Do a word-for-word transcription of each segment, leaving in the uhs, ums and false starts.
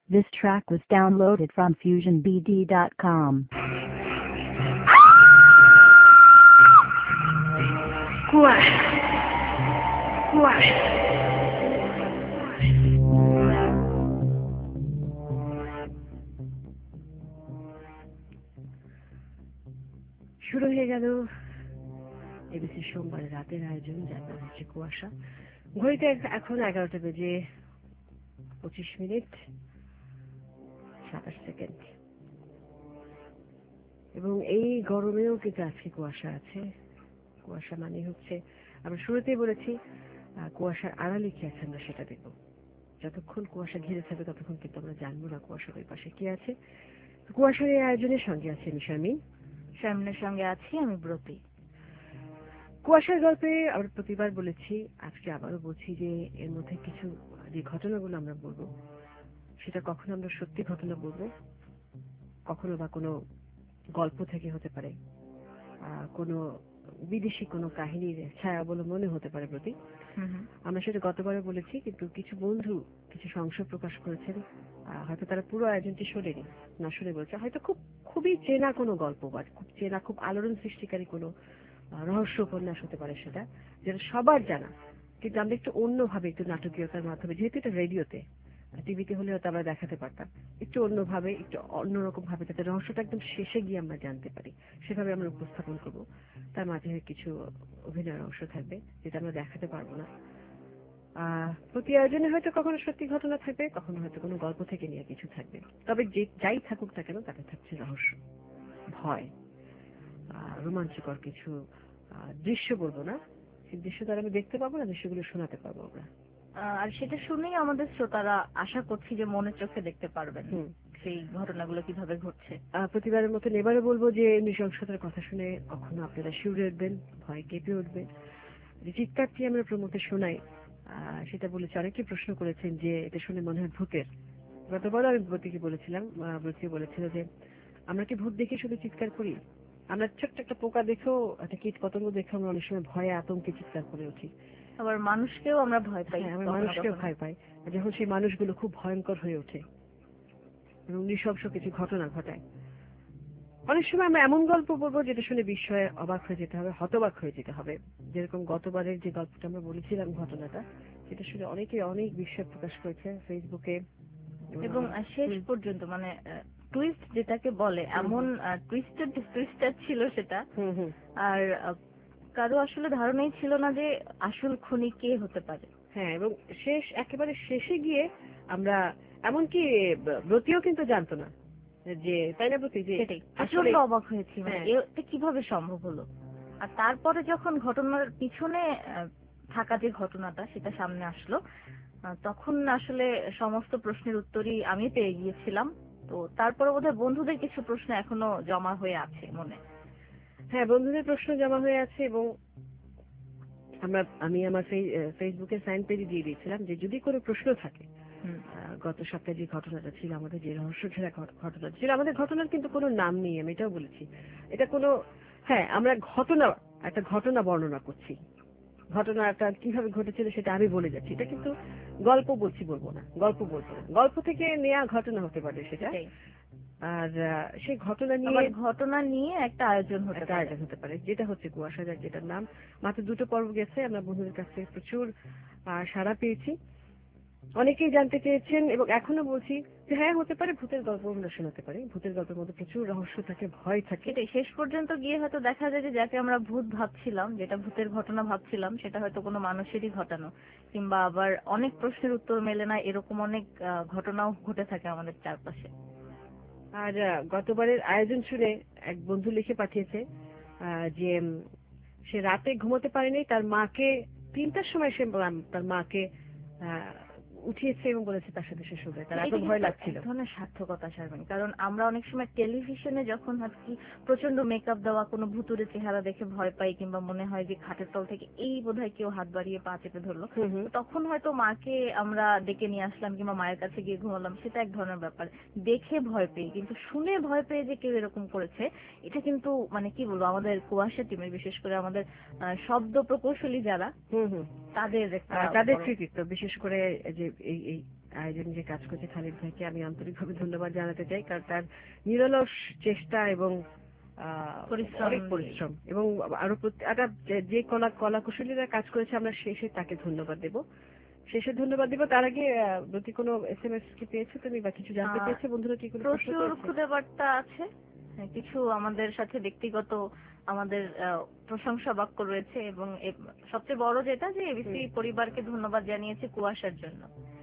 This track was downloaded from fusion b d dot com. Kuash. Kuash. শুরু হয়ে গেল ABC সোমবারের রাতের আয়োজন, যার নাম হচ্ছে কুয়াশা। ঘড়িতে এখন এগারোটা বেজে পঁচিশ মিনিট সাতাশ সেকেন্ড, এবং এই গরমেও কিন্তু আজকে কুয়াশা আছে। কুয়াশা মানে হচ্ছে, আমরা শুরুতেই বলেছি কুয়াশার আড়ালে কি আছে আমরা সেটা দেখব। যতক্ষণ কুয়াশা ঘিরে থাকবে ততক্ষণ কিন্তু আমরা জানবো না কুয়াশার ওই পাশে কি আছে। কুয়াশার এই আয়োজনের সঙ্গে আছে আমি শারমিন, শারমিনের সঙ্গে আছি আমি ব্রতী। কুয়াশার গল্পে আমরা প্রতিবার বলেছি, আজকে আবারও বলছি যে এর মধ্যে কিছু যে ঘটনাগুলো আমরা বলবো সেটা কখনো আমরা সত্যি ঘটনা বলবো, কখনো বা কোনো গল্প থেকে হতে পারে, কোনো বিদেশি কোনো কাহিনীর ছায়া অবলম্বনে হতে পারে প্রতি। আমরা সেটা গতবারে বলেছি, কিন্তু কিছু বন্ধু কিছু সংশয় প্রকাশ করেছেন, হয়তো তারা পুরো আয়োজনটি শোনেনি, না শুনে বলছে হয়তো খুব খুবই চেনা কোনো গল্প বা খুব চেনা খুব আলোড়ন সৃষ্টিকারী কোনো রহস্য উপন্যাস হতে পারে সেটা, যেটা সবার জানা, কিন্তু আমরা একটু অন্যভাবে, একটু নাটকীয়তার মাধ্যমে, যেহেতু এটা রেডিওতে, টিভিতে হলে হয়তো আমরা দেখাতে পারতাম, একটু অন্যভাবে, একটু অন্যরকম ভাবে, যাতে রহস্যটা একদম শেষে গিয়ে আমরা জানতে পারি, সেভাবে আমরা উপস্থাপন করবো। তার মাঝে কিছু অভিনয়ের অংশ থাকবে যেটা আমরা দেখাতে পারবো না। আহ প্রতি আয়োজনে হয়তো কখনো সত্যি ঘটনা থাকবে, কখনো হয়তো কোনো গল্প থেকে নিয়ে কিছু থাকবে, তবে যে যাই থাকুক না কেন তাতে থাকছে রহস্য, ভয়, রোমাঞ্চকর কিছু দৃশ্য। বলবো না, সেই দৃশ্য তারা আমি দেখতে পাবো না, দৃশ্যগুলো শোনাতে পারবো আমরা, আর সেটা শুনেই আমাদের শ্রোতারা আশা করছি যে মনের চোখে দেখতে পারবেন সেই ঘটনাগুলো কিভাবে ঘটছে। প্রতিবারের মতন এবারে বলবো যে নৃশংসতার কথা শুনে কখনো আপনারা শিউরে উঠবেন, ভয় কেঁপে উঠবেন। যে চিৎকারটি আমরা প্রমোতে শোনাই, সেটা বলেছে অনেকে প্রশ্ন করেছেন যে এটা শুনে মনে হয় ভূতের। গতবারও আমি ব্রতিকে বলেছিলাম, ব্রতি বলেছিল যে আমরা কি ভূত দেখে শুধু চিৎকার করি? আমরা ছোট্ট একটা পোকা দেখেও, একটা কীট পতঙ্গ দেখে আমরা অনেক সময় ভয়ে আতঙ্কে চিৎকার করে উঠি। আবার মানুষকেও আমরা ভয় পাই, আমরা মানুষকেও ভয় পাই যখন সেই মানুষগুলো খুব ভয়ঙ্কর হয়ে ওঠে এবং নৃশংস কিছু ঘটনা ঘটায়। অনেক সময় আমরা এমন গল্প বলবো যেটা শুনে বিস্ময়ে অবাক হয়ে যেতে হবে, হতবাক হয়ে যেতে হবে। যেরকম গতবারের যে গল্পটা আমরা বলেছিলাম, ঘটনাটা, সেটা শুনে অনেকে অনেক বিস্ময় প্রকাশ করেছে ফেসবুকে, এবং শেষ পর্যন্ত মানে টুইস্ট যেটাকে বলে, এমন টুইস্টেড টুইস্টার ছিল সেটা। আর কারো আসলে ধারণাই ছিল না যে আসল খুনি কে হতে পারে। হ্যাঁ, এবং শেষ একেবারে শেষে গিয়ে আমরা, এমনকি ব্রতিও কিন্তু জানতো না যে, তাই না ব্রতি, যে আসলে অবাক হয়েছি মানে এটা কিভাবে সম্ভব হলো। আর তারপরে যখন ঘটনার পিছনে থাকা যে ঘটনাটা সেটা সামনে আসলো, তখন আসলে সমস্ত প্রশ্নের উত্তরই আমি পেয়ে গিয়েছিলাম। তো তারপরে বোধহয় বন্ধুদের কিছু প্রশ্ন এখনো জমা হয়ে আছে মনে। হ্যাঁ, বন্ধুদের প্রশ্ন জমা হয়ে আছে, এবং আমরা আমি আমার ফেসবুকে সাইন পেজে দিয়ে দিয়েছিলাম যে যদি কোনো প্রশ্ন থাকে, গত সপ্তাহে যে ঘটনাটা ছিল, আমাদের যে রহস্য ঘেরা ঘটনা ছিল, আমাদের ঘটনার কিন্তু কোনো নাম নেই, আমি এটাও বলেছি। এটা কোনো, হ্যাঁ, আমরা ঘটনা, একটা ঘটনা বর্ণনা করছি, ঘটনাটা কিভাবে ঘটেছিল সেটা আমি বলে যাচ্ছি, এটা কিন্তু গল্প বলছি বলবো না, গল্প বলবো না, গল্প থেকে নেওয়া ঘটনা হতে পারে সেটা। আর সেই ঘটনা নিয়ে ঘটনা নিয়ে একটা আয়োজন হতে একটা আয়োজন হতে পারে, যেটা হচ্ছে কুয়াশা, যেটার নাম মাত্র দুটো পর্ব গেছে, আমরা বন্ধুদের কাছ থেকে প্রচুর সাড়া পেয়েছি। অনেকেই জানতে চেয়েছেন, এবং এখনো বলছি যে হ্যাঁ, হতে পারে ভূতের গল্প আমরা শোনাতে পারি। ভূতের গল্পের মধ্যে প্রচুর রহস্য থাকে, ভয় থাকে। এটাই শেষ পর্যন্ত গিয়ে হয়তো দেখা যায় যে যাকে আমরা ভূত ভাবছিলাম, যেটা ভূতের ঘটনা ভাবছিলাম, সেটা হয়তো কোনো মানুষেরই ঘটানো, কিংবা আবার অনেক প্রশ্নের উত্তর মেলে না, এরকম অনেক ঘটনাও ঘটে থাকে আমাদের চারপাশে। আর গতবারের আয়োজন শুনে এক বন্ধু লিখে পাঠিয়েছে যে সে রাতে ঘুমোতে পারেনি, তার মাকে তিনটার সময় সে তার মাকে উঠিয়েছে এবং বলেছে তার সাথে সে শুবে, তার এত ভয় লাগছিল। এক ধরনের সার্থকতা শারমিন, কারণ আমরা অনেক সময় টেলিভিশনে যখন হচ্ছে প্রচন্ড মেকআপ দেওয়া কোনো ভুতুরে চেহারা দেখে ভয় পাই, কিংবা মনে হয় যে খাটের তল থেকে এই বোধহয় কেউ হাত বাড়িয়ে পা চেপে ধরলো, তখন হয়তো মাকে আমরা ডেকে নিয়ে আসলাম কিংবা মায়ের কাছে গিয়ে ঘুমালাম, সেটা এক ধরনের ব্যাপার, দেখে ভয় পেয়ে। কিন্তু শুনে ভয় পেয়ে যে কেউ এরকম করেছে, এটা কিন্তু মানে কি বলবো, আমাদের কুয়াশা টিমের, বিশেষ করে আমাদের শব্দ প্রকৌশলী যারা, তাদের তাদের কৃতিত্ব। বিশেষ করে যে এই আয়োজন যে কাজ করছে খালিদ ভাইকে আমি আন্তরিকভাবে ধন্যবাদ জানাতে চাই, কারণ তার নিরলস চেষ্টা এবং আহ, পরিশ্রম। অনেক পরিশ্রম এবং আরো প্রতি- একটা যে- যে কলা কলা কুশলীরা কাজ করেছে আমরা শেষে তাকে ধন্যবাদ দেব, শেষে ধন্যবাদ দিব। তার আগে আহ, প্রতি কোনো এস এম এস কি পেয়েছো তুমি বা কিছু জানতে আহ, পেরেছো বন্ধুরা, কি কোনো প্রশ্ন প্রচুর পেয়েছে? খুদে বার্তা আছে, হ্যাঁ, কিছু আমাদের সাথে ব্যক্তিগত আমাদের আহ, প্রশংসা বাক্য রয়েছে, এবং এ- সবচেয়ে বড় যেটা যে এবিসি পরিবারকে ধন্যবাদ জানিয়েছে কুয়াশার জন্য।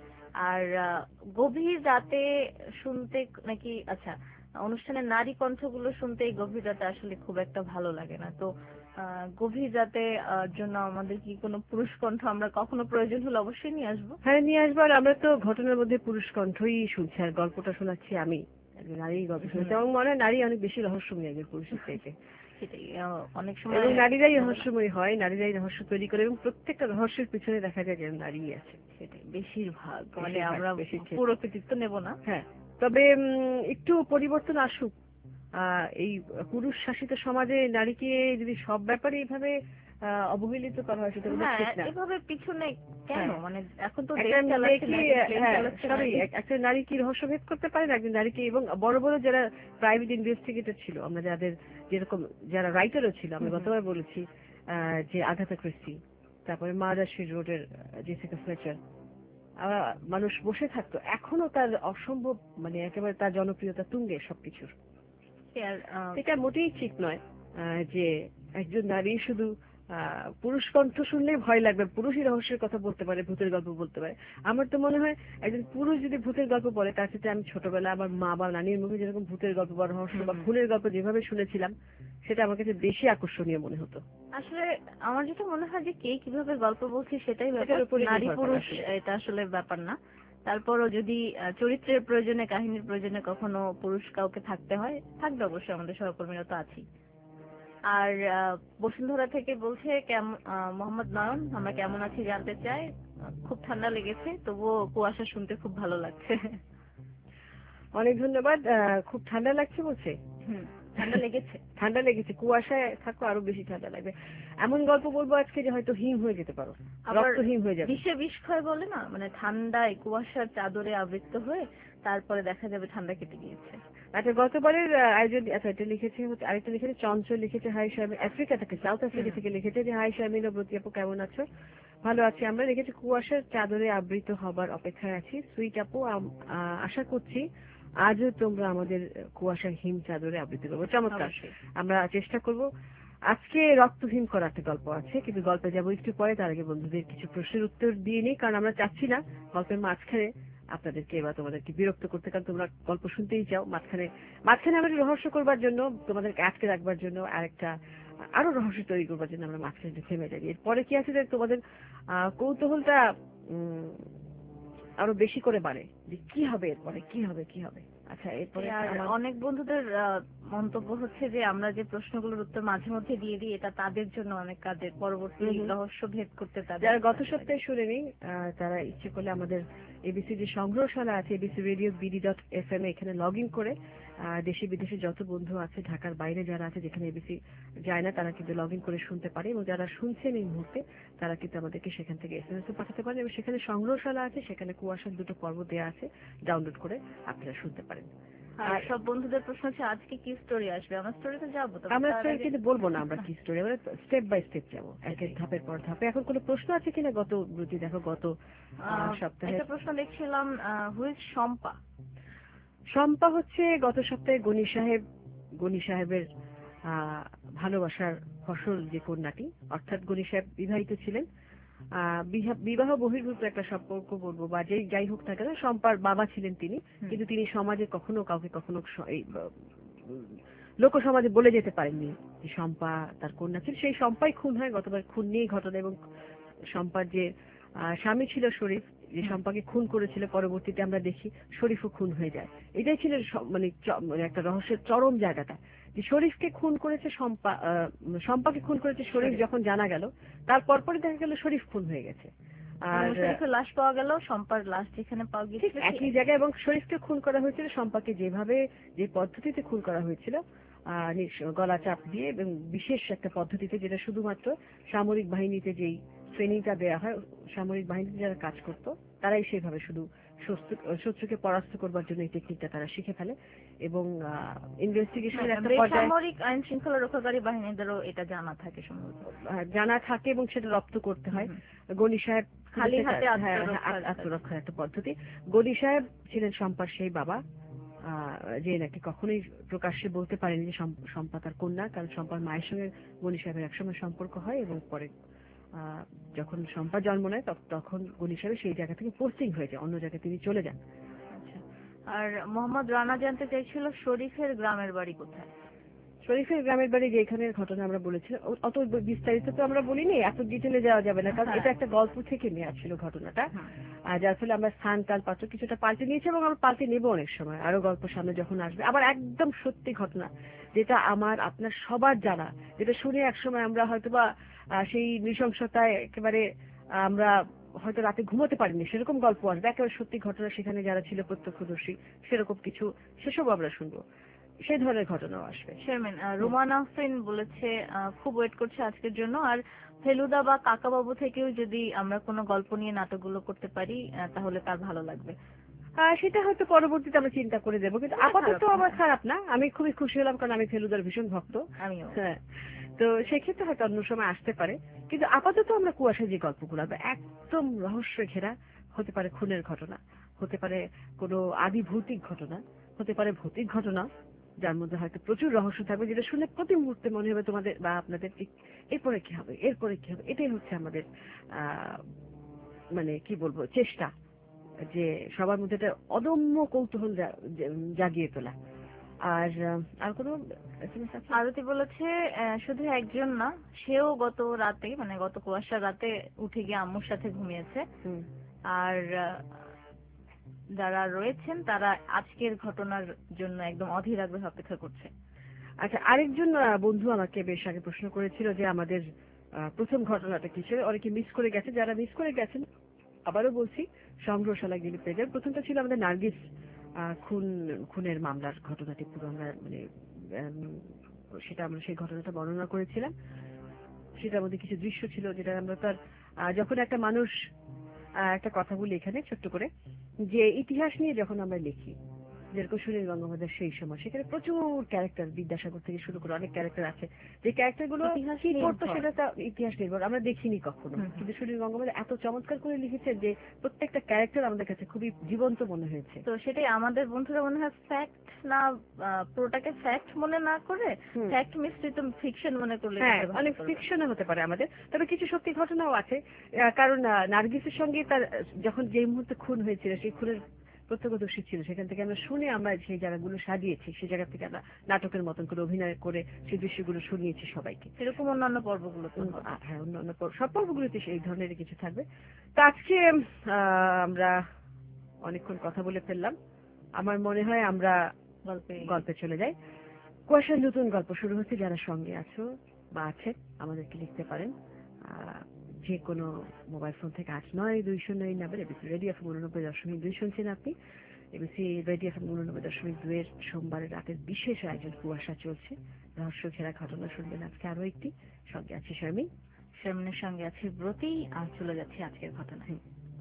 আর আহ, গভীর রাতে শুনতে নাকি, আচ্ছা, অনুষ্ঠানের নারী কণ্ঠগুলো শুনতে এই গভীর রাতে আসলে খুব একটা ভালো লাগে না, তো আহ, গভীর রাতে আহ, জন্য আমাদের কি কোনো পুরুষ কণ্ঠ আমরা কখনো প্রয়োজন হলে অবশ্যই নিয়ে আসবো। হ্যাঁ নিয়ে আসবো। আর আমরা তো ঘটনার মধ্যে পুরুষ কণ্ঠই শুনছি, আর গল্পটা শোনাচ্ছি আমি, একজন নারী গল্প শুনছি, এবং মনে হয় নারী অনেক বেশি রহস্যময়ী একজন পুরুষের চাইতে, সেটাই, আহ, অনেক সময় এবং নারীরাই রহস্যময়ী হয়, নারীরাই রহস্য তৈরি করে, এবং প্রত্যেকটা রহস্যের পিছনে দেখা যায় যে নারী আছে। সেটাই বেশিরভাগ, মানে বেশিরভাগ, আমরা বেশির ক্ষেত্রে। পুরো কৃতিত্ব নেব না। হ্যাঁ, তবে উম, একটু পরিবর্তন আসুক। আহ, এই পুরুষ শাসিত সমাজে নারীকে যদি সব ব্যাপারে এইভাবে আহ, অবহেলিত করা হয় সেটা বোধহয় হ্যাঁ, ঠিক না। এভাবে পিছনে কেন, হ্যাঁ। মানে এখন তো একটা দেশ মেয়ে চালাচ্ছে কি, নাকি, প্লেন হ্যাঁ চালাচ্ছে সরি, নাকি? একটা নারী কি রহস্য ভেদ করতে পারে না একজন নারীকে? এবং বড় বড় যারা প্রাইভেট ইনভেস্টিগেটর ছিল, আমরা যাদের যেরকম যারা রাইটারও ছিল, আমি হুম হুম। গতবার বলেছি আহ, যে আগাথা ক্রিস্টি, তারপরে মার্ডার রোডের জেসিকা ফ্লেচার, আহ, মানুষ বসে থাকতো, এখনো তার অসম্ভব, মানে একেবারে তার জনপ্রিয়তা তুঙ্গে সবকিছুর। সে আর, আহ, এটা মোটেই ঠিক নয় আহ, যে একজন নারী শুধু আহ, পুরুষ কণ্ঠ শুনলেই ভয় লাগবে, পুরুষই রহস্যের কথা বলতে পারে, ভূতের গল্প বলতে পারে। আমার তো মনে হয় একজন পুরুষ যদি ভূতের গল্প বলে, তার সাথে আমি ছোটবেলা আমার মা বা নানির মুখে যেরকম ভূতের গল্প বা রহস্য বা হুম। খুনের গল্প যেভাবে শুনেছিলাম, সেটা আমার কাছে বেশি আকর্ষণীয় মনে হতো। আসলে আমার যেটা মনে হয় যে কে কিভাবে গল্প বলছে সেটাই ব্যাপার, সেটার উপরে নারী নির্ভর করে পুরুষ আসলে। এটা আসলে ব্যাপার না। তারপরও যদি আহ, চরিত্রের প্রয়োজনে, কাহিনীর প্রয়োজনে কখনো পুরুষ কাউকে থাকতে হয়, থাকবে অবশ্যই, আমাদের সহকর্মীরা তো আছেই। আর আহ, বসুন্ধরা থেকে বলছে কেমন, আহ, মোহাম্মদ নয়ন, আমরা কেমন আছি জানতে চাই। আহ, খুব ঠান্ডা লেগেছে, তবুও কুয়াশা শুনতে খুব ভালো লাগছে। অনেক ধন্যবাদ। আহ, খুব ঠান্ডা লাগছে বলছে। হুম, ঠান্ডা লেগেছে। ঠান্ডা লেগেছে, কুয়াশায় থাকো আরো বেশি ঠান্ডা লাগবে। এমন গল্প বলবো আজকে যে হয়তো হিম হয়ে যেতে পারো, আবার রক্তহীন হয়ে যাবে। বিষে বিষ ক্ষয় বলে না, মানে ঠান্ডায় কুয়াশার চাদরে আবৃত হয়ে তারপরে দেখা যাবে ঠান্ডা কেটে গিয়েছে। আচ্ছা, গতবারের আহ, আয়োজন, আচ্ছা এটা লিখেছে হচ্ছে, আরেকটা লিখেছে চঞ্চল, লিখেছে হাই শারমিন, আফ্রিকা থেকে, সাউথ আফ্রিকা থেকে লিখেছে যে হাই শারমিন ও ব্রতি আপু কেমন আছো? ভালো আছি আমরা। লিখেছে কুয়াশার চাদরে আবৃত হবার অপেক্ষায় আছি সুইট আপু, আম- আহ, আশা করছি আজও তোমরা আমাদের কুয়াশার হিম চাদরে আবৃত করবো। চমৎকার, অবশ্যই। আমরা চেষ্টা করব। আজকে রক্তহীন করা একটা গল্প আছে, কিন্তু গল্পে যাবো একটু পরে। তার আগে বন্ধুদের কিছু প্রশ্নের উত্তর দিয়ে নিই, কারণ আমরা চাচ্ছি না গল্পের মাঝখানে আপনাদেরকে বা তোমাদেরকে বিরক্ত করতে, কারণ তোমরা গল্প শুনতেই চাও। মাঝখানে মাঝখানে আমরা রহস্য করবার জন্য, তোমাদেরকে আটকে রাখবার জন্য, আরেকটা আরো রহস্য তৈরি করবার জন্য আমরা মাঝখানে একটু থেমে যাই। এরপরে কি আছে যে তোমাদের আহ কৌতূহলটা উম আরো বেশি করে বাড়ে যে কি হবে এরপরে, কি হবে কি হবে। আচ্ছা, এরপরে আর আমার অনেক বন্ধুদের আহ, মন্তব্য হচ্ছে যে আমরা যে প্রশ্নগুলোর উত্তর মাঝে মধ্যে দিয়ে দিই, এটা তাদের জন্য অনেক কাজের, পরবর্তী হুম হুম। রহস্য ভেদ করতে তাদের যারা গত কাজে লাগে। সপ্তাহে শুনেনি আহ, তারা ইচ্ছে করলে আমাদের এবিসি যে সংগ্রহশালা আছে, ABC radio BD dot F M, এখানে লগ ইন করে আহ, দেশে বিদেশে যত বন্ধু আছে, ঢাকার বাইরে যারা আছে, যেখানে এবিসি যায় না, তারা কিন্তু লগ ইন করে শুনতে পারে। এবং যারা শুনছেন এই মুহূর্তে, তারা কিন্তু আমাদেরকে সেখান থেকে এস এম এস পাঠাতে পারেন, এবং সেখানে সংগ্রহশালা আছে, সেখানে কুয়াশার দুটো পর্ব দেওয়া আছে, ডাউনলোড করে আপনারা শুনতে পারেন। আর সব বন্ধুদের প্রশ্ন হচ্ছে আজকে কি স্টোরি আসবে, আমরা স্টোরিতে যাবো, তবে আমরা তার স্টোরি আগে- কিন্তু বলবো না আমরা কি স্টোরি, আমরা স্টেপ বাই স্টেপ যাবো, একের সেটাই। ধাপের পর ধাপে। এখন কোনো প্রশ্ন আছে কিনা গত ব্রতি, দেখো গত আহ, আহ, সপ্তাহে একটা প্রশ্ন দেখছিলাম, হুইজ শম্পা। শম্পা হচ্ছে গত সপ্তাহে গনি সাহেব, গনি সাহেবের আহ, ভালোবাসার ফসল যে কন্যাটি, অর্থাৎ গনি সাহেব বিবাহিত ছিলেন, আহ, বিহা- বিবাহ বহির্ভূত একটা সম্পর্ক বলবো বা যেই যাই হোক না কেন, শম্পার বাবা ছিলেন তিনি, হুম। কিন্তু তিনি সমাজে কখনো কাউকে কখনো স- এই, উম, লোক সমাজে বলে যেতে পারেননি যে শম্পা তার কন্যা ছিল। সেই শম্পাই খুন হয় গতবার, খুন নিয়েই ঘটনা। এবং শম্পার যে আহ, স্বামী ছিল শরীফ, যে হুম। শম্পাকে খুন করেছিল, পরবর্তীতে আমরা দেখি শরীফও খুন হয়ে যায়। এটাই ছিল স- মানে চ- মানে একটা রহস্যের চরম জায়গাটা, যে শরীফকে খুন করেছে শম্পা, আহ, শম্পাকে খুন করেছে শরীফ। শরীফ। যখন জানা গেল, তার পরপরই দেখা গেল শরীফ খুন হয়ে গেছে। আর এবং শরীফের লাশ পাওয়া গেল, শম্পার লাশ যেখানে পাওয়া ঠিক গিয়েছিল একই জায়গায়, এবং শরীফকে খুন করা হয়েছিল শম্পাকে যেভাবে, যে পদ্ধতিতে খুন করা হয়েছিল, আহ, নিঃ- গলা চাপ দিয়ে, এবং বিশেষ একটা পদ্ধতিতে, যেটা শুধুমাত্র সামরিক বাহিনীতে যেই ট্রেনিংটা দেওয়া হয়, সামরিক বাহিনীতে যারা কাজ করতো তারাই সেভাবে শুধু শত্রু শত্রুকে পরাস্ত করবার জন্য এই টেকনিকটা তারা শিখে ফেলে এবং ইনভেস্টিগেশনের একটা পর্যায়ে বেসামরিক আইন শৃঙ্খলা রক্ষাকারী বাহিনীদেরও এটা জানা থাকে সম্ভবত, আহ, জানা থাকে এবং সেটা রপ্ত করতে হয়। গনি সাহেব খালি হাতে হ্যাঁ, আত্মরক্ষার হ্যাঁ, আত্মরক্ষার একটা পদ্ধতি। গনি সাহেব ছিলেন শম্পার সেই বাবা আহ, যে নাকি কখনোই প্রকাশ্যে বলতে পারেনি যে শম- শম্পা তার কন্যা, কারণ শম্পার মায়ের সঙ্গে গনি সাহেবের একসময় সম্পর্ক হয় এবং পরে আহ, যখন শম্পা জন্ম নেয় তখ- তখন গনি সাহেব সেই জায়গা থেকে পোস্টিং হয়ে যায়, অন্য জায়গায় তিনি চলে যান। আচ্ছা। আর মোহাম্মদ রানা জানতে চাইছিল শরীফের গ্রামের বাড়ি কোথায়? শরীফের গ্রামের বাড়ি যে এখানের ঘটনা আমরা বলেছিলাম, ও- অত বিস্তারিত তো আমরা বলিনি, এত ডিটেলে যাওয়া যাবে না, কারণ হ্যাঁ। এটা একটা গল্প থেকে নেওয়া ছিল ঘটনাটা। আর যার ফলে আমরা স্থান কাল পাত্র কিছুটা পাল্টে নিয়েছি এবং আমরা পাল্টে নেবো অনেক সময়, আরো গল্প সামনে যখন আসবে। আবার একদম সত্যি ঘটনা, যেটা আমার আপনার সবার জানা, যেটা শুনে একসময় আমরা হয়তোবা আহ, সেই নৃশংসতায় একেবারে আহ, আমরা হয়তো রাতে ঘুমোতে পারিনি, সেরকম গল্প আসবে, একেবারে সত্যি ঘটনা, সেখানে যারা ছিল প্রত্যক্ষদর্শী সেরকম কিছু, সেসব আমরা শুনবো, সেই ধরনের ঘটনাও আসবে। চেয়ারম্যান রোমান আফরিন বলেছে আহ, খুব ওয়েট করছে আজকের জন্য, আর ফেলুদা বা কাকাবাবু থেকেও যদি আমরা কোনো গল্প নিয়ে নাটকগুলো করতে পারি আহ, তাহলে তার ভালো লাগবে। আহ, সেটা হয়তো পরবর্তীতে আমরা চিন্তা করে দেবো, কিন্তু আপাতত আমার খারাপ না, আমি খুবই খুশি হলাম, কারণ আমি ফেলুদার ভীষণ ভক্ত। আমিও। হ্যাঁ, তো সেক্ষেত্রে হয়তো অন্য সময় আসতে পারে, কিন্তু আপাতত আমরা কুয়াশা যে গল্পগুলো আসবে একদম রহস্য ঘেরা, হতে পারে খুনের ঘটনা, হতে পারে কোনো আদি ভৌতিক ঘটনা, হতে পারে ভৌতিক ঘটনা, যার মধ্যে হয়তো প্রচুর রহস্য থাকবে, যেটা শুনে প্রতি মুহূর্তে মনে হবে তোমাদের বা আপনাদের ঠিক এরপরে কি হবে, এরপরে কি হবে। এটাই হচ্ছে আমাদের আহ মানে কি বলবো চেষ্টা, যে সবার মধ্যে একটা অদম্য কৌতূহল জা- জাগিয়ে তোলা। আর আহ, আর কোনো এস এম এস আছে? আরতি বলেছে আহ, শুধু একজন না, সেও গত রাতে মানে গত কুয়াশার রাতে উঠে গিয়ে আম্মুর সাথে ঘুমিয়েছে। হুম। আর আহ, যারা রয়েছেন তারা আজকের ঘটনার জন্য একদম অধীর আগ্রহে অপেক্ষা করছে। আচ্ছা, আরেকজন আহ, বন্ধু আমাকে বেশ আগে প্রশ্ন করেছিল যে আমাদের আহ, প্রথম ঘটনাটা কি ছিল, অনেকে মিস করে গেছে, যারা মিস করে গেছেন আবারও বলছি, সংগ্রহশালা গেলে পেয়ে যান। প্রথমটা ছিল আমাদের নার্গিস আহ, খুন খুনের মামলার ঘটনাটি, পুরো আমরা মানে উম, সেটা আমরা সেই ঘটনাটা বর্ণনা করেছিলাম। সেটার মধ্যে কিছু দৃশ্য ছিল যেটা আমরা তার আহ, যখন একটা মানুষ আহ, একটা কথা বলি এখানে ছোট্ট করে, যে ইতিহাস নিয়ে যখন আমরা লিখি, যেরকম সুনীল গঙ্গোপাধ্যায় সেই সময়, সেখানে প্রচুর ক্যারেক্টার, বিদ্যাসাগর থেকে শুরু করে অনেক ক্যারেক্টার আছে, যে ক্যারেক্টার গুলো ইতিহাস কি নির্ভর। করতো সেটা তো ইতিহাস নির্ভর, আমরা দেখিনি কখনো, হুম হুম। কিন্তু সুনীল গঙ্গোপাধ্যায় এত চমৎকার করে লিখেছেন যে প্রত্যেকটা ক্যারেক্টার আমাদের কাছে খুবই জীবন্ত মনে হয়েছে। তো সেটাই আমাদের বন্ধুরা মনে হয় ফ্যাক্ট না, আহ, পুরোটাকে ফ্যাক্ট মনে না করে হুম। ফ্যাক্ট মিশ্রিত ফিকশন মনে করলে হ্যাঁ, এটা ভালো অনেক করবে। ফিকশনও হতে পারে আমাদের, তবে কিছু সত্যি ঘটনাও আছে। আহ, কারণ আহ, নার্গিসের সঙ্গে তার আহ, যখন যে মুহূর্তে খুন হয়েছিল, সেই খুনের প্রত্যক্ষদর্শী ছিল, সেখান থেকে আমরা শুনে আমরা সেই জায়গাগুলো সাজিয়েছি, সেই জায়গা থেকে আমরা নাটকের মতন করে অভিনয় করে সেই দৃশ্যগুলো শুনিয়েছি সবাইকে। সেরকম অন্যান্য পর্বগুলো তো উম, হবে। আ- হ্যাঁ, অন্য অন্য পর- সব পর্বগুলোতে সেই ধরনের কিছু থাকবে। তো আজকে আহ, আমরা অনেকক্ষণ কথা বলে ফেললাম, আমার মনে হয় আমরা গল্পে গল্পে চলে যাই। কুয়াশার নতুন গল্প শুরু হচ্ছে, যারা সঙ্গে আছো বা আছে আমাদেরকে লিখতে পারেন আহ, যে কোনো মোবাইল ফোন থেকে আট নয় দুই শূন্য এই নাম্বার, এবিসি রেডিও এফএম উননব্বই দশমিক দুই শুনছেন আপনি। এবিসি রেডিও এফএম উননব্বই দশমিক দুইয়ের সোমবারের রাতের বিশেষ আয়োজন কুয়াশা চলছে, রহস্য ঘেরা ঘটনা শুনবেন আজকে আরো একটি। সঙ্গে আছি শারমিন, সামনের সঙ্গে আছে ব্রতী, আর চলে যাচ্ছে আজকের ঘটনায়।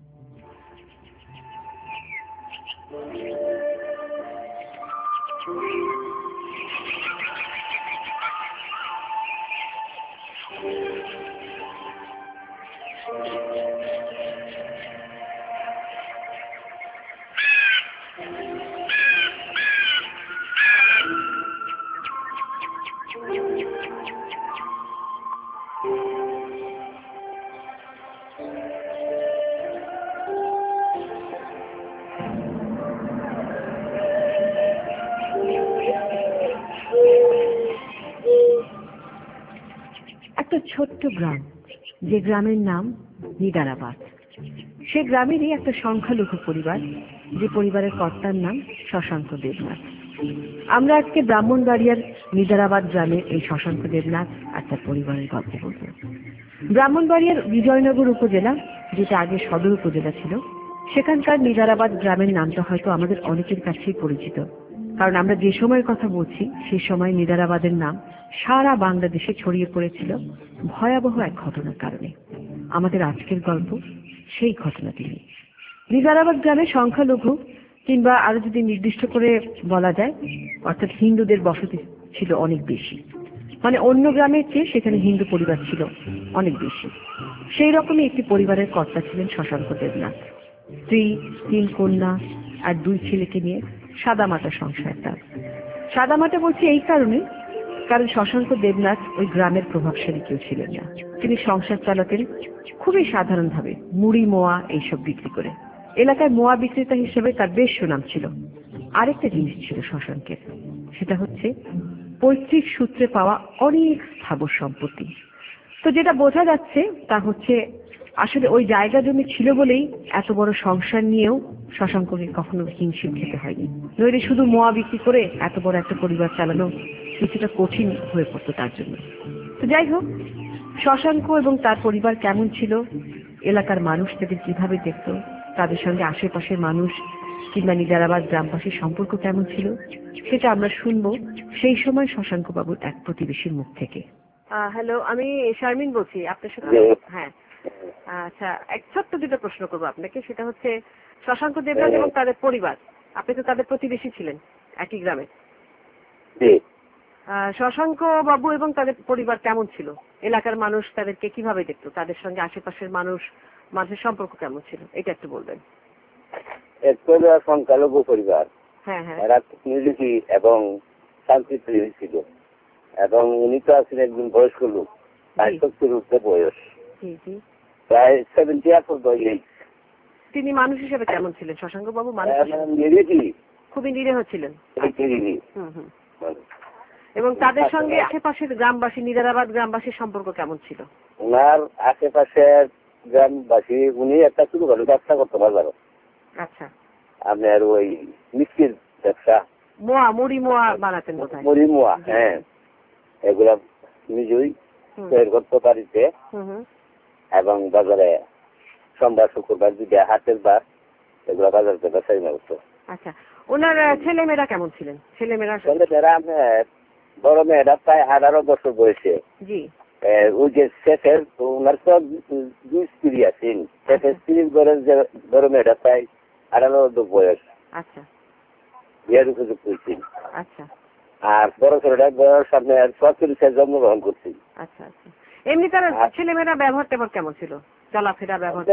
একটা ছোট্ট গ্রাম, যে গ্রামের নাম নিদারাবাদ। সে গ্রামেরই একটা সংখ্যালঘু পরিবার, যে পরিবারের কর্তার নাম শশাঙ্ক দেবনাথ। আমরা আজকে ব্রাহ্মণবাড়িয়ার নিদারাবাদ গ্রামের এই শশাঙ্ক দেবনাথ আর তার পরিবারের গল্প বলব। ব্রাহ্মণবাড়িয়ার বিজয়নগর উপজেলা, যেটা আগে সদর উপজেলা ছিল, সেখানকার নিদারাবাদ গ্রামের নামটা হয়তো আমাদের অনেকের কাছেই পরিচিত, কারণ আমরা যে সময়ের কথা বলছি সেই সময় নিদারাবাদের নাম সারা বাংলাদেশে ছড়িয়ে পড়েছিল ভয়াবহ এক ঘটনার কারণে। আমাদের আজকের গল্প সেই ঘটনাটি নিয়ে। নিজারাবাদ গ্রামে সংখ্যালঘু কিংবা আরো যদি নির্দিষ্ট করে বলা যায় অর্থাৎ হিন্দুদের বসতি ছিল অনেক বেশি, মানে অন্য গ্রামের চেয়ে সেখানে হিন্দু পরিবার ছিল অনেক বেশি। সেই রকমই একটি পরিবারের কর্তা ছিলেন শশাঙ্ক দেবনাথ। স্ত্রী, তিন কন্যা আর দুই ছেলেকে নিয়ে সাদামাটা সংসার তার। সাদামাটা বলছি এই কারণে, কারণ শশাঙ্ক দেবনাথ ওই গ্রামের প্রভাবশালী কেউ ছিলেন না। তিনি সংসার চালাতেন খুবই সাধারণভাবে, মুড়ি মোয়া এইসব বিক্রি করে। এলাকায় মোয়া বিক্রেতা হিসেবে তার বেশ সুনাম ছিল। আরেকটা জিনিস ছিল শশাঙ্কের, সেটা হচ্ছে পৈতৃক সূত্রে পাওয়া অনেক স্থাবর সম্পত্তি। তো যেটা বোঝা যাচ্ছে তা হচ্ছে আসলে ওই জায়গা জমি ছিল বলেই এত বড় সংসার নিয়েও শশাঙ্ককে কখনো হিমশিম খেতে হয়নি। নইলে শুধু মোয়া বিক্রি করে এত বড় একটা পরিবার চালানো কিছুটা কঠিন হয়ে পড়তো তার জন্য। তো যাই হোক, শশাঙ্ক এবং তার পরিবার কেমন ছিল, এলাকার মানুষ তাদের কিভাবে দেখত, তাদের সঙ্গে আশেপাশের মানুষ কিংবা নিজারাবাদ গ্রামবাসীর সম্পর্ক কেমন ছিল, সেটা আমরা শুনবো সেই সময় শশাঙ্ক বাবুর এক প্রতিবেশীর মুখ থেকে। হ্যালো, আমি শারমিন বলছি আপনার সাথে। হ্যাঁ, আচ্ছা, এক ছোট্ট দুটো প্রশ্ন করবো আপনাকে। সেটা হচ্ছে শশাঙ্ক দেবনাথ এবং তাদের পরিবার, আপনি তো তাদের প্রতিবেশী ছিলেন একই গ্রামে। শশাঙ্ক বাবু এবং তাদের পরিবার কেমন ছিল, এলাকার মানুষ তাদেরকে কিভাবে দেখতো, তাদের সঙ্গে আশেপাশের মানুষ মানুষের সম্পর্ক কেমন ছিল, এটা একটু বলবেন। সংখ্যালঘু পরিবার, হ্যাঁ হ্যাঁ, এরা নির্লিপি এবং শান্তিপ্রিয় ছিল, এবং উনি তো আছেন একজন বয়স্ক লোক, সত্তর উঠতে বয়স, প্রায় সেভেন্টি আপ এইট। তিনি মানুষ হিসেবে কেমন ছিলেন শশাঙ্ক বাবু? মানুষ খুবই নিরীহ ছিলেন। এবং তাদের সঙ্গে আশেপাশের গ্রামবাসী, নিজারাবাদ গ্রামবাসীর সম্পর্ক কেমন ছিল? ওনার আশেপাশের গ্রামবাসী, উনি একটা শুরু করেন ব্যবসা করতে পারবেন। আচ্ছা, আপনার ওই মিষ্টির ব্যবসা, মোয়া, মুড়ি মোয়া বানাতেন, মুড়ি মোয়া, হ্যাঁ, এগুলা নিজেই তৈরি করতে পারিতে, এবং বাজারে সোমবার শুক্রবার যদি হাটের বার এগুলা বাজার থেকে বেচাই করতো। আচ্ছা, ওনার ছেলে মেয়েরা কেমন ছিলেন? ছেলে মেয়েরা ছেলেমেয়েরা আপনার বড় মেয়েরা প্রায় আঠারো বছর বয়সে, জি, ওই যে শেফের, ওনার তো দুই স্ত্রী আছেন, শেফের স্ত্রীর ঘরের যে বড় মেয়েটা প্রায় আঠারো বয়স। আচ্ছা, বিয়ের উপযুক্ত হয়েছিল। আচ্ছা, আর বড় ছেলেটা বয়স আপনার ছত্রিশে জন্মগ্রহণ করছি। আচ্ছা আচ্ছা, এমনি তার ছেলেমেয়েরা ব্যবহার ট্যাবহার কেমন ছিল, চলাফেরা ব্যবহার?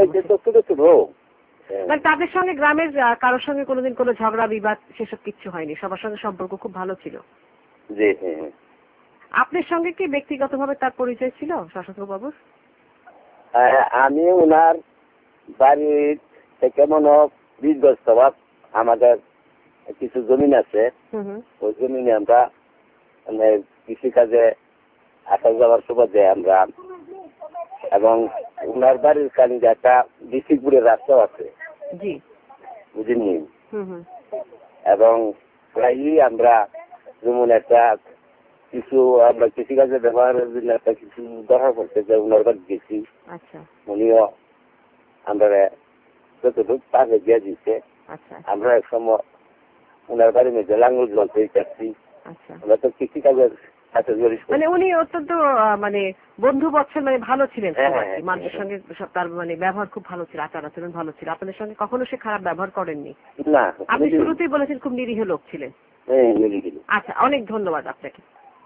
মানে তাদের সঙ্গে গ্রামের কারোর সঙ্গে কোনোদিন কোনো ঝগড়া বিবাদ সেসব কিচ্ছু হয়নি, সবার সঙ্গে সম্পর্ক খুব ভালো ছিল? জি। আপনার সঙ্গে কি ব্যক্তিগতভাবে তার পরিচয় ছিল শশাঙ্ক বাবুর? আমি ওনার বাড়ির থেকে মনে বিশ গজ স্বভাব, আমাদের কিছু জমিন আছে, ওই জমিনে আমরা মানে কৃষিকাজে আসা যাওয়ার সুবাদে আমরা, এবং ওনার বাড়ির কাছে একটা ডিস্ট্রিক্টপুরের রাস্তাও আছে, বুঝিনি, এবং প্রায়ই আমরা যেমন একটা কিছু আমরা কৃষিকাজে ব্যবহারের জন্য একটা কিছু দরকার করতে যে ওনার বাড়ি গেছি, উনিও আমরা যতটুকু পাশে দিয়ে দিচ্ছে, আমরা এক সময় ওনার বাড়ির মধ্যে লাঙ্গল জলতে চাচ্ছি, আমরা তো কৃষিকাজের সাথে জড়িত। মানে উনি অত্যন্ত মানে বন্ধু বৎসল, মানে ভালো ছিলেন মানুষের সঙ্গে, তার মানে ব্যবহার খুব ভালো ছিল, আচার আচরণ ভালো ছিল, আপনাদের সঙ্গে কখনো সে খারাপ ব্যবহার করেননি? না, আপনি শুরুতেই বলেছেন খুব নিরীহ লোক ছিলেন। আচ্ছা, অনেক ধন্যবাদ আপনাকে।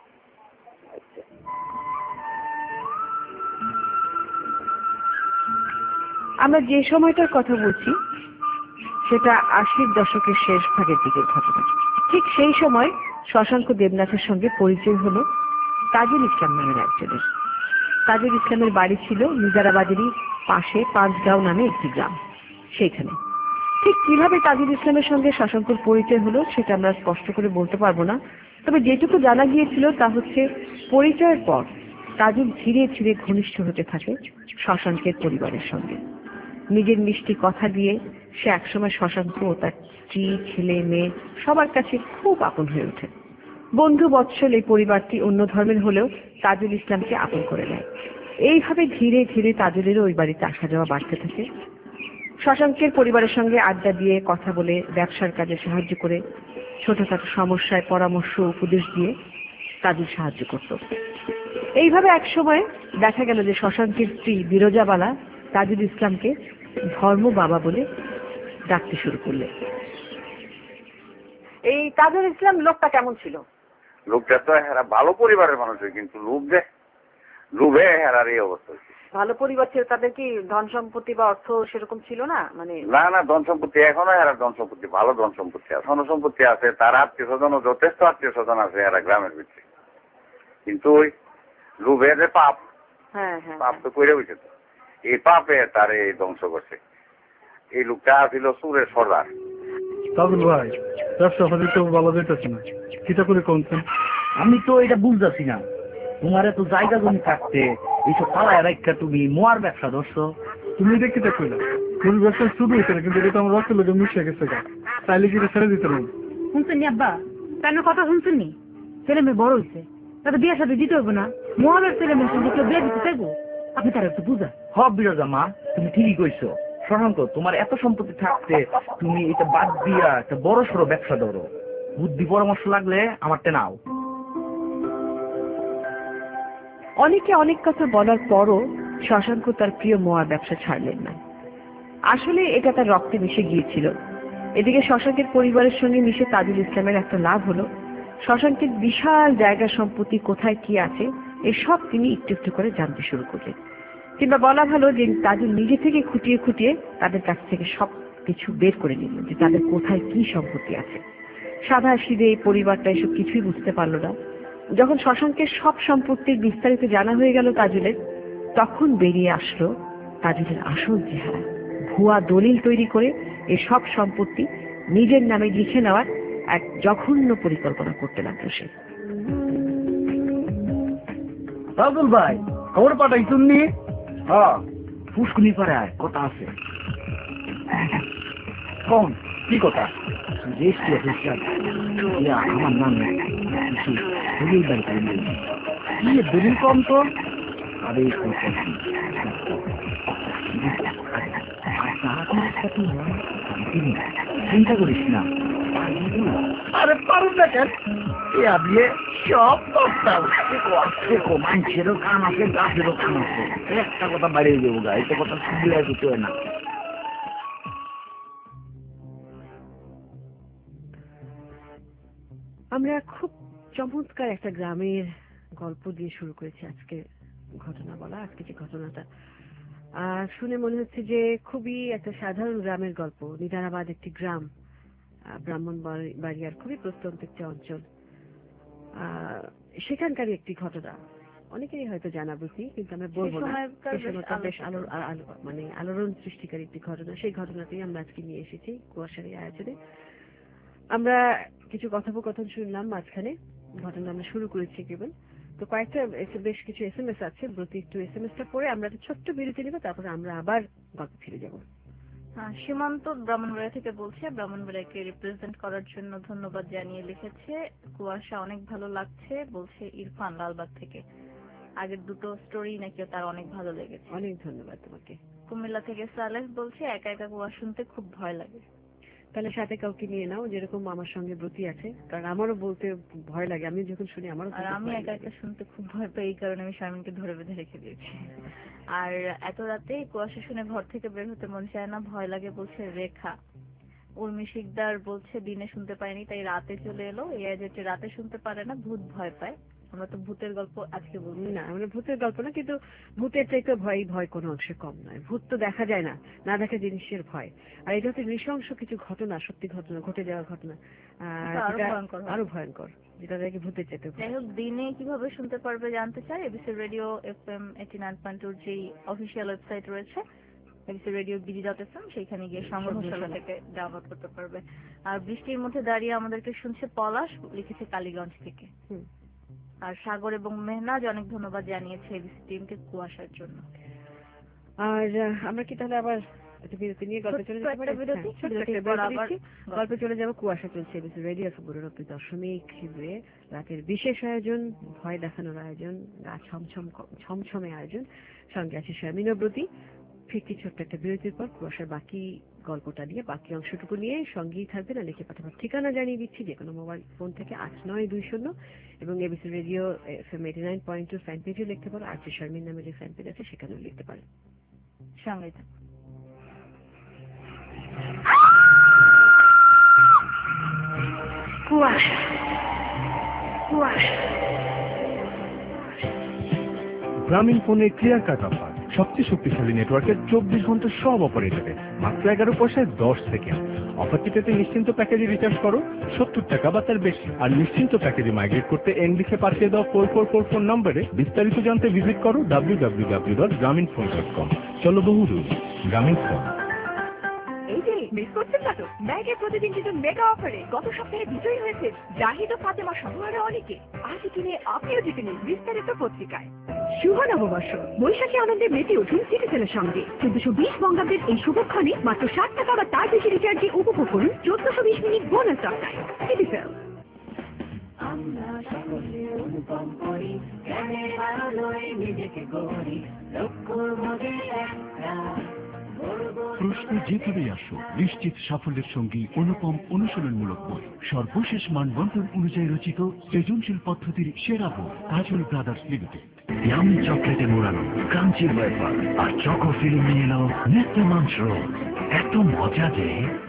আমরা যে সময়টার কথা বলছি সেটা আশির দশকের শেষ ভাগের দিকের ঘটনা। ঠিক সেই সময় শশাঙ্ক দেবনাথের সঙ্গে পরিচয় হলো তাজুল ইসলাম নামের একজনের। তাজুল ইসলামের বাড়ি ছিল নিজারাবাদেরই পাশে পাঁচগাঁও নামে একটি গ্রাম, সেইখানে। ঠিক কিভাবে তাজুল ইসলামের সঙ্গে শশাঙ্কর পরিচয় হলো সেটা আমরা স্পষ্ট করে বলতে পারবো না, তবে যেটুকু জানা গিয়েছিল তা হচ্ছে পরিচয়ের পর তাজুল ধীরে ধীরে ঘনিষ্ঠ হতে থাকে শশাঙ্কের পরিবারের সঙ্গে। নিজের মিষ্টি কথা দিয়ে সে একসময় শশাঙ্ক ও তার স্ত্রী, ছেলে, মেয়ে সবার কাছে খুব আপন হয়ে ওঠে। বন্ধু বৎসল এই পরিবারটি অন্য ধর্মের হলেও তাজুল ইসলামকে আপন করে নেয়। এইভাবে ধীরে ধীরে তাজুলেরও ওই বাড়িতে আসা যাওয়া বাড়তে থাকে। শশাঙ্কের পরিবারের সঙ্গে আড্ডা দিয়ে, কথা বলে, ব্যবসার কাজে সাহায্য করে, ছোটখাটো সমস্যায় পরামর্শ উপদেশ দিয়ে তাজুল সাহায্য করত। এইভাবে এক সময় দেখা গেল যে শশাঙ্কের স্ত্রী বিরজাবালা তাজুল ইসলামকে ধর্ম বাবা বলে ডাকতে শুরু করলে। এই তাজুল ইসলাম লোকটা কেমন ছিল? লোকটা তো এরা ভালো পরিবারের মানুষ, কিন্তু লোক যে লোভে এরার এই অবস্থা। ভালো পরিবার ছিল, তাদের কি ধন সম্পত্তি বা অর্থ সেরকম ছিল না? মানে না না, ধন সম্পত্তি এখনো এরা ধন সম্পত্তি, ভালো ধন সম্পত্তি আছে, ধন সম্পত্তি আছে, তার আত্মীয় স্বজন যথেষ্ট আত্মীয় স্বজন আছে এরা গ্রামের ভিতরে, কিন্তু ওই লোভে যে পাপ, হ্যাঁ হ্যাঁ পাপ তো করে হয়েছে, তো এই পাপে তার এই ধ্বংস করছে। এই লোকটা ছিল সুরের সর্দার। তাজুল ভাই, ব্যবসা ফাঁদি তো ভালো যেতেছে না, কিটা করে কমছেন? আমি তো এটা বুঝতেছি না, তোমার এত জায়গা জমি থাকতে এইসব পালায় রাখা তুমি মোয়ার ব্যবসা ধরছো। তুমি এটা কিটা কইলা? তুমি ব্যবসা শুরু হয়েছে না, কিন্তু এটা তো আমার রক্তের লোকে মিশে গেছে, তাইলে কি এটা ছেড়ে দিতে পারবো? শুনছেন নি আব্বা, কেন কথা শুনছেন নি? ছেলে মেয়ে বড় হয়েছে, তাদের বিয়ের সাথে দিতে হইব না? মহাবের ছেলে মেয়ের সঙ্গে কেউ বিয়ে দিতে চাইবো? আপনি তার একটু বুঝা। হব বিরজা মা, তুমি ঠিকই কইছো। শশাঙ্ক, তোমার এত সম্পত্তি থাকতে তুমি এটা বাদ দিয়া একটা বড় সড়ো ব্যবসা ধরো। বুদ্ধি পরামর্শ লাগলে আমারটা নাও। অনেকে অনেক কথা বলার পরও শশাঙ্ক তার প্রিয় মোয়ার ব্যবসা ছাড়লেন না। আসলে এটা তার রক্তে মিশে গিয়েছিল। এদিকে শশাঙ্কের পরিবারের সঙ্গে মিশে তাজুল ইসলামের একটা লাভ হলো, শশাঙ্কের বিশাল জায়গা সম্পত্তি কোথায় কি আছে এসব তিনি একটু একটু করে জানতে শুরু করলেন। কিংবা বলা ভালো যে তাজুল নিজে থেকে খুঁটিয়ে খুঁটিয়ে তাদের কাছ থেকে সব কিছু বের করে নিল, যে তাদের কোথায় কি সম্পত্তি আছে। সাদা সিধে এই পরিবারটা এসব কিছুই বুঝতে পারল না। যখন শশাঙ্কের সব সম্পত্তির বিস্তারিত জানা হয়ে গেল তাজুলের, তখন বেরিয়ে আসলো তাজুলের আসল চেহারা। ভুয়া দলিল তৈরি করে এই সব সম্পত্তি নিজের নামে লিখে নেওয়ার এক জঘন্য পরিকল্পনা করতে লাগলো সে। তাজুল ভাই, খবর পাঠাই শুননি? হ্যাঁ, ফুসকুনি পাড়ায় কথা আছে। কোন কি কথা? আমার নাম দলিল কম তো, আরে চিন্তা করিস না। আরে পারুন না কেন, সব মানুষেরও কান আছে, গাছেরও কান আছে। একটা কথা বাড়িয়ে দেবো গা, এটা কথা শুনলে কিছু হয় না। আমরা খুব চমৎকার একটা গ্রামের গল্প দিয়ে শুরু করেছি আজকে ঘটনা বলা। আজকে যে ঘটনাটা আর শুনে মনে হচ্ছে যে খুবই একটা সাধারণ গ্রামের গল্প। নিদারাবাদ একটি গ্রাম, ব্রাহ্মণ বাড়িয়ার খুবই প্রত্যন্ত একটি অঞ্চল। আহ সেখানকারই একটি ঘটনা অনেকেরই হয়তো জানা বুঝি, কিন্তু আমরা বলবো না। বেশ আলো মানে আলোড়ন সৃষ্টিকারী একটি ঘটনা, সেই ঘটনাটি আমরা আজকে নিয়ে এসেছি কুয়াশার এই আয়োজনে। আমরা কিছু কথোপকথন শুনলাম মাঝখানে, ঘটনা আমরা শুরু করেছি কেবল। তো কয়েকটা বেশ কিছু এস এম এস আছে, প্রতি একটু এস এম এসটা পড়ে আমরা একটা ছোট্ট বিরতি নেব, তারপরে আমরা আবার গল্প ফিরে যাব। হ্যাঁ, সীমান্ত ব্রাহ্মণবাড়িয়া থেকে বলছে। ব্রাহ্মণবাড়িয়াকে রিপ্রেজেন্ট করার জন্য ধন্যবাদ জানিয়ে লিখেছে, কুয়াশা অনেক ভালো লাগছে। বলছে ইরফান লালবাগ থেকে, আগের দুটো স্টোরি নাকি তার অনেক ভালো লেগেছে। অনেক ধন্যবাদ তোমাকে। কুমিল্লা থেকে সালেহ বলছে একা একা কুয়াশা শুনতে খুব ভয় লাগে। তাহলে সাথে কাউকে নিয়ে নাও, যেরকম আমার সঙ্গে ব্রতি আছে, কারণ আমারও বলতে ভয় লাগে। আমি যখন শুনি আমারও, আর আমি একা একা শুনতে খুব ভয় পাই, এই কারণে আমি শারমিনকে ধরে বেঁধে রেখে দিয়েছি। আর এত রাতে কুয়াশা শুনে ঘর থেকে বের হতে মন চায় না, ভয় লাগে বলছে রেখা। উর্মি শিকদার বলছে দিনে শুনতে পায়নি তাই রাতে চলে এলো। এই যে রাতে শুনতে পারে না, ভূত ভয় পায়। আমরা তো ভূতের গল্প আজকে বলছি না, মানে ভূতের গল্প না, কিন্তু ভূতের চাইতে ভয় ভয় কোনো অংশে কম নয়। ভূত তো দেখা যায় না, না দেখা জিনিসের ভয়। আর এটা হচ্ছে নৃশংস কিছু ঘটনা, সত্যি ঘটনা, ঘটে যাওয়া ঘটনা, আরো ভয়ঙ্কর, যেটা দেখে ভূতের চাইতে। যাই হোক, দিনে কিভাবে শুনতে পারবে জানতে চাই, ABC radio F M eighty nine point two যেই অফিসিয়াল ওয়েবসাইট রয়েছে ABC radio BD dot F M, সেইখানে গিয়ে সংগ্রহশালা থেকে ডাউনলোড করতে পারবে। আর বৃষ্টির মধ্যে দাঁড়িয়ে আমাদেরকে শুনছে পলাশ, লিখেছে কালীগঞ্জ থেকে। আর সাগর এবং মেহনাজ অনেক ধন্যবাদ জানিয়েছে এবিসি টিমকে কুয়াশার জন্য। আর আমরা কি তাহলে আবার একটা বিরতি নিয়ে গল্পে চলে যেতে পারি? গল্পে চলে যাবো। কুয়াশা চলছে এবিসি রেডিও নব্বই দশমিক দুয়ে, রাতের বিশেষ আয়োজন, ভয় দেখানোর আয়োজন, গা ছমছম ছমছমে আয়োজন। সঙ্গে আছে শারমিন ও ব্রতি। ফিরছি ছোট্ট একটা বিরতির পর কুয়াশার বাকি গল্পটা নিয়ে, বাকি অংশটুকু নিয়ে সঙ্গেই থাকবেন। আর লিখে পাঠাবার ঠিকানা জানিয়ে দিচ্ছি, যে কোনো মোবাইল ফোন থেকে আট নয় দুই শূন্য, এবং ABC radio F M eighty nine point two fan পেজে লিখতে পারো। আর যে শারমিন নামে যে ফ্যান পেজ আছে সেখানেও লিখতে পারেন। সঙ্গেই থাকুন। কুয়াশা কুয়াশা গ্রামীণ ফোনে ক্লিয়ার কাট অফার, সবচেয়ে শক্তিশালী নেটওয়ার্কের চব্বিশ ঘন্টা সব অপারেটরে মাত্র এগারো পয়সায় দশ সেকেন্ড। অফারটি পেতে নিশ্চিন্ত প্যাকেজে রিচার্জ করো সত্তর টাকা বা তার বেশি, আর নিশ্চিন্ত প্যাকেজে মাইগ্রেট করতে এন লিখে পাঠিয়ে দাও ফোর ফোর ফোর ফোর নম্বরে। বিস্তারিত জানতে ভিজিট করো W W W dot Grameen phone dot com. চলো বহুদূর, গ্রামীণ ফোন। এই যে মিস করছেন না তো, ব্যাগে প্রতিদিন কিন্তু মেগা অফারে গত সপ্তাহে বিজয়ী হয়েছে জাহিদ ও ফাতেমা সহ আরো অনেকে। আজ কিনে আপনিও জিতে নিন বিস্তারিত পত্রিকায়। শুভ নববর্ষ, বৈশাখী আনন্দে মেতে উঠুন সিটিসেলের সঙ্গে। চোদ্দশো বিশ বঙ্গাব্দের এই শুভক্ষণে মাত্র ষাট টাকা বা তার বেশি রিচার্জে উপভোগ করুন চোদ্দশো বিশ মিনিট বোনাস টাকায়। সিটিসেল। আমরা সকলে অনুপম করি, জ্ঞানের আলোয় নিজেকে গড়ি, লক্ষ্যর মধ্যে একটা প্রশ্ন যেভাবেই আসো, নিশ্চিত সাফল্যের সঙ্গী অনুপম অনুশীলনমূলক বই, সর্বশেষ মানবন্ধন অনুযায়ী রচিত সৃজনশীল পদ্ধতির সেরা বই, কাজল ব্রাদার্স লিমিটেড। ইয়ামি চকলেটে মোড়ানো ক্রাঞ্চি ওয়েফার আর চকো ফিলিং নিয়ে এলো নেস্টে মাঞ্চ রোল। এত মজা যে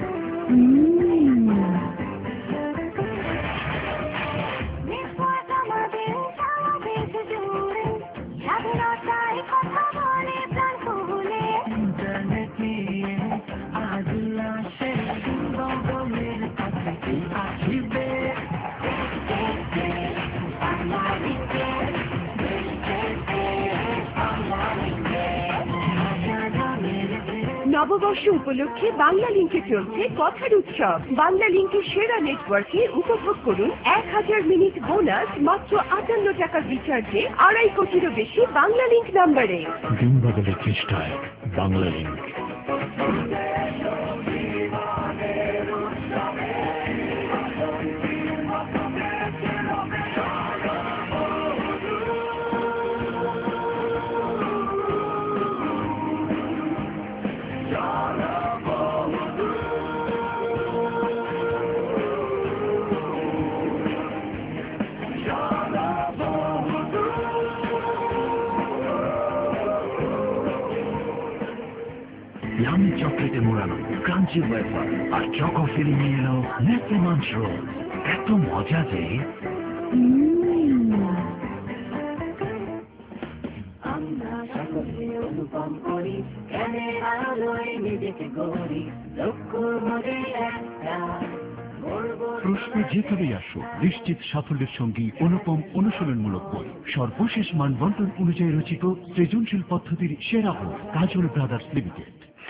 নববর্ষ উপলক্ষে বাংলা লিঙ্কে চলছে কথার উৎসব। বাংলা লিঙ্কের সেরা নেটওয়ার্কে উপভোগ করুন এক হাজার মিনিট বোনাস মাত্র আটান্ন টাকার রিচার্জে আড়াই কোটিরও বেশি বাংলা লিঙ্ক নাম্বারে। দিন বদলের চেষ্টায় বাংলা লিঙ্ক। ইয়ামি চকলেটে মোড়ানো ক্রাঞ্চি ওয়েফার আর চকো ফিলিং নিয়ে এলো নেস্টে মাঞ্চ রোল। এত মজা যে আমরা সকলে অনুপম করি, জ্ঞানের আলোয় নিজেকে গড়ি, লক্ষ্যর মধ্যে একটা প্রশ্ন যেভাবেই আসো, নিশ্চিত সাফল্যের সঙ্গী অনুপম অনুশীলনমূলক বই, সর্বশেষ মানবন্ধন অনুযায়ী রচিত সৃজনশীল পদ্ধতির সেরা বই, কাজল ব্রাদার্স লিমিটেড।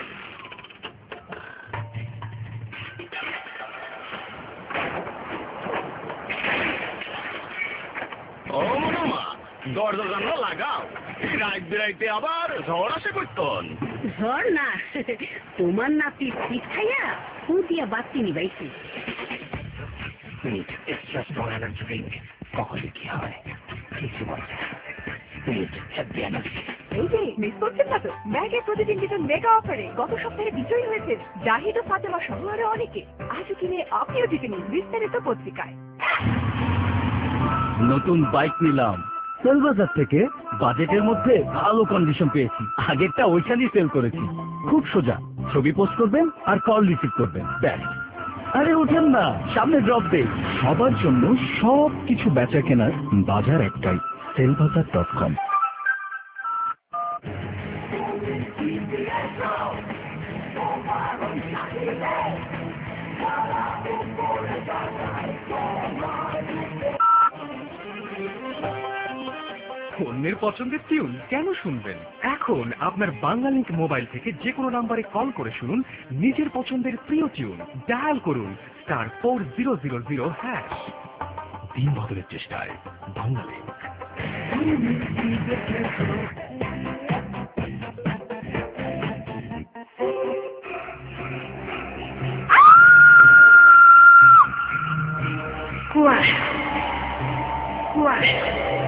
দরজা জানলা লাগাও, রাত বেড়াইতে আবার ঝড় আসে করতন। ঝড় না, তোমার নাতি পিঠ খাইয়া ফুটিয়া বাতি নিবাইছি। কখনই কি হয় কিছু বলছে না। এই যে মিস করছেন না তো, ব্যাগে প্রতিদিন কিন্তু মেগা অফারে গত সপ্তাহে বিজয়ী হয়েছে জাহিদ ও ফাতেমা সহ আরো অনেকে। আজ কিনে আপনিও জিতে নিন বিস্তারিত পত্রিকায়। নতুন বাইক নিলাম সেলবাজার থেকে, বাজেটের মধ্যে ভালো কন্ডিশন পেয়েছি। আগেরটা ওইখানেই সেল করেছি। খুব সোজা, ছবি পোস্ট করবেন আর কল রিসিভ করবেন, ব্যাস। আরে ওঠেন না, সামনে ড্রপ দেই। সবার জন্য সব কিছু বেচা কেনার বাজার একটাই, সেলবাজার ডট কম। অন্যের পছন্দের টিউন কেন শুনবেন? এখন আপনার বাংলালিংক মোবাইল থেকে যে কোনো নাম্বারে কল করে শুনুন নিজের পছন্দের প্রিয় টিউন। ডায়াল করুন star four zero zero zero hash. দিন বদলের চেষ্টায় বাংলালিংক। কুয়াশা কুয়াশা।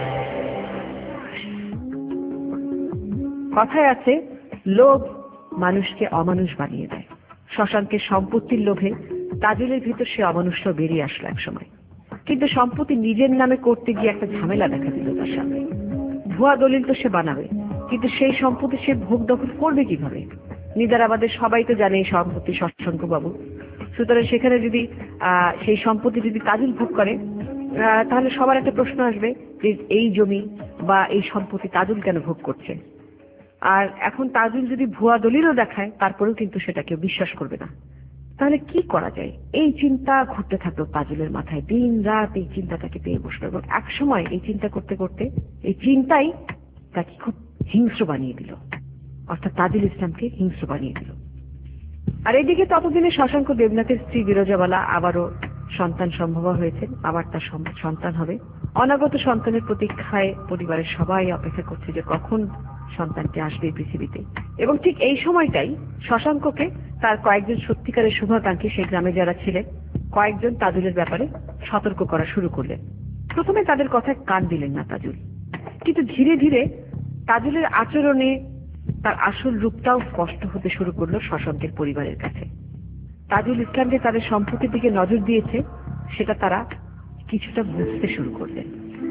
কথায় আছে, লোভ মানুষকে অমানুষ বানিয়ে দেয়। শশাঙ্কের সম্পত্তির লোভে তাজুলের ভিতর সে অমানুষটা বেরিয়ে আসলো এক সময়, কিন্তু সম্পত্তি নিজের নামে করতে গিয়ে একটা ঝামেলা দেখা দিল তার সামনে। ভুয়া দলিল তো সে বানাবে, কিন্তু সেই সম্পত্তি সে ভোগ দখল করবে কিভাবে? নিদারাবাদের সবাই তো জানে এই সম্পত্তি শশাঙ্ক বাবু। সুতরাং সেখানে যদি আহ সেই সম্পত্তি যদি তাজুল ভোগ করে আহ তাহলে সবার একটা প্রশ্ন আসবে যে এই জমি বা এই সম্পত্তি তাজুল কেন ভোগ করছে। আর এখন তাজুল যদি ভুয়া দলিলও দেখায় তারপরেও কিন্তু সেটা কেউ বিশ্বাস করবে না। তাহলে কি করা যায়, এই চিন্তা ঘুরতে থাকলো তাজুলের মাথায়, দিন রাত এই চিন্তাটাকে পেয়ে বসলো। এবং এক সময় এই চিন্তা করতে করতে এই চিন্তাই তাকে খুব হিংস্র বানিয়ে দিল, অর্থাৎ তাজুল ইসলামকে হিংস্র বানিয়ে দিল। আর এদিকে ততদিনে শশাঙ্ক দেবনাথের স্ত্রী বিরজাবালা আবারও সন্তান সম্ভব হয়েছেন, আবার তার সন্তান হবে। অনাগত সন্তানের প্রতীক্ষায় পরিবারের সবাই অপেক্ষা করছে যে কখন সন্তানটি আসবে পৃথিবীতে। এবং ঠিক এই সময়টাই শশাঙ্ককে তার কয়েকজন সত্যিকারের শুভাকাঙ্ক্ষী সেই গ্রামে যারা ছিলেন কয়েকজন তাজুলের ব্যাপারে সতর্ক করা শুরু করলেন। প্রথমে তাদের কথায় কান দিলেন না তাজুল, কিন্তু ধীরে ধীরে তাজুলের আচরণে তার আসল রূপটাও স্পষ্ট হতে শুরু করলো শশাঙ্কের পরিবারের কাছে। তাজুল ইসলাম যে তাদের সম্পত্তির দিকে নজর দিয়েছে সেটা তারা কিছুটা বুঝতে শুরু করলেন।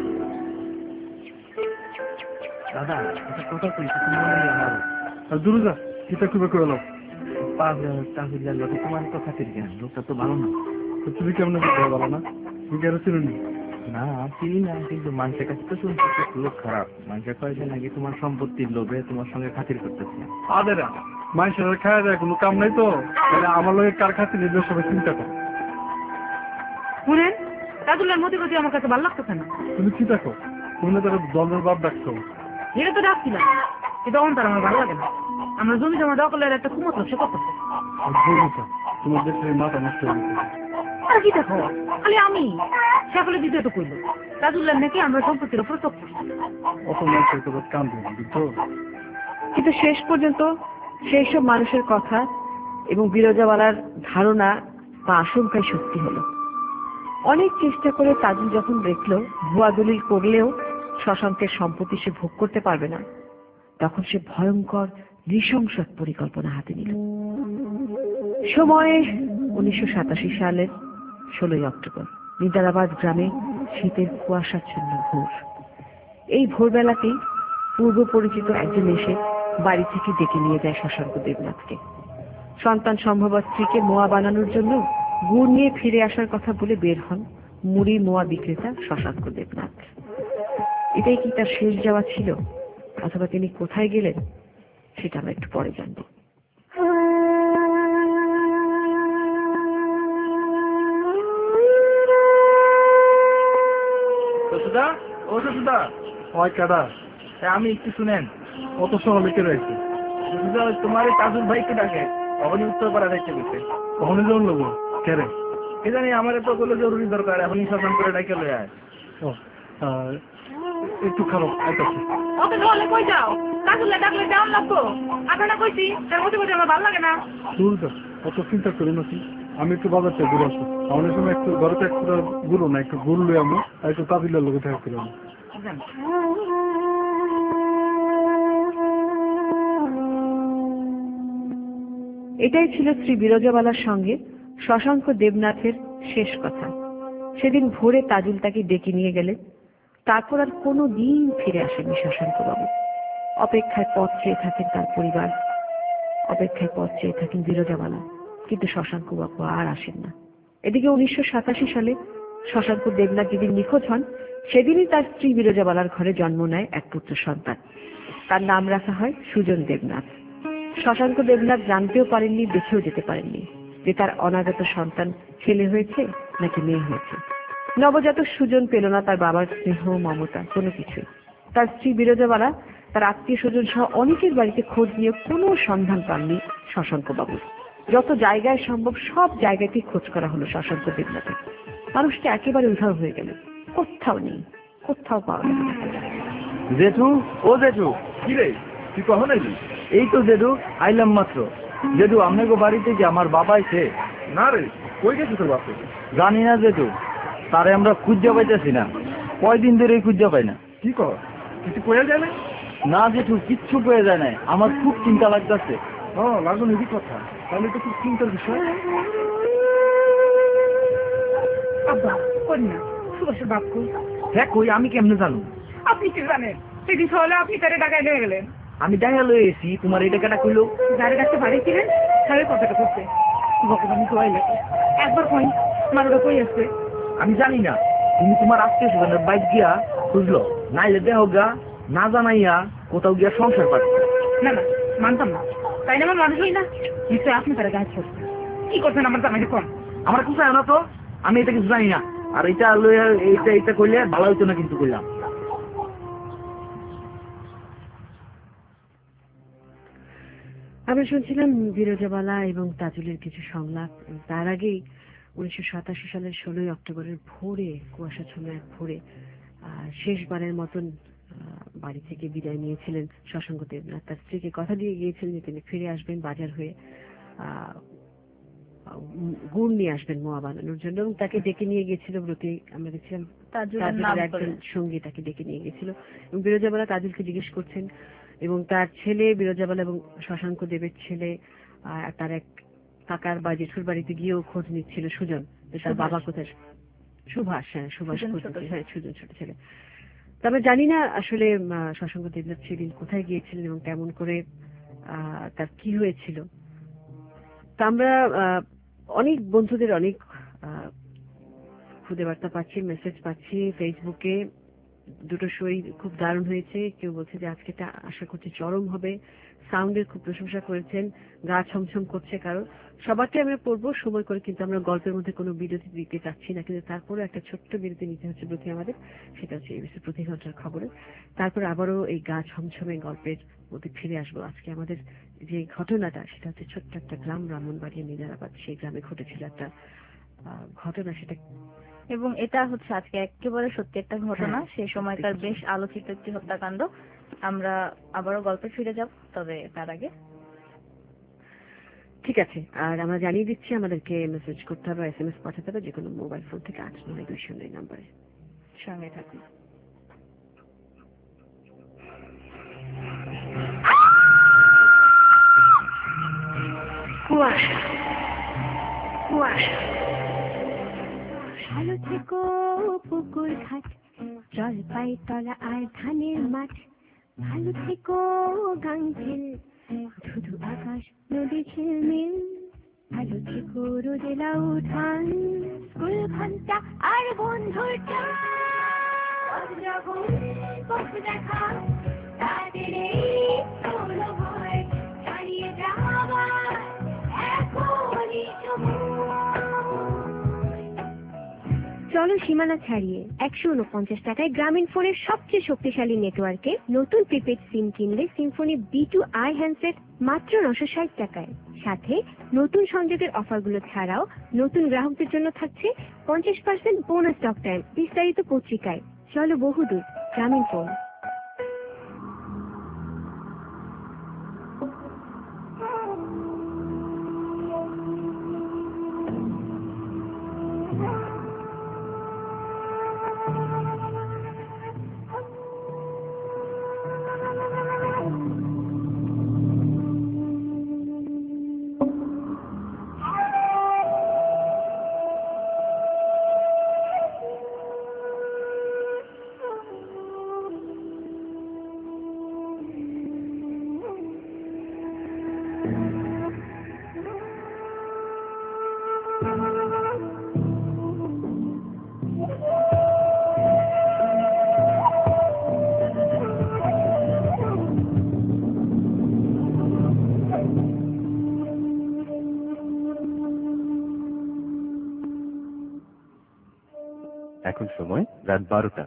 দাদা এটা কথা কইছি তোমার দুরুজা এটা কিভাবে করে নাও তাজুল্লাহ লোক তোমার তো খাতির জ্ঞান, লোকটা তো ভালো না। তুমি কেমন ভালো না, তুমি কেন ছিল না চিনি না, কিন্তু মানুষের কাছে তো শুনছি লোক খারাপ। মানুষের কয়েছে নাকি তোমার সম্পত্তির লোভে তোমার সঙ্গে খাতির করতেছে। আদের মানুষের খাওয়া যায় কোনো কাম নাই তো, তাহলে আমার লোকের কার খাতির নিজের সবাই চিন্তা করো। শুনেন তাজুল্লার মতি গতি আমার কাছে ভালো লাগতেছে না। তুমি কি দেখো, তুমি না তার দলের বাপ ডাকছো। এটা তো ডাকছিলাম, কিন্তু অন্তর আমার ভালো লাগে না। আমরা জমি জমা দখলের একটা কুমত সে কত তোমার দেশের মাথা নষ্ট হয়ে গেছে। আর কি দেখো খালি আমি সকলে দিতে তো কইল তাজুল্লাহ নাকি আমরা সম্পত্তির উপর চোখ অত মানুষের কথা কান দেবেন বুঝছো। কিন্তু শেষ পর্যন্ত সেই সব মানুষের কথা এবং বিরজাওয়ালার ধারণা বা আশঙ্কায় সত্যি হলো। অনেক চেষ্টা করে তাজুল যখন দেখলো ভুয়া দলিল করলেও শশাঙ্কের সম্পত্তি সে ভোগ করতে পারবে না, তখন সে ভয়ঙ্কর নৃশংস এক পরিকল্পনা হাতে নিল। সময় উনিশশো সাতাশি সালের ষোলোই অক্টোবর, নিজারাবাদ গ্রামে শীতের কুয়াশাচ্ছন্ন ভোর। এই ভোরবেলাতেই পূর্ব পরিচিত একজন এসে বাড়ি থেকে ডেকে নিয়ে যায় শশাঙ্ক দেবনাথকে। সন্তান সম্ভব স্ত্রীকে মোয়া বানানোর জন্য গুড় নিয়ে ফিরে আসার কথা বলে বের হন মুড়ি মোয়া বিক্রেতা শশাঙ্ক দেবনাথ। এটাই কি তার শেষ যাওয়া ছিল, অথবা তিনি কোথায় গেলেন সেটা আমরা একটু পরে জানবো। ও সুদা হয় কাদা আমি একটু শুনেন। অত সময় লিখে রয়েছে তোমার তাজুল ভাইকে ডাকে, তখনই উত্তর করা দেখতে পেতে কখনই যখন লোক কেরে কে জানি আমার তো বলে জরুরি দরকার, এখনই শাসন করে ডাকে লয়ে আয়। ও একটু খারাপ আইতাছে। অত ঢলে কই যাও, তাজুল্লাহ ডাকলে যাওয়ার লাগবো। আপনারা কইছি তার মধ্যে মধ্যে আমার ভালো লাগে না। দুর্গা অত চিন্তা করি নাকি, আমি একটু বাজার থেকে ঘুরে আসবো। আমাদের সময় একটু ঘরে তো একটু ঘুরো না, একটু ঘুরলে আমরা আর একটু তাবিলের লোকে দেখা করি আমরা। এটাই ছিল শ্রী বিরজাবালার সঙ্গে শশাঙ্ক দেবনাথের শেষ কথা। সেদিন ভোরে তাজুল তাকে ডেকে নিয়ে গেলেন। তারপর আর কোনো দিন ফিরে আসেনি শশাঙ্ক বাবু। অপেক্ষায় পথ চেয়ে থাকেন তার পরিবার, অপেক্ষায় পথ চেয়ে থাকেন বিরজাবালা, কিন্তু শশাঙ্ক বাবু আর আসেন না। এদিকে উনিশশো সাতাশি সালে শশাঙ্ক দেবনাথ যেদিন নিখোঁজ হন সেদিনই তার স্ত্রী বিরজাবালার ঘরে জন্ম নেয় এক পুত্র সন্তান। তার নাম রাখা হয় সুজন দেবনাথ। শশাঙ্ক দেবনাথ জানতেও পারেননি, দেখেও যেতে পারেননি যে তার অনাগত সন্তান ছেলে হয়েছে নাকি মেয়ে হয়েছে। নবজাতক সুজন পেল না তার বাবার স্নেহ মমতা, কোনো কিছু। তার স্ত্রী বিরজাবালা তার আত্মীয় স্বজন সহ অনেকের বাড়িতে খোঁজ নিয়ে কোনো সন্ধান পাননি শশাঙ্ক বাবুর। যত জায়গায় সম্ভব সব জায়গাতেই খোঁজ করা হলো শশাঙ্ক দেবনাথের। মানুষটা একেবারে উধাও হয়ে গেল, কোথাও নেই, কোথাও পাওয়া গেল না। জেঠু ও জেঠু কি রে তুই কখন এলি? এই তো জেঠু আইলাম মাত্র। জেঠু আপনাকে বাড়িতে কি আমার বাবা আছে? না রে, কই গেছে তোর বাপে? জানি না জেঠু, তারে আমরা খুঁজা পাইতেছি না, কয়দিন ধরে খুঁজা পাই না। কি কর, কিছু কয়ে যায় না? না জেঠু, কিচ্ছু কয়ে যায় না, আমার খুব চিন্তা লাগতেছে। ও লাগুন এই কথা, তাহলে তো খুব চিন্তার বিষয়। আব্বা কই না সুভাষের বাপ কই? হ্যাঁ কই, আমি কেমনে জানো? আপনি কি জানেন? সেদিন সকালে আপনি তারে ঢাকায় নিয়ে গেলেন। আমি দেখা লয়ে এসি, তোমার এই টাকাটা কইলো? যারে কাছে বাড়ি ছিলেন তাদের কথাটা করতে। ভগবান কইলে একবার কই মারোটা কই আছে আমি জানি না, তুমি তোমার আত্মীয় স্বজনের বাইক গিয়া খুঁজলো, নাইলে দেহ গা না জানাইয়া কোথাও গিয়া সংসার পাচ্ছে। না না মানতাম না, তাই না আমার মানুষ হই না, নিশ্চয় আপনি তারা গাছ করছেন। কি করছেন আমার জামাইকে কম? আমার কোথায় না তো, আমি এটা কিছু জানি না। আর এটা লইয়া এইটা এইটা কইলে ভালো হইতো না, কিন্তু কইলাম। আমরা শুনছিলাম বিরোজাবালা এবং তাজুলের কিছু সংলাপ। তার আগেই উনিশশো সাতাশি সালের ষোলোই অক্টোবরের ভোরে, কুয়াশাচ্ছন্ন এক ভোরে শেষবারের মতন বাড়ি থেকে বিদায় নিয়েছিলেন শশাঙ্ক দেবনাথ। তার স্ত্রীকে কথা দিয়ে গিয়েছিলেন যে তিনি ফিরে আসবেন বাজার হয়ে, আহ গুড় নিয়ে আসবেন মোয়া বানানোর জন্য, এবং তাকে ডেকে নিয়ে গেছিল ব্রতী। আমরা দেখছিলাম তাজুলের একজন সঙ্গী তাকে ডেকে নিয়ে গেছিল, এবং বিরোজাবালা তাজুলকে জিজ্ঞেস করছেন, এবং তার ছেলে বিরোজাবালা এবং শশাঙ্ক দেবের ছেলে তার এক কাকার বা জেঠুর বাড়িতে গিয়েও খোঁজ নিচ্ছিল সুজন, যে তার বাবা কোথায়। সুভাষ, হ্যাঁ সুভাষ, হ্যাঁ সুজন ছোট ছেলে। তবে জানি না আসলে শশাঙ্ক দেবনাথ সেদিন কোথায় গিয়েছিলেন এবং কেমন করে আহ তার কি হয়েছিল। তা আমরা অনেক বন্ধুদের অনেক খুদে বার্তা পাচ্ছি, মেসেজ পাচ্ছি ফেসবুকে। দুটো শোই খুব দারুণ হয়েছে, কেউ বলছে যে আজকেটা আশা করছি চরম হবে, সাউন্ডের খুব প্রশংসা করেছেন, গা ছমছম করছে কারো। সবারটাই আমরা পড়বো সময় করে, কিন্তু আমরা গল্পের মধ্যে কোনো বিরতি দিতে চাচ্ছি না, কিন্তু তারপরে একটা ছোট্ট বিরতি নিতে হচ্ছে প্রতি আমাদের, সেটা হচ্ছে এবিসি প্রতি ঘন্টার খবরে। তারপর আবারও এই গা ছমছমে গল্পের মধ্যে ফিরে আসবো। আজকে আমাদের যে ঘটনাটা সেটা হচ্ছে ছোট্ট একটা গ্রাম, ব্রাহ্মণবাড়িয়া নিজারাবাদ, সেই গ্রামে ঘটেছিল একটা ঘটনা, সেটা এবং এটা হচ্ছে আজকে একেবারে সত্যি একটা ঘটনা, সেই সময়কার বেশ আলোচিত একটি হত্যাকাণ্ড। আমরা আবারও গল্পে ফিরে যাব, তবে তার আগে ঠিক আছে। আর আমরা জানিয়ে দিচ্ছি আমাদেরকে মেসেজ করতে হবে, এস এম এস পাঠাতে হবে যে কোনো মোবাইল ফোন থেকে আট নয় দুই শূন্য নাম্বারে। সঙ্গে থাকুন। কুয়াশা কুয়াশা ভালো থেকো পুকুর ঘাট, জলপাই তলা আর ধানের মাঠ, ভালো থেকো গাঙ্গেল ধুধু আকাশ নদী ঝিলমিল, ভালো থেকো রোদেলা উঠান স্কুল ঘন্টা আর বন্ধুর টান, যখন পথ দেখা তাদের এই ষোলো ভয় ছাড়িয়ে যাবার এখনই সময়। চলো সীমানা ছাড়িয়ে একশো উনপঞ্চাশ টাকায় গ্রামীণ ফোনের সবচেয়ে শক্তিশালী নেটওয়ার্কে নতুন প্রিপেড সিম কিনলে Symphony B two I handset মাত্র নশো ষাট টাকায়। সাথে নতুন সংযোগের অফারগুলো ছাড়াও নতুন গ্রাহকদের জন্য থাকছে পঞ্চাশ পার্সেন্ট বোনাস টক টাইম। বিস্তারিত পত্রিকায়। চলো বহুদূর, গ্রামীণ ফোন। এখন সময় রাত বারোটা।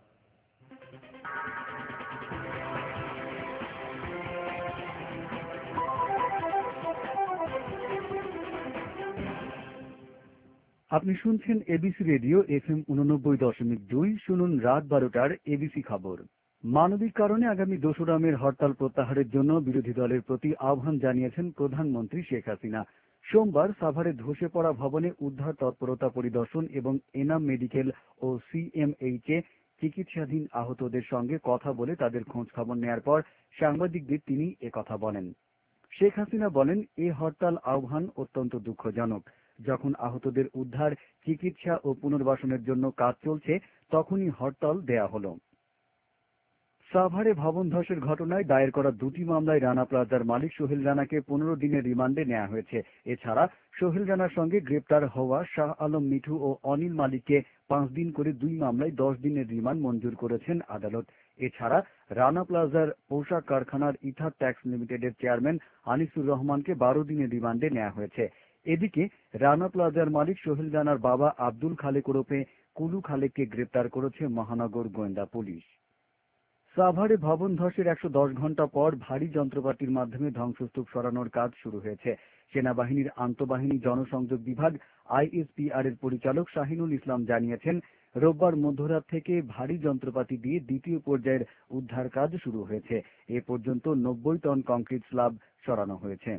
আপনি শুনছেন এবিসি রেডিও এফ এম উননব্বই দশমিক দুই। শুনুন রাত বারোটার এবিসি খবর। মানবিক কারণে আগামী দোসরা মের হরতাল প্রত্যাহারের জন্য বিরোধী দলের প্রতি আহ্বান জানিয়েছেন প্রধানমন্ত্রী শেখ হাসিনা। সোমবার সাভারে ধসে পড়া ভবনে উদ্ধার তৎপরতা পরিদর্শন এবং এনাম মেডিকেল ও সিএমএইচ এ চিকিৎসাধীন আহতদের সঙ্গে কথা বলে তাদের খোঁজ খবর নেয়ার পর সাংবাদিকদের তিনি একথা বলেন। শেখ হাসিনা বলেন, এ হরতাল আহ্বান অত্যন্ত দুঃখজনক। যখন আহতদের উদ্ধার, চিকিৎসা ও পুনর্বাসনের জন্য কাজ চলছে, তখনই হরতাল দেয়া হলো। সাভারে ভবন ধসের ঘটনায় দায়ের করা দুটি মামলায় রানা প্লাজার মালিক সোহেল রানাকে পনেরো দিনের রিমান্ডে নেওয়া হয়েছে। এছাড়া সোহেল রানার সঙ্গে গ্রেপ্তার হওয়া শাহ আলম মিঠু ও অনিল মালিককে পাঁচ দিন করে দুই মামলায় দশ দিনের রিমান্ড মঞ্জুর করেছেন আদালত। এছাড়া রানা প্লাজার পোশাক কারখানার ইথার ট্যাক্স লিমিটেডের চেয়ারম্যান আনিসুর রহমানকে বারো দিনের রিমান্ডে নেওয়া হয়েছে। এদিকে রানা প্লাজার মালিক সোহেল রানার বাবা আব্দুল খালেক ওরফে কুলু খালেককে গ্রেপ্তার করেছে মহানগর গোয়েন্দা পুলিশ। সাভারে ভবন ধসের একশো দশ ঘন্টা পর ভারী যন্ত্রপাতির মাধ্যমে ধ্বংসস্তূপ সরানোর কাজ শুরু হয়েছে। সেনাবাহিনীর আন্তঃবাহিনী জনসংযোগ বিভাগ আইএসপিআর এর পরিচালক শাহিনুল ইসলাম জানিয়েছেন, রোববার মধ্যরাত থেকে ভারী যন্ত্রপাতি দিয়ে দ্বিতীয় পর্যায়ের উদ্ধার কাজ শুরু হয়েছে। এ পর্যন্ত নব্বই টন কংক্রিট স্ল্যাব সরানো হয়েছে।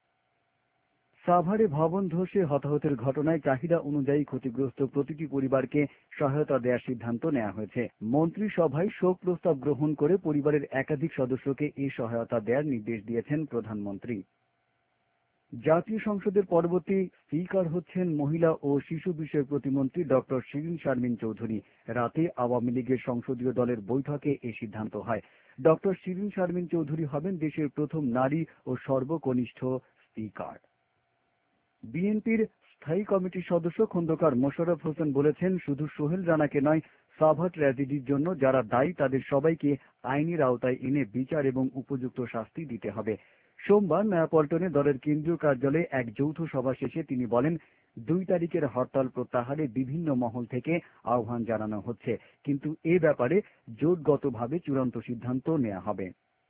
সাভারে ভবন ধসে হতাহতের ঘটনায় চাহিদা অনুযায়ী ক্ষতিগ্রস্ত প্রতিটি পরিবারকে সহায়তা দেওয়ার সিদ্ধান্ত নেওয়া হয়েছে। মন্ত্রিসভায় শোক প্রস্তাব গ্রহণ করে পরিবারের একাধিক সদস্যকে এই সহায়তা দেওয়ার নির্দেশ দিয়েছেন প্রধানমন্ত্রী। জাতীয় সংসদের পরবর্তী স্পিকার হচ্ছেন মহিলা ও শিশু বিষয়ক প্রতিমন্ত্রী ডক্টর শিরিন শারমিন চৌধুরী। রাতে আওয়ামী লীগের সংসদীয় দলের বৈঠকে এই সিদ্ধান্ত হয়। ডক্টর শিরিন শারমিন চৌধুরী হবেন দেশের প্রথম নারী ও সর্বকনিষ্ঠ স্পিকার। বিএনপির স্থায়ী কমিটির সদস্য খন্দকার মোশাররফ হোসেন বলেছেন, শুধু সোহেল রানাকে নয়, সাভা ট্র্যাজেডির জন্য যারা দায়ী তাদের সবাইকে আইনের আওতায় এনে বিচার এবং উপযুক্ত শাস্তি দিতে হবে। সোমবার নয়াপল্টনে দলের কেন্দ্রীয় কার্যালয়ে এক যৌথ সভা শেষে তিনি বলেন, দুই তারিখের হরতাল প্রত্যাহারে বিভিন্ন মহল থেকে আহ্বান জানানো হচ্ছে, কিন্তু এ ব্যাপারে জোটগতভাবে চূড়ান্ত সিদ্ধান্ত নেওয়া হবে।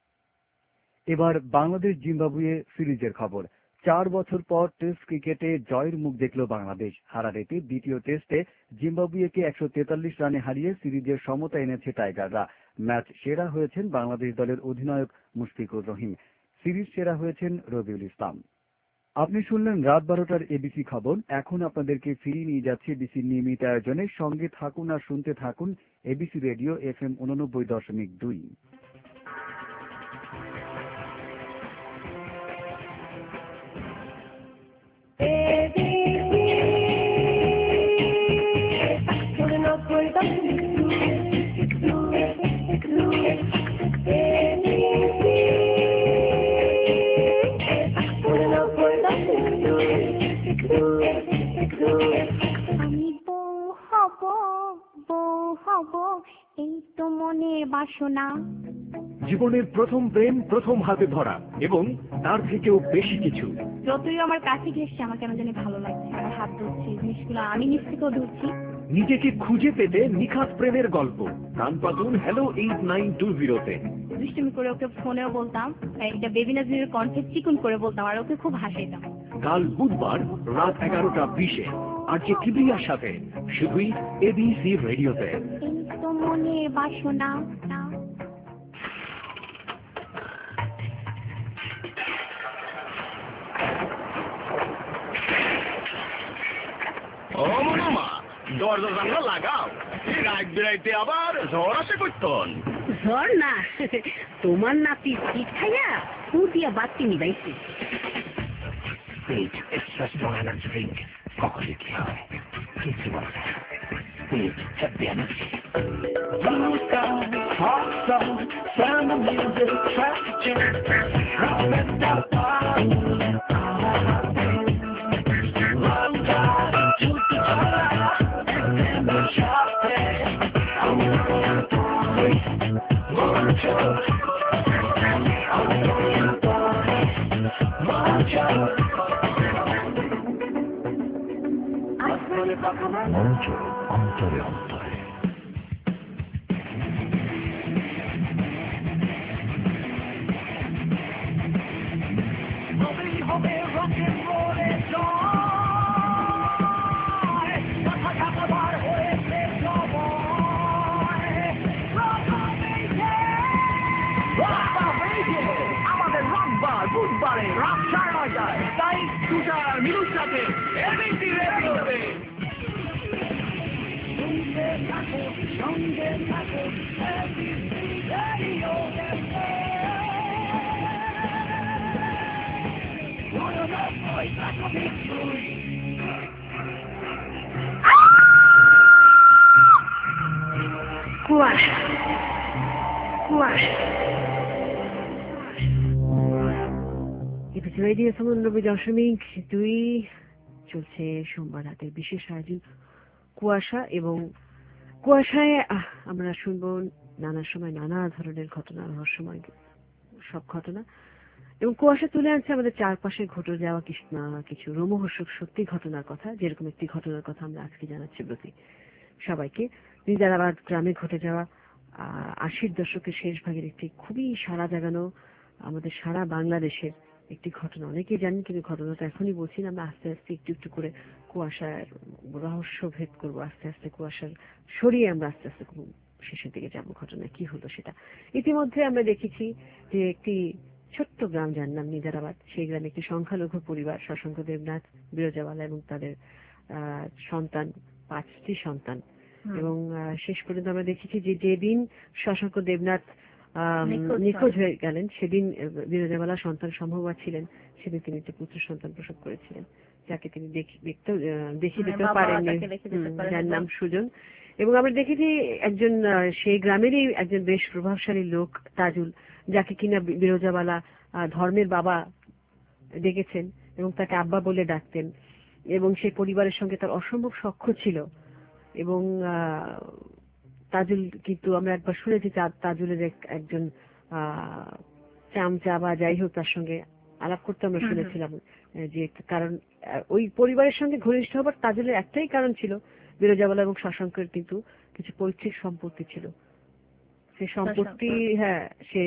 এবার বাংলাদেশ জিম্বাবুয়ে সিরিজের খবর। চার বছর পর টেস্ট ক্রিকেটে জয়ের মুখ দেখল বাংলাদেশ। হারারেতে দ্বিতীয় টেস্টে জিম্বাবুয়েকে একশো তেতাল্লিশ রানে হারিয়ে সিরিজের সমতা এনেছে টাইগাররা। ম্যাচ সেরা হয়েছেন বাংলাদেশ দলের অধিনায়ক মুশফিকুর রহিম। সিরিজ সেরা হয়েছেন রবিউল ইসলাম। আপনি শুনলেন রাত বারোটার এবিসি খবর। এখন আপনাদেরকে ফিরিয়ে নিয়ে যাচ্ছে এবিসির নিয়মিত আয়োজনে। সঙ্গে থাকুন আর শুনতে থাকুন এবিসি রেডিও এফ এম উননব্বই দশমিক দুই। আমি বউ হব, বউ হব, এই তো মনে বাসনা। জীবনের প্রথম প্রেম, প্রথম হাতে ধরা এবং তার থেকেও বেশি কিছু। যতই আমার কাছে ঘেসছে আমার কেন জানি ভালো লাগছে। আমার হাত ধরছে, জিনিসগুলো আমি নিজ থেকেও ধরছি। নিজেকে খুঁজে পেতে নিখাত প্রেমের গল্প। কান পাতুন হ্যালো এইট নাইন টু জিরোতে। দুষ্টুমি করে ওকে ফোনেও বলতাম, এটা বেবি নাজনীর কণ্ঠে চিকুন করে বলতাম, আর ওকে খুব হাসাইতাম। কাল বুধবার রাত এগারোটা বিশে আর যে কিবরিয়ার সাথে, শুধুই এবিসি রেডিওতে। এই তো মনে বাসনা। ও মা, দরজা জানলা লাগাও, রাত বেড়াইতে আবার ঝড় আসে কইতন। ঝড় না, তোমার নাতি পিঠ খাইয়া ফুট দিয়া বাতি নিবাইছি। কখনই কি হয় কিছু বলতে মঞ্চ অন্তরে অন্তরে। হবে রকেট রোলে জয়, কথা কাটাবার হয়েছে আমাদের রোববার বুধবারে রাত সাড়ে নয়টায়, তাই তুষার মিলুর সাথে এবিসি রেডিওতে। সঙ্গে থাকো এবিসি রেডিও। কুয়াশা এবিসি রেডিও এফএম উননব্বই দশমিক দুই চলছে সোমবার রাতের বিশেষ আয়োজন কুয়াশা, এবং কুয়াশায় আহ, আমরা শুনবো নানা সময় নানা ধরনের ঘটনা, রহস্যময় সব ঘটনা, এবং কুয়াশা তুলে আনছে আমাদের চারপাশে ঘটে যাওয়া কিছু না কিছু রোমহর্ষক সত্যি ঘটনার কথা। যেরকম একটি ঘটনার কথা আমরা আজকে জানাচ্ছি প্রতি সবাইকে। নিজারাবাদ গ্রামে ঘটে যাওয়া আহ আশির দশকের শেষ ভাগের একটি খুবই সাড়া জাগানো আমাদের সারা বাংলাদেশের একটি ঘটনা। অনেকেই জানেন, কিন্তু ঘটনাটা এখনই বলছি না, আমরা আস্তে আস্তে একটু একটু করে কুয়াশার রহস্য ভেদ করবো, আস্তে আস্তে কুয়াশার সরিয়ে আমরা আস্তে আস্তে শেষের দিকে যাবো। ঘটনা কি হলো সেটা ইতিমধ্যে আমরা দেখেছি যে একটি ছোট্ট গ্রাম, যার নাম নিজারাবাদ, সেই গ্রামে একটি সংখ্যালঘু পরিবার শশাঙ্ক দেবনাথ, বিরজাওয়ালা এবং তাদের আহ সন্তান, পাঁচটি সন্তান। এবং শেষ পর্যন্ত আমরা দেখেছি যে যেদিন শশাঙ্ক দেবনাথ নিখোঁজ হয়ে গেলেন সেদিন বিরজাওয়ালা সন্তান সম্ভব ছিলেন, সেদিন তিনি একটি পুত্র সন্তান প্রসব করেছিলেন, যাকে তিনি দেখতে দেখে যেতে পারেননি, যার নাম সুজন। এবং আমরা দেখেছি একজন সেই গ্রামেরই একজন বেশ প্রভাবশালী লোক তাজুল, যাকে কিনা বিরজাওয়ালা ধর্মের বাবা ডেকেছেন এবং তাকে আব্বা বলে ডাকতেন, এবং সেই পরিবারের সঙ্গে তার অসম্ভব সখ্য ছিল। এবং তাজুল কিন্তু আমরা একবার শুনেছি তাজুলের একজন আহ চামচা বা যাই হোক তার সঙ্গে আলাপ করতে আমরা শুনেছিলাম, যে কারণ ওই পরিবারের সঙ্গে ঘনিষ্ঠ হবার তাজুলের একটাই কারণ ছিল, বিরজাওয়ালা এবং শশাঙ্কের কিন্তু কিছু পৈতৃক সম্পত্তি ছিল। সে সম্পত্তি, হ্যাঁ, সে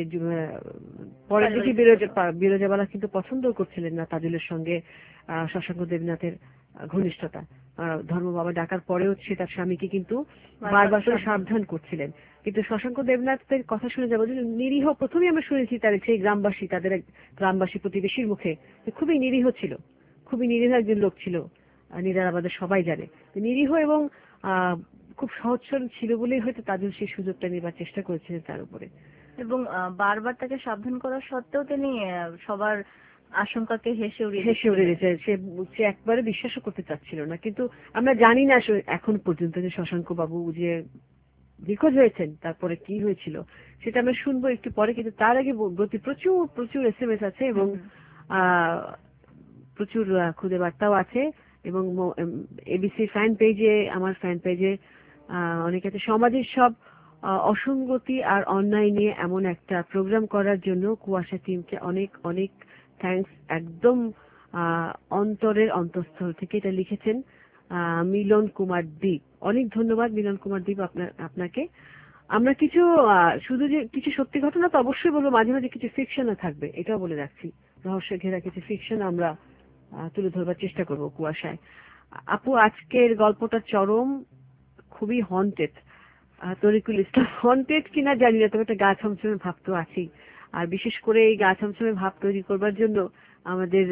পরের দিকে বিরজাওয়ালা কিন্তু পছন্দ করছিলেন না তাজুলের সঙ্গে আহ শশাঙ্ক দেবনাথের ঘনিষ্ঠতা। ধর্ম বাবা ডাকার পরেও সে তার স্বামীকে কিন্তু বারবার করে সাবধান করছিলেন, কিন্তু শশাঙ্ক দেবনাথের কথা শুনে যাবো যে নিরীহ, প্রথমেই আমরা শুনেছি তার সেই গ্রামবাসী, তাদের গ্রামবাসী প্রতিবেশীর মুখে খুবই নিরীহ ছিল, খুবই নিরীহ একজন লোক ছিল, নিজারাবাদের সবাই জানে নিরীহ, এবং আহ খুব সহজ সরল ছিল বলেই হয়তো তাদের সেই সুযোগটা নেবার চেষ্টা করেছিলেন তার উপরে। এবং বারবার তাকে সাবধান করা সত্ত্বেও তিনি সবার আশঙ্কাকে হেসে উড়িয়ে হেসে উড়িয়ে দিয়েছে। সে একবারে বিশ্বাসও করতে চাচ্ছিল না। কিন্তু আমরা জানি না এখন পর্যন্ত যে শশাঙ্ক বাবু যে নিখোঁজ হয়েছেন, তারপরে কি হয়েছিল সেটা আমরা শুনবো একটু পরে। কিন্তু তার আগে প্রচুর প্রচুর এস এম এস আছে এবং আহ প্রচুর খুদে বার্তাও আছে, এবং এবিসি ফ্যান পেজে, আমার ফ্যান পেজে অনেক আছে। সমাজের সব অসঙ্গতি আর অন্যায় নিয়ে এমন একটা প্রোগ্রাম করার জন্য কুয়াশা টিমকে অনেক অনেক থ্যাঙ্কস, একদম আহ অন্তরের অন্তঃস্থল থেকে এটা লিখেছেন আহ মিলন কুমার দ্বীপ। অনেক ধন্যবাদ মিলন কুমার দ্বীপ আপনার আপনাকে। আমরা কিছু শুধু যে কিছু সত্যি ঘটনা তো অবশ্যই বলবো, মাঝে মাঝে কিছু ফিকশনও থাকবে, এটাও বলে রাখছি। রহস্য ঘেরা কিছু ফিকশন আমরা তুলে ধরবার চেষ্টা করবো কুয়াশায়। আপু, আজকের গল্পটা চরম, খুবই হন্টেড। তরিকুল ইসলাম হন্টেড কিনা জানি না, তবে একটা গা ছমছমে ভাব তো আছেই। আর বিশেষ করে এই গা ছমছমে ভাব তৈরি করবার জন্য আমাদের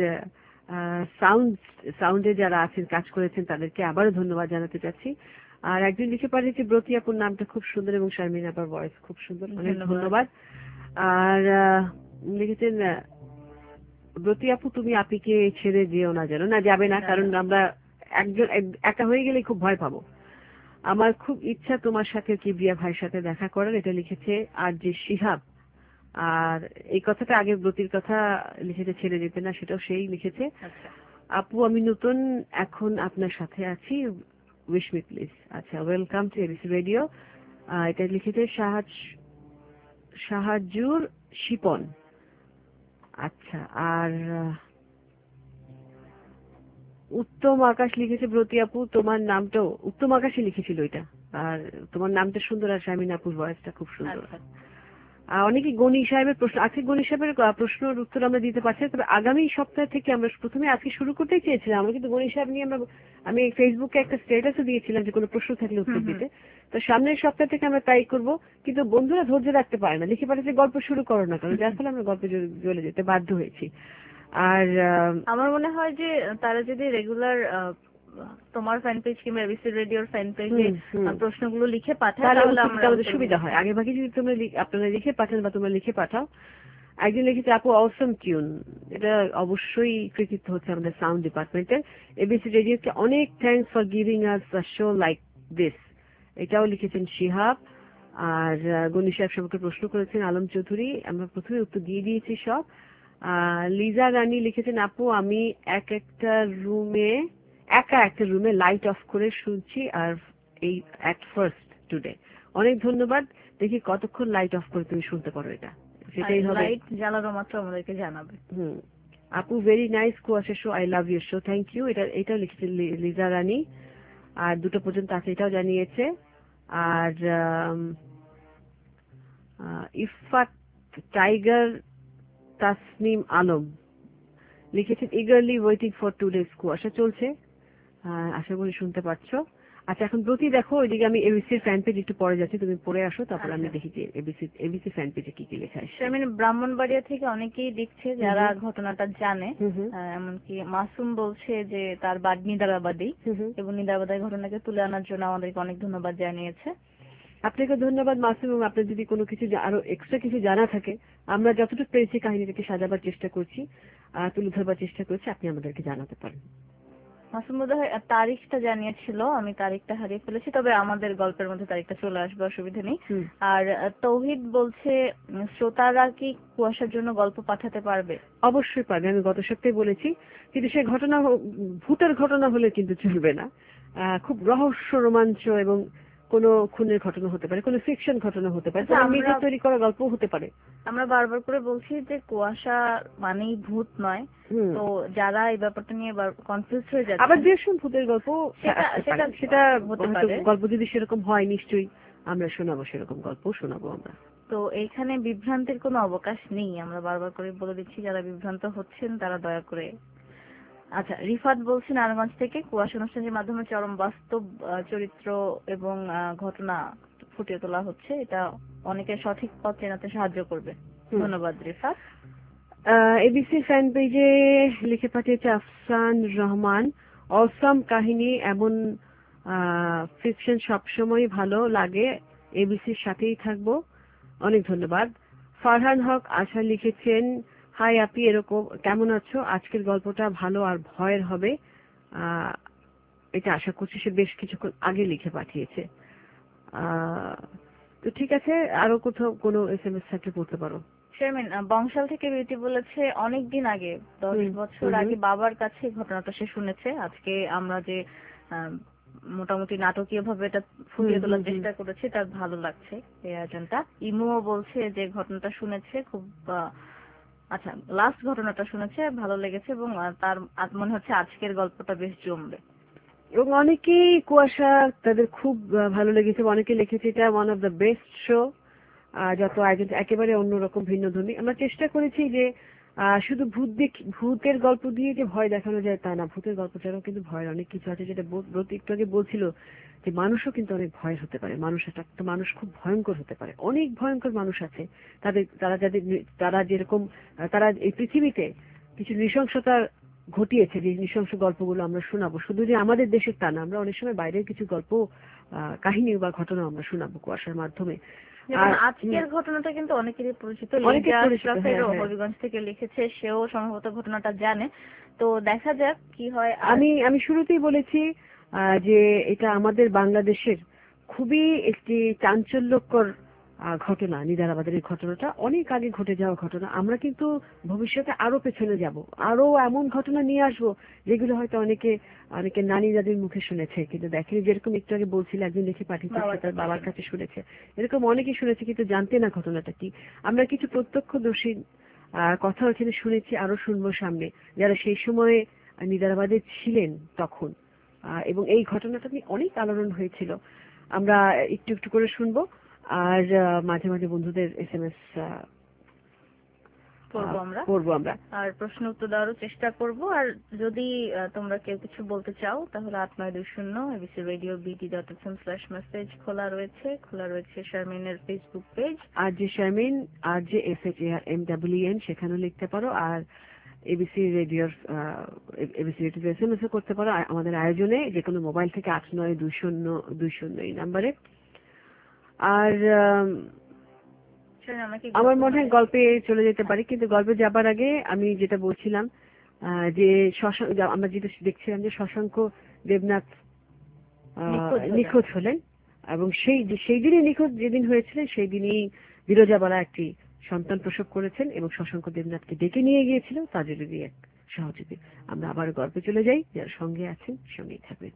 সাউন্ড সাউন্ডে যারা আছেন, কাজ করেছেন, তাদেরকে আবারও ধন্যবাদ জানাতে চাচ্ছি। আর একজন লিখে পাঠিয়েছে ব্রতী আপুর নামটা খুব সুন্দর এবং শারমিন আপার ভয়েস খুব সুন্দর, অনেক ধন্যবাদ। আর লিখেছেন ব্রতী আপু, তুমি আপিকে ছেড়ে যেও না, যেন না যাবে না, কারণ আমরা একজন একা হয়ে গেলে খুব ভয় পাবো। আমার খুব ইচ্ছা তোমার সাথে কিবরিয়া ভাইয়ের সাথে দেখা করার, এটা লিখেছে আর যে শিহাব। আর এই কথাটা আগে ব্রতির কথা লিখেছে, ছেড়ে যেতে না, সেটাও সেই লিখেছে। আপু, আমি নতুন, এখন আপনার সাথে আছি, উইশ মি প্লিজ। আচ্ছা, ওয়েলকাম টু এবিসি রেডিও। এটা লিখেছে সাহাজ সাহাজুর শিপন। আচ্ছা, আর উত্তম আকাশ লিখেছে ব্রতী আপু, তোমার নামটাও উত্তম আকাশই লিখেছিল এটা, আর তোমার নামটা সুন্দর, আর শারমিন আপুর ভয়েসটা খুব সুন্দর। অনেকে গণি সাহেবের প্রশ্ন, আজকে গণি সাহেবের প্রশ্নের উত্তর আমরা দিতে পারছি, তবে আগামী সপ্তাহ থেকে আমরা প্রথমে আজকে শুরু করতেই চেয়েছিলাম আমরা, কিন্তু গণি সাহেব নিয়ে আমরা, আমি ফেসবুকে একটা স্ট্যাটাসও দিয়েছিলাম যে কোনো প্রশ্ন থাকলে উত্তর দিতে, তো সামনের সপ্তাহ থেকে আমরা তাই করবো। কিন্তু বন্ধুরা ধৈর্য রাখতে পারে না, লিখে পাঠাচ্ছে গল্প শুরু করো না, কারণ যার ফলে আমরা গল্পে চলে যেতে বাধ্য হয়েছি। আর আমার মনে হয় যে তারা যদি রেগুলার তোমার ফ্যান পেজ কিংবা এবিসি রেডিওর ফ্যান পেজে প্রশ্নগুলো লিখে পাঠায় তাহলে আমাদের সুবিধা হয়। আগে বাকি যদি তোমরা আপনারা লিখে পাঠান বা তোমরা লিখে পাঠাও। একজন লিখেছে আপু অসম টিউন, এটা অবশ্যই কৃতিত্ব হচ্ছে আমাদের সাউন্ড ডিপার্টমেন্টের। এবিসি রেডিওকে অনেক thanks for giving us a show like this, এটাও লিখেছেন শিহাব। আর গণি সাহেব সম্পর্কে প্রশ্ন করেছেন আলম চৌধুরী, আমরা প্রথমে উত্তর দিয়ে দিয়েছি সব। লিজা রানী লিখেছেন আপু আমি এক একটা রুমে একা একটা রুমে লাইট অফ করে শুনছি আর এই অ্যাট ফার্স্ট টুডে। অনেক ধন্যবাদ। দেখি কতক্ষণ লাইট অফ করে তুমি শুনতে পারো, এটা সেটাই হবে। লাইট জ্বালানো মাত্র আমাদেরকে জানাবে। হুম আপু very nice Kuasha show, I love your show, thank you. এটা এটাও লিখেছে লিজা রানী, আর দুটো পর্যন্ত আছে এটাও জানিয়েছে। আর ইফাত টাইগার তাসনিম আলম লিখেছেন eagerly waiting for two days Kuasha চলছে, আশা করি শুনতে পাচ্ছ। আচ্ছা এখন প্রতি দেখো ওইদিকে আমি এবিসির ফ্যান পেজ একটু পরে যাচ্ছি, তুমি পড়ে আসো তারপর আমি দেখি যে এবিসি এবিসি ফ্যান পেজে কি কি লেখা আছে। মানে ব্রাহ্মণবাড়িয়া থেকে অনেকেই দেখছে যারা ঘটনাটা জানে, এমনকি মাসুম বলছে যে তার বাড়ি নিদারাবাদী এবং নিদারাবাদের ঘটনাকে তুলে আনার জন্য আমাদেরকে অনেক ধন্যবাদ জানিয়েছে। আপনাকে ধন্যবাদ মাসুম, এবং আপনার যদি কোনো কিছু আরো এক্সট্রা কিছু জানা থাকে, আমরা যতটুকু পেরেছি কাহিনীটাকে সাজাবার চেষ্টা করছি, তুলে ধরবার চেষ্টা করছি, আপনি আমাদেরকে জানাতে পারেন। মাসুম বোধহয় তারিখটা জানিয়েছিল, আমি তারিখটা হারিয়ে ফেলেছি, তবে আমাদের গল্পের মধ্যে তারিখটা চলে আসবে, অসুবিধা নেই। আর তৌহিদ বলছে শ্রোতারা কি কুয়াশার জন্য গল্প পাঠাতে পারবে? অবশ্যই পারবে, আমি গত সপ্তাহে বলেছি, কিন্তু সে ঘটনা ভূতের ঘটনা হলে কিন্তু চলবে না। খুব রহস্য রোমাঞ্চ এবং কোনো খুনের ঘটনা হতে পারে, কোনো ফিকশন ঘটনা হতে পারে, নিজে তৈরি করা গল্পও হতে পারে। আমরা বারবার করে বলছি যে কুয়াশা মানেই ভূত নয়, তো যারা এই ব্যাপারটা নিয়ে কনফিউজ হয়ে যাচ্ছে, আবার দেশন ভূতের গল্প সেটা হতে পারে, গল্প যদি সেরকম হয় নিশ্চয়ই আমরা শোনাবো, সেরকম গল্প শোনাবো আমরা। তো এইখানে বিভ্রান্তির কোনো অবকাশ নেই, আমরা বারবার করে বলে দিচ্ছি, যারা বিভ্রান্ত হচ্ছেন তারা দয়া করে। আচ্ছা রিফাত বলছেন নারায়ণগঞ্জ থেকে কুয়াশা অনুষ্ঠানের মাধ্যমে চরম বাস্তব চরিত্র এবং ঘটনা ফুটিয়ে তোলা হচ্ছে, এটা অনেকে সঠিক পথ চেনাতে সাহায্য করবে। ধন্যবাদ রিফাত। এবিসি ফ্যান পেজে লিখে পাঠিয়েছে আফসান রহমান, অসম কাহিনী, এমন ফিকশন সবসময় ভালো লাগে, এবিসির সাথেই থাকবো, অনেক ধন্যবাদ। ফারহান হক আশা লিখেছেন হাই আপি, এরকম কেমন আছো, আজকের গল্পটা ভালো আর ভয়ের হবে, এটা আশা করছি, সে বেশ কিছুক্ষণ আগে লিখে পাঠিয়েছে। তো ঠিক আছে, আরো কোথাও কোনো এস এম এস থাকলে পড়তে পারো। চেয়ারম্যান বংশাল থেকে বিউটি বলেছে অনেকদিন আগে, দশ বছর আগে বাবার কাছে ঘটনাটা সে শুনেছে, আজকে আমরা যে মোটামুটি নাটকীয় ভাবে এটা ফুটিয়ে তোলার চেষ্টা করেছি, তার ভালো লাগছে এই আয়োজনটা। ইমুও বলছে যে ঘটনাটা শুনেছে খুব, আচ্ছা লাস্ট ঘটনাটা শুনেছে ভালো লেগেছে এবং তার মনে হচ্ছে আজকের গল্পটা বেশ জমবে। এবং অনেকেই কুয়াশা তাদের খুব ভালো লেগেছে, অনেকে লিখেছে এটা one of the best show, যত আয়োজন একেবারে অন্যরকম ভিন্নধর্মী। আমরা চেষ্টা করেছি যে শুধু ভূত দেখ ভূতের গল্প দিয়ে যে ভয় দেখানো যায় তা না, ভূতের গল্প ছাড়াও কিন্তু ভয়ের অনেক কিছু আছে, যেটা ব্রত একটু আগে বলছিল যে মানুষও কিন্তু অনেক ভয়ের হতে পারে, মানুষ একটা মানুষ খুব ভয়ঙ্কর হতে পারে, অনেক ভয়ঙ্কর মানুষ আছে, তাদের তারা যাদের তারা যেরকম তারা এই পৃথিবীতে কিছু নৃশংসতা ঘটিয়েছে, যে নৃশংস গল্পগুলো আমরা শোনাবো, শুধু যে আমাদের দেশের তা না, আমরা অনেক সময় বাইরের কিছু গল্প কাহিনী বা ঘটনা আমরা শোনাবো কুয়াশার মাধ্যমে। আজকের ঘটনাটা কিন্তু অনেকেরই পরিচিত, হবিগঞ্জ থেকে লিখেছে, সেও সম্ভবত ঘটনাটা জানে, তো দেখা যাক কি হয়। আমি আমি শুরুতেই বলেছি যে এটা আমাদের বাংলাদেশের খুবই একটি চাঞ্চল্যকর ঘটনা, নিদারাবাদের এই ঘটনাটা অনেক আগে ঘটে যাওয়া ঘটনা, আমরা কিন্তু ভবিষ্যতে আরো পেছনে যাব, আরো এমন ঘটনা নিয়ে আসবো যেগুলো হয়তো অনেকে অনেকে নানি দাদির মুখে শুনেছে কিন্তু দেখেনি, যেরকম একটু আগে বলছিল একজন লিখে পাঠিয়েছে তার বাবার কাছে শুনেছে, এরকম অনেকেই শুনেছে কিন্তু জানতে না ঘটনাটা কি। আমরা কিছু প্রত্যক্ষদর্শী কথা ওখানে শুনেছি, আরো শুনবো সামনে, যারা সেই সময়ে নিদারাবাদে ছিলেন তখন, এবং এই ঘটনাটা নিয়ে অনেক আলোড়ন হয়েছিল, আমরা একটু একটু করে শুনবো, আর মাঝে মাঝে বন্ধুদের এস এম এস পড়বো আমরা পড়বো আমরা আর প্রশ্ন উত্তর দেওয়ার চেষ্টা করব। আর যদি তোমরা কেউ কিছু বলতে চাও তাহলে আট নয় দুই শূন্য ABC radio BD dot F M slash message খোলা রয়েছে, খোলা রয়েছে শারমিনের ফেসবুক পেজ, আর যে শারমিন আর যে S H A R M W N সেখানেও লিখতে পারো, আর এবিসি রেডিওর ABC radio S M S করতে পারো আমাদের আয়োজনে, যে কোনো মোবাইল থেকে আট নয় দুই শূন্য দুই শূন্য এই নাম্বারে। আর আমার মনে হয় গল্পে চলে যেতে পারি, কিন্তু গল্পে যাবার আগে আমি যেটা বলছিলাম যে আমরা যেটা দেখছিলাম যে শশাঙ্ক দেবনাথ নিখোঁজ হলেন, এবং সেই সেই দিনই নিখোঁজ যেদিন হয়েছিলেন সেই দিনই বিরজাবালা একটি সন্তান প্রসব করেছেন এবং শশাঙ্ক দেবনাথকে ডেকে নিয়ে গিয়েছিল তাজুলেরই এক সহযোগী। আমরা আবার গল্পে চলে যাই, যারা সঙ্গে আছেন সঙ্গেই থাকবেন।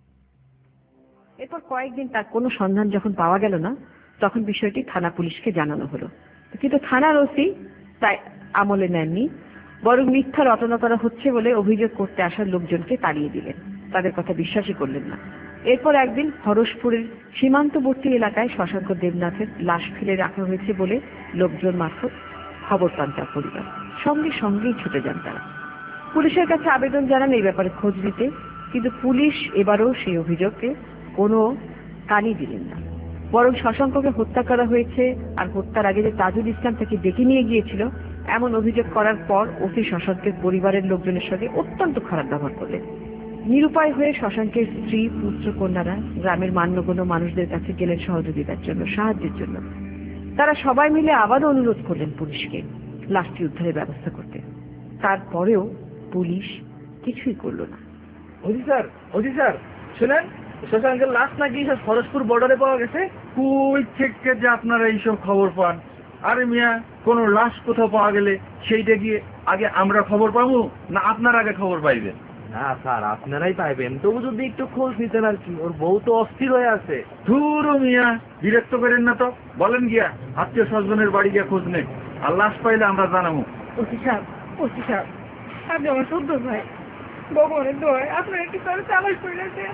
এরপর কয়েকদিন তার কোনো সন্ধান যখন পাওয়া গেল না, তখন বিষয়টি থানা পুলিশকে জানানো হলো, কিন্তু থানার ওসি তাই আমলে নেননি, বরং মিথ্যা রটনা করা হচ্ছে বলে অভিযোগ করতে আসার লোকজনকে তাড়িয়ে দিলেন, তাদের কথা বিশ্বাসই করলেন না। এরপর একদিন হরসপুরের সীমান্তবর্তী এলাকায় শশাঙ্ক দেবনাথের লাশ ফেলে রাখা হয়েছে বলে লোকজন মারফত খবর পান তার পরিবার। সঙ্গে সঙ্গেই ছুটে যান তারা, পুলিশের কাছে আবেদন জানান এই ব্যাপারে খোঁজ নিতে, কিন্তু পুলিশ এবারও সেই অভিযোগকে কোনো কানই দিলেন না, বরং শশাঙ্ককে হত্যা করা হয়েছে আর হত্যার আগে যে তাজুল ইসলাম তাকে ডেকে নিয়ে গিয়েছিল এমন অভিযোগ করার পর ওসি শশাঙ্কের পরিবারের লোকজনের সঙ্গে অত্যন্ত খারাপ ব্যবহার করলেন। নিরুপায় হয়ে শশাঙ্কের স্ত্রী পুত্র কন্যারা গ্রামের মান্যগণ্য মানুষদের কাছে গেলেন সহযোগিতার জন্য, সাহায্যের জন্য। তারা সবাই মিলে আবারও অনুরোধ করলেন পুলিশকে লাশটি উদ্ধারের ব্যবস্থা করতে, তারপরেও পুলিশ কিছুই করল না। ওজি স্যার, ওজি স্যার শুনেন, শশাঙ্কের লাশ নাকি ফরজপুর বর্ডারে পাওয়া গেছে। কই থেকে যে আপনারা এইসব খবর পান? আরে মিয়া, কোন লাশ কোথাও পাওয়া গেলে সেইটা গিয়ে আগে আমরা খবর পাবো না আপনার আগে খবর পাইবেন? না স্যার, আপনারাই পাইবেন, তবু যদি একটু খোঁজ নিতেন আর কি। ওর বউ তো অস্থির হয়ে আছে। ধুর মিয়া, বিরক্ত করেন না তো, বলেন গিয়া আত্মীয় স্বজনের বাড়ি গিয়া খোঁজ নেই, আর লাশ পাইলে আমরা জানাবো। ওসি সাহেব, ওসি সাহেব, আপনি আমার সদ্য ভাই, ভগবানের দোয়ায় আপনার একটু তারা চালাশ করে গেছেন।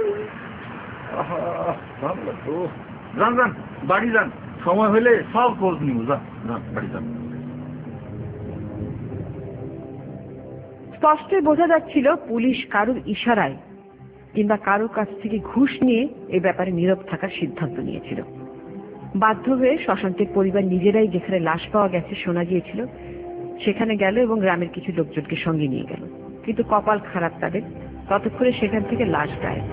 যান যান, বাড়ি যান, সময় হলে সব খোঁজ নিব। যান যান, বাড়ি যান। স্পষ্টই বোঝা যাচ্ছিল পুলিশ কারোর ইশারায় কিংবা কারোর কাছ থেকে ঘুষ নিয়ে এই ব্যাপারে নীরব থাকার সিদ্ধান্ত নিয়েছিল। বাধ্য হয়ে শশাঙ্কের পরিবার নিজেরাই যেখানে লাশ পাওয়া গেছে শোনা গিয়েছিল সেখানে গেল এবং গ্রামের কিছু লোকজনকে সঙ্গে নিয়ে গেল, কিন্তু কপাল খারাপ তাদের, ততক্ষণে সেখান থেকে লাশ গায়েব।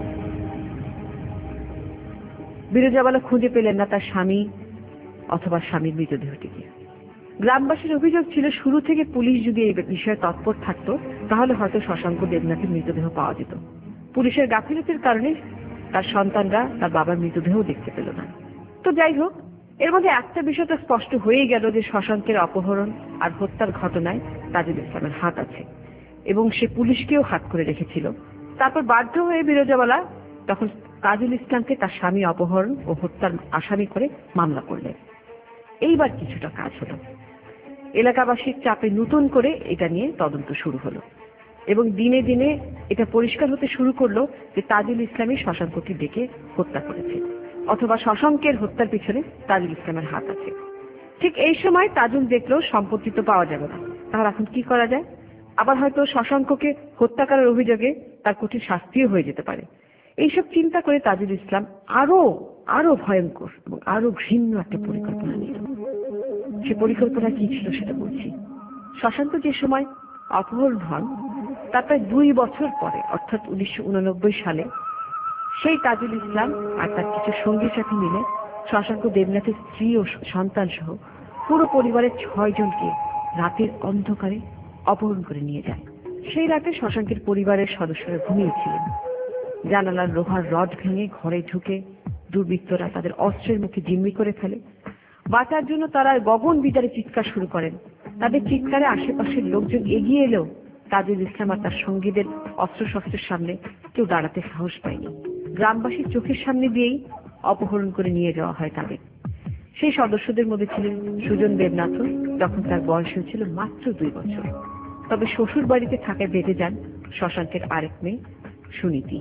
বিরজাবালা খুঁজে পেলেন না তার স্বামী অথবা স্বামীর মৃতদেহটিকে। গ্রামবাসীর অভিযোগ ছিল শুরু থেকে পুলিশ যদি এই বিষয়ে তৎপর থাকতো তাহলে হয়তো শশাঙ্ক দেবনাথের মৃতদেহ পাওয়া যেত। পুলিশের গাফিলতির কারণে তার সন্তানরা তার বাবার মৃতদেহ দেখতে পেল না। তো যাই হোক, এর মধ্যে একটা বিষয় তো স্পষ্ট হয়েই গেল যে শশাঙ্কের অপহরণ আর হত্যার ঘটনায় তাজুল ইসলামের হাত আছে এবং সে পুলিশকেও হাত করে রেখেছিল। তারপর বাধ্য হয়ে বিরজাবালা তখন তাজুল ইসলামকে তার স্বামী অপহরণ ও হত্যার আসামি করে মামলা করলেন। এইবার কিছুটা কাজ হলো, এলাকাবাসীর চাপে নতুন করে এটা নিয়ে তদন্ত শুরু হলো এবং দিনে দিনে এটা পরিষ্কার হতে শুরু করলো যে তাজুল ইসলামই শশাঙ্ককে ডেকে হত্যা করেছে অথবা শশাঙ্কের হত্যার পিছনে তাজুল ইসলামের হাত আছে। ঠিক এই সময় তাজুল দেখলো সম্পত্তি তো পাওয়া যাবে না, তাহলে এখন কি করা যায়? আবার হয়তো শশাঙ্ককে হত্যা করার অভিযোগে তার কঠিন শাস্তিও হয়ে যেতে পারে। এইসব চিন্তা করে তাজুল ইসলাম আরো আরো ভয়ঙ্কর এবং আরো ঘৃণ্য একটা পরিকল্পনা নিল। সে পরিকল্পনা কি ছিল সেটা বলছি। শশাঙ্ক যে সময় অপহরণ হন তার প্রায় দুই বছর পরে অর্থাৎ উনিশশো উননব্বই সালে সেই তাজুল ইসলাম আর তার কিছু সঙ্গী সাথী মিলে শশাঙ্ক দেবনাথের স্ত্রী ও সন্তান সহ পুরো পরিবারের ছয় জনকে রাতের অন্ধকারে অপহরণ করে নিয়ে যায়। সেই রাতে শশাঙ্কের পরিবারের সদস্যরা ঘুমিয়েছিলেন। জানালার লোহার রড ভেঙে ঘরে ঢুকে দুর্বৃত্তরা তাদের অস্ত্রের মুখে জিম্মি করে ফেলে। বাঁচার জন্য তারা গগন বিদারে চিৎকার শুরু করেন। তাদের চিৎকারে আশেপাশের লোকজন এগিয়ে এলেও তাজুল ইসলাম আর তার সঙ্গীদের অস্ত্রশস্ত্রের সামনে কেউ দাঁড়াতে সাহস পায়নি। গ্রামবাসীর চোখের সামনে দিয়েই অপহরণ করে নিয়ে যাওয়া হয় তাদের। সেই সদস্যদের মধ্যে ছিলেন সুজন দেবনাথ, তখন তার বয়স হয়েছিল মাত্র দুই বছর। তবে শ্বশুর বাড়িতে থাকায় বেঁধে যান শশাঙ্কের আরেক মেয়ে সুনীতি।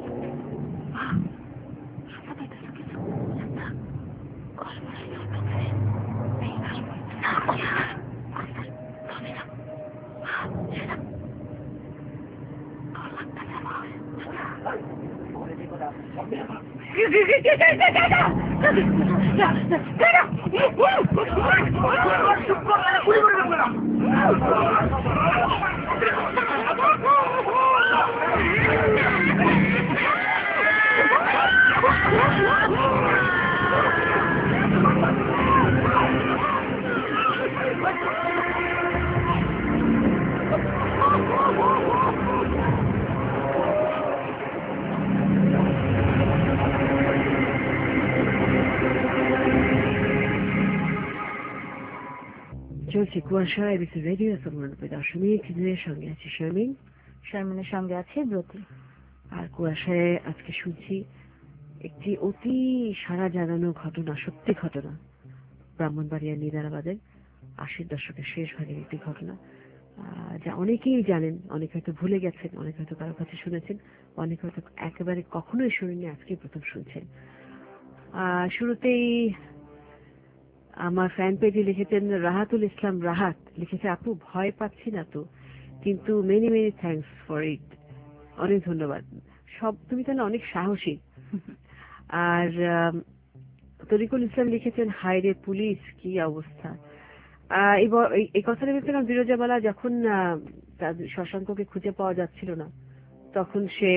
চলছে কুয়াশা এবিসি রেডিও উননব্বই দশমিক দুইয়ের সঙ্গে আছে শারমিন, শারমিনের সঙ্গে আছে ব্রতি। আর কুয়াশায় আজকে শুনছি একটি অতি সারা জাগানো ঘটনা, সত্যি ঘটনা, ব্রাহ্মণবাড়িয়া নিদারাবাদের আশির দশকের শেষ ভাগের একটি ঘটনা, যা অনেকেই জানেন, অনেক হয়তো ভুলে গেছেন, অনেক হয়তো কারো কাছে শুনেছেন, অনেক হয়তো একেবারে কখনোই শুনেননি, আজকে প্রথম শুনছেন। শুরুতেই আমার ফ্যান পেজে লিখেছেন রাহাতুল ইসলাম রাহাত, লিখেছে আপু ভয় পাচ্ছি না তো, কিন্তু many many thanks for it, অনেক ধন্যবাদ। সব তুমি তাহলে অনেক সাহসী। আর তরিকুল ইসলাম লিখেছেন হায়রে পুলিশ কি অবস্থা। এই কথাটা ভেবেছিলাম বিরোজাবালা যখন শশাঙ্ককে খুঁজে পাওয়া যাচ্ছিল না, তখন সে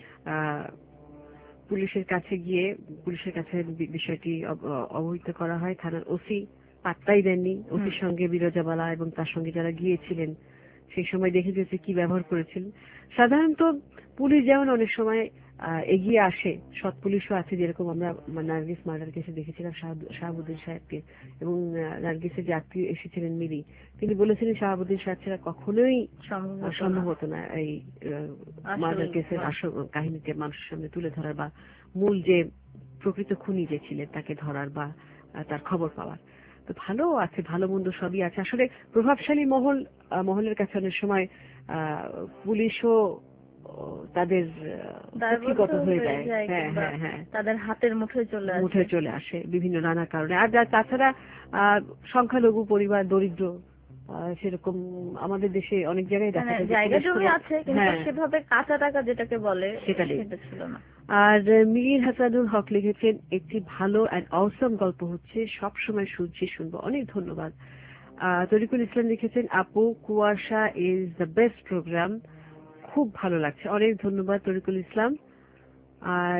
পুলিশের কাছে গিয়ে পুলিশের কাছে বিষয়টি অবহিত করা হয়। থানার ওসি পাত্তাই দেননি। ওসির সঙ্গে বিরোজাবালা এবং তার সঙ্গে যারা গিয়েছিলেন সেই সময় দেখে গেছে কি ব্যবহার করেছিলেন। সাধারণত পুলিশ যেমন অনেক সময় এগিয়ে আসে, সৎ পুলিশও আছে, যেরকম আমরা নার্গিস মার্ডার কেসে দেখেছিলাম শাহাবুদ্দিন সাহেবকে, এবং নার্গিসের যে আত্মীয় এসেছিলেন মিলি, তিনি বলেছিলেন শাহাবুদ্দিন সাহেব ছাড়া কখনোই সম্ভব হতো না এই মার্ডার কেসের আসল কাহিনীকে মানুষের সামনে তুলে ধরার, বা মূল যে প্রকৃত খুনি যে ছিলেন তাকে ধরার বা তার খবর পাওয়ার। তো ভালো আছে, ভালো মন্দ সবই আছে। আসলে প্রভাবশালী মহল মহলের কাছে অনেক সময় পুলিশও তাদের ব্যক্তিগত হয়ে যায়, হ্যাঁ হ্যাঁ হ্যাঁ তাদের হাতের মুঠোয় চলে আসে মুঠোয় চলে আসে বিভিন্ন নানা কারণে। আর তাছাড়া সংখ্যালঘু পরিবার, দরিদ্র, সেরকম আমাদের দেশে অনেক জায়গায় দেখা যায় জায়গা জমি আছে, কিন্তু সেভাবে কাঁচা টাকা যেটাকে বলে সেটা ছিল না। আর মির হাসানুল হক লিখেছেন একটি ভালো অ্যান্ড অসম গল্প হচ্ছে, সব সময় শুনছি, শুনবো, অনেক ধন্যবাদ। তরিকুল ইসলাম লিখেছেন আপু কুয়াশা ইজ দ্য বেস্ট প্রোগ্রাম, খুব ভালো লাগছে, অনেক ধন্যবাদ তরিকুল ইসলাম। আর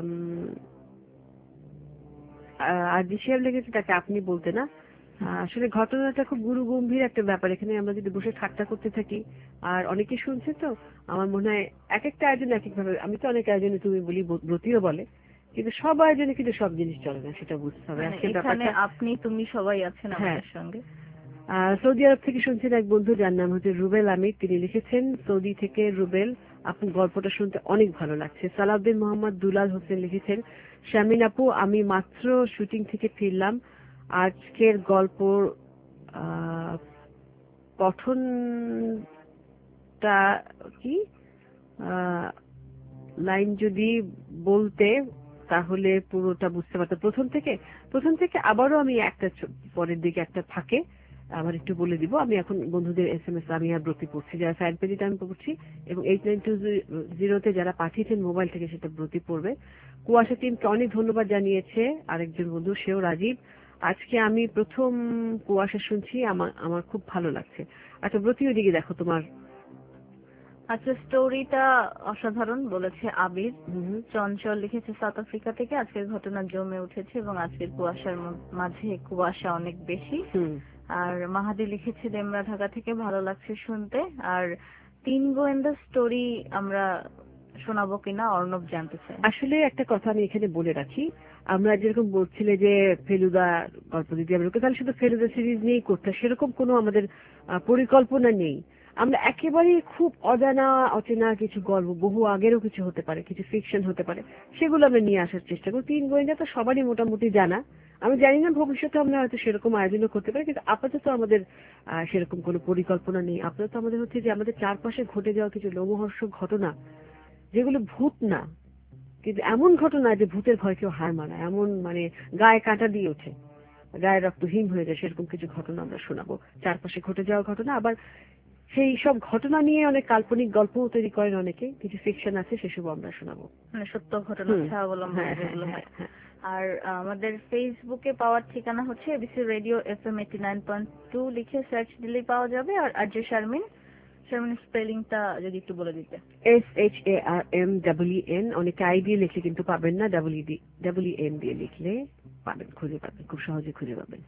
আর জিসিএম লিখেছে তাকে আপনি বলতে না, আসলে ঘটনাটা খুব গুরু গম্ভীর একটা ব্যাপার। এখানে আমরা যদি বসে ঠাট্টা করতে থাকি, আর অনেকে শুনছে, তো আমার মনে হয় এক একটা আয়োজন এক একভাবে, আমি তো অনেক আয়োজনে তুমি বলি, ব্রতিও বলে, কিন্তু সব আয়োজনে কিন্তু সব জিনিস চলে না, সেটা বুঝতে হবে। আপনি তুমি সবাই আছেন আমাদের সঙ্গে। সৌদি আরব থেকে শুনছেন এক বন্ধু, যার নাম হচ্ছে রুবেল আমির, তিনি লিখেছেন সৌদি থেকে রুবেল, আপনার গল্পটা শুনতে অনেক ভালো লাগছে। সালাউদ্দিন মোহাম্মদ দুলাল হোসেন লিখেছেন শামিন আপু আমি মাত্র শুটিং থেকে ফিরলাম, আজকের গল্প পঠনটা কি লাইন যদি বলতে তাহলে পুরোটা বুঝতে পারতাম। প্রথম থেকে প্রথম থেকে আবারও আমি একটা পরের দিকে একটা থাকে আবার একটু বলে দিব। আমি এখন বন্ধুদের এস এম এস আমি আর ব্রতি পড়ছি, যারা ফ্যান পেজে আমি পড়ছি, এবং এইট নাইন টু জিরোতে যারা পাঠিয়েছেন মোবাইল থেকে সেটা ব্রতি পড়বে। কুয়াশা টিমকে অনেক ধন্যবাদ জানিয়েছে আরেকজন বন্ধু, সেও রাজীব। আজকে আমি প্রথম কুয়াশা শুনছি, আমার আমার খুব ভালো লাগছে। আচ্ছা ব্রতি, ওইদিকে দেখো তোমার। আচ্ছা স্টোরিটা অসাধারণ বলেছে আবির। চঞ্চল লিখেছে সাউথ আফ্রিকা থেকে, আজকের ঘটনা জমে উঠেছে এবং আজকের কুয়াশার মাঝে কুয়াশা অনেক বেশি। আর মাহাদি লিখেছে ডেমরা ঢাকা থেকে, ভালো লাগছে শুনতে। আর তিন গোয়েন্দা স্টোরি আমরা শোনাবো কিনা অর্ণব জানতে চাই। আসলে একটা কথা আমি এখানে বলে রাখি, আমরা যেরকম বলছিলে যে ফেলুদা গল্প যদি আমরা তাহলে শুধু ফেলুদা সিরিজ নিয়েই করতে, সেরকম কোনো আমাদের পরিকল্পনা নেই। আমরা একেবারেই খুব অজানা অচেনা কিছু গল্প, বহু আগেরও কিছু হতে পারে, কিছু ফিকশন হতে পারে, সেগুলো আমরা নিয়ে আসার চেষ্টা করি। তিন গোয়েন্দা তো সবারই মোটামুটি জানা, আমি জানি না ভবিষ্যতে আমরা হয়তো সেরকম আয়োজনও করতে পারি, কিন্তু আপাতত আমাদের সেরকম কোনো পরিকল্পনা নেই। আপাতত আমাদের হচ্ছে যে আমাদের চারপাশে ঘটে যাওয়া কিছু লোমহর্ষক ঘটনা, যেগুলো ভূত না, কিন্তু এমন ঘটনা যে ভূতের ভয় কেউ হার মানায়, এমন মানে গায়ে কাঁটা দিয়ে ওঠে, গায়ে রক্ত হিম হয়ে যায়, সেরকম কিছু ঘটনা আমরা শোনাবো, চারপাশে ঘটে যাওয়া ঘটনা। আবার সেই সব ঘটনা নিয়ে অনেক কাল্পনিক গল্প তৈরি করেন অনেকে, কিছু ফিকশন আছে, সেসব আমরা শোনাবো, মানে সত্য ঘটনা অবলম্বনে যেগুলো হয়। আর আমাদের ফেসবুকে পাওয়ার ঠিকানা হচ্ছে ABC radio F M eighty nine point two, লিখে সার্চ দিলেই পাওয়া যাবে। আর আরজে শারমিন, শারমিন স্পেলিংটা যদি একটু বলে দিতে। S H A R M double E N, অনেকে আই দিয়ে লিখলে কিন্তু পাবেন না, double E D double E N দিয়ে লিখলে পাবেন, খুঁজে পাবেন, খুব সহজে খুঁজে পাবেন।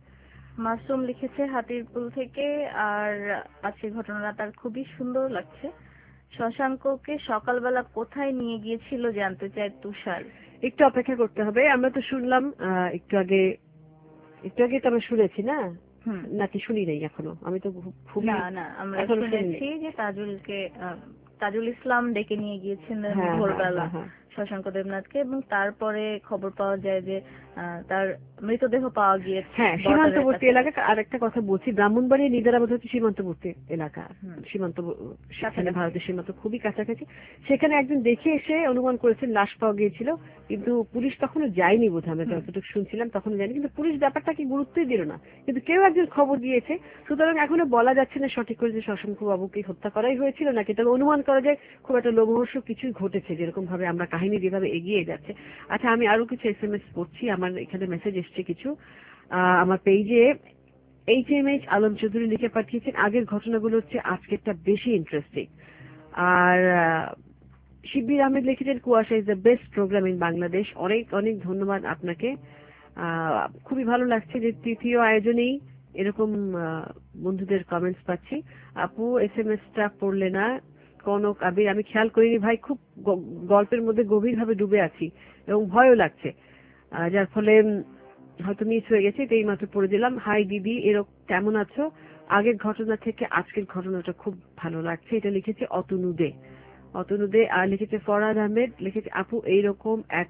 মাসুম লিখেছে হাতিরপুল থেকে, আর আজকে ঘটনাটা তার খুবই সুন্দর লাগছে। শশাঙ্ককে সকালবেলা কোথায় নিয়ে গিয়েছিল জানতে চায় তুষার। একটু অপেক্ষা করতে হবে, আমরা তো শুনলাম একটু আগে, একটু আগে তো আমরা শুনেছি না নাকি শুনি নাই এখনো? আমি তো খুব না না আমরা শুনেছি যে তাজুলকে তাজুল ইসলাম ডেকে নিয়ে গিয়েছেন ভোরবেলা শশাঙ্ক দেবনাথকে, এবং তারপরে খবর পাওয়া যায় যে তার মৃতদেহ পাওয়া গিয়েছে। হ্যাঁ, সীমান্তবর্তী এলাকা। আর একটা কথা বলছি, ব্রাহ্মণবাড়িয়া নিজারাবাদ হচ্ছে সীমান্তবর্তী এলাকা, সীমান্ত সেখানে ভারতের সীমান্ত খুবই কাছাকাছি। সেখানে একজন দেখে এসে অনুমান করেছেন লাশ পাওয়া গিয়েছিল, কিন্তু পুলিশ তখনও যায়নি বোধ হয়, আমরা যতটুকু শুনছিলাম তখন যায়নি, কিন্তু পুলিশ ব্যাপারটাকে গুরুত্বই দিল না, কিন্তু কেউ একজন খবর দিয়েছে। সুতরাং এখনো বলা যাচ্ছে না সঠিক করে যে শশাঙ্ক বাবুকে হত্যা করাই হয়েছিল নাকি, তবে অনুমান করা যায় খুব একটা লোমহর্ষক কিছুই ঘটেছে, যেরকম ভাবে আমরা কাহিনী যেভাবে এগিয়ে যাচ্ছে। আচ্ছা, আমি আরো কিছু এস এম এস পড়ছি, আমার এখানে মেসেজ এসছে কিছু আমার পেজে। H M H Alam Chowdhury লিখে পাঠিয়েছেন, আগের ঘটনাগুলো হচ্ছে আজকেরটা বেশি ইন্টারেস্টিং। আর শিবির আহমেদ লিখেছেন, Kuasha is the best program in Bangladesh. অনেক অনেক ধন্যবাদ আপনাকে, খুবই ভালো লাগছে যে তৃতীয় আয়োজনেই এরকম বন্ধুদের কমেন্টস পাচ্ছি। আপু এস এম এসটা পড়লে না, কনক আবির, আমি খেয়াল করিনি ভাই, খুব গল্পের মধ্যে গভীরভাবে ডুবে আছি এবং ভয়ও লাগছে, যার ফলে হয়তো মিস হয়ে গেছে, এই মাত্র পড়ে দিলাম। হাই দিদি, এরকম কেমন আছো? আগের ঘটনা থেকে আজকের ঘটনাটা খুব ভালো লাগছে। এটা লিখেছে অতনু দে অতনু দে আর লিখেছে ফরহাদ আহমেদ, লিখেছে আপু এইরকম এক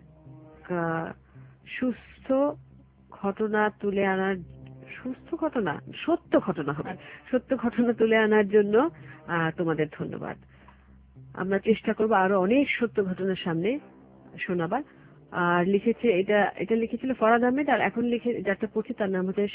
সুস্থ ঘটনা তুলে আনার সুস্থ ঘটনা সত্য ঘটনা হবে সত্য ঘটনা তুলে আনার জন্য তোমাদের ধন্যবাদ। আমরা চেষ্টা করবো আরো অনেক সত্য ঘটনার সামনে শোনাবার। আর লিখেছে এটা এটা লিখেছিল ফরহাদ আহমেদ, আর এখন লিখে যারটা পড়ছি তার নাম হচ্ছে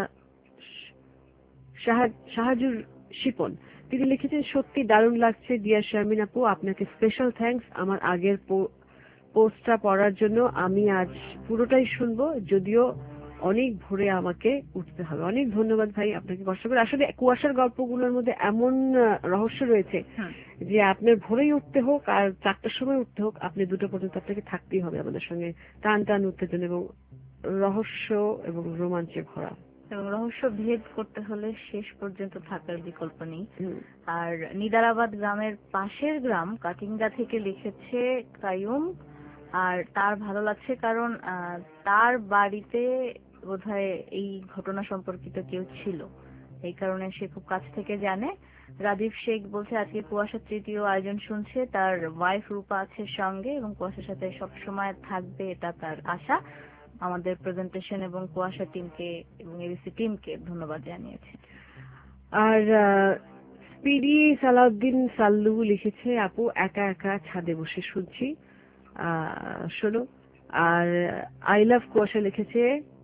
শাহাজুর শিপন। তিনি লিখেছেন, সত্যি দারুণ লাগছে ডিয়ার শারমিন আপু, আপনাকে স্পেশাল থ্যাঙ্কস আমার আগের পোস্টটা পড়ার জন্য। আমি আজ পুরোটাই শুনবো, যদিও অনেক ভোরে আমাকে উঠতে হবে। অনেক ধন্যবাদ ভাই আপনাকে, কষ্ট করে। আসলে কুয়াশার গল্পগুলোর মধ্যে এমন রহস্য রয়েছে যে আপনার ভোরেই উঠতে হোক আর চারটার সময় উঠতে হোক, আপনি দুটো পর্যন্ত আপনাকে থাকতেই হবে আমাদের সঙ্গে, টান টান উত্তেজনা এবং রহস্য এবং রোমাঞ্চে ভরা। এবং রহস্য ভেদ করতে হলে শেষ পর্যন্ত থাকার বিকল্প নেই। আর নিদারাবাদ গ্রামের পাশের গ্রাম কাটিঙ্গা থেকে লিখেছে কায়ুম, আর তার ভালো লাগছে কারণ তার বাড়িতে বোধহয় এই ঘটনা সম্পর্কিত কেউ ছিল, এই কারণে সে খুব কাছ থেকে জানে। রাজীব শেখ বলছে আজকে কুয়াশার তৃতীয় আয়োজন শুনছে, তার ওয়াইফ রূপা আছে সঙ্গে এবং কুয়াশার সাথে সবসময় থাকবে, এটা তার আশা। আমাদের প্রেজেন্টেশন এবং কুয়াশা টিমকে এবং এবিসি টিমকে ধন্যবাদ জানিয়েছে। আর স্পিডি সালাউদ্দিন সাল্লু লিখেছে, আপু একা একা ছাদে বসে শুনছি, শোনো। আর আই লাভ কুয়াশা লিখেছে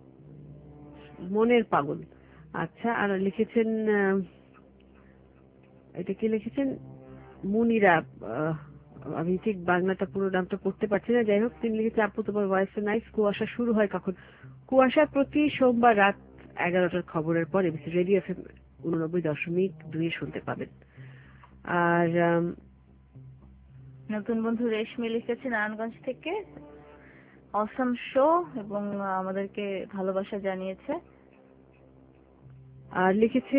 মনের পাগল। আচ্ছা, আর লিখেছেন এটা কি লিখেছেন মুনিরা, আমি ঠিক বাংলাটা পুরো নামটা পড়তে পারছি না, যাই হোক তিনি লিখেছে, আপু তোমার ভয়েস নাইস, কুয়াশা শুরু হয় কখন? কুয়াশা প্রতি সোমবার রাত এগারোটার খবরের পর এবিসি রেডিও এফএম উননব্বই দশমিক দুই শুনতে পাবেন। আর নতুন বন্ধু রেশমি লিখেছে নারায়ণগঞ্জ থেকে, অসম শো এবং আমাদেরকে ভালোবাসা জানিয়েছে। আর লিখেছে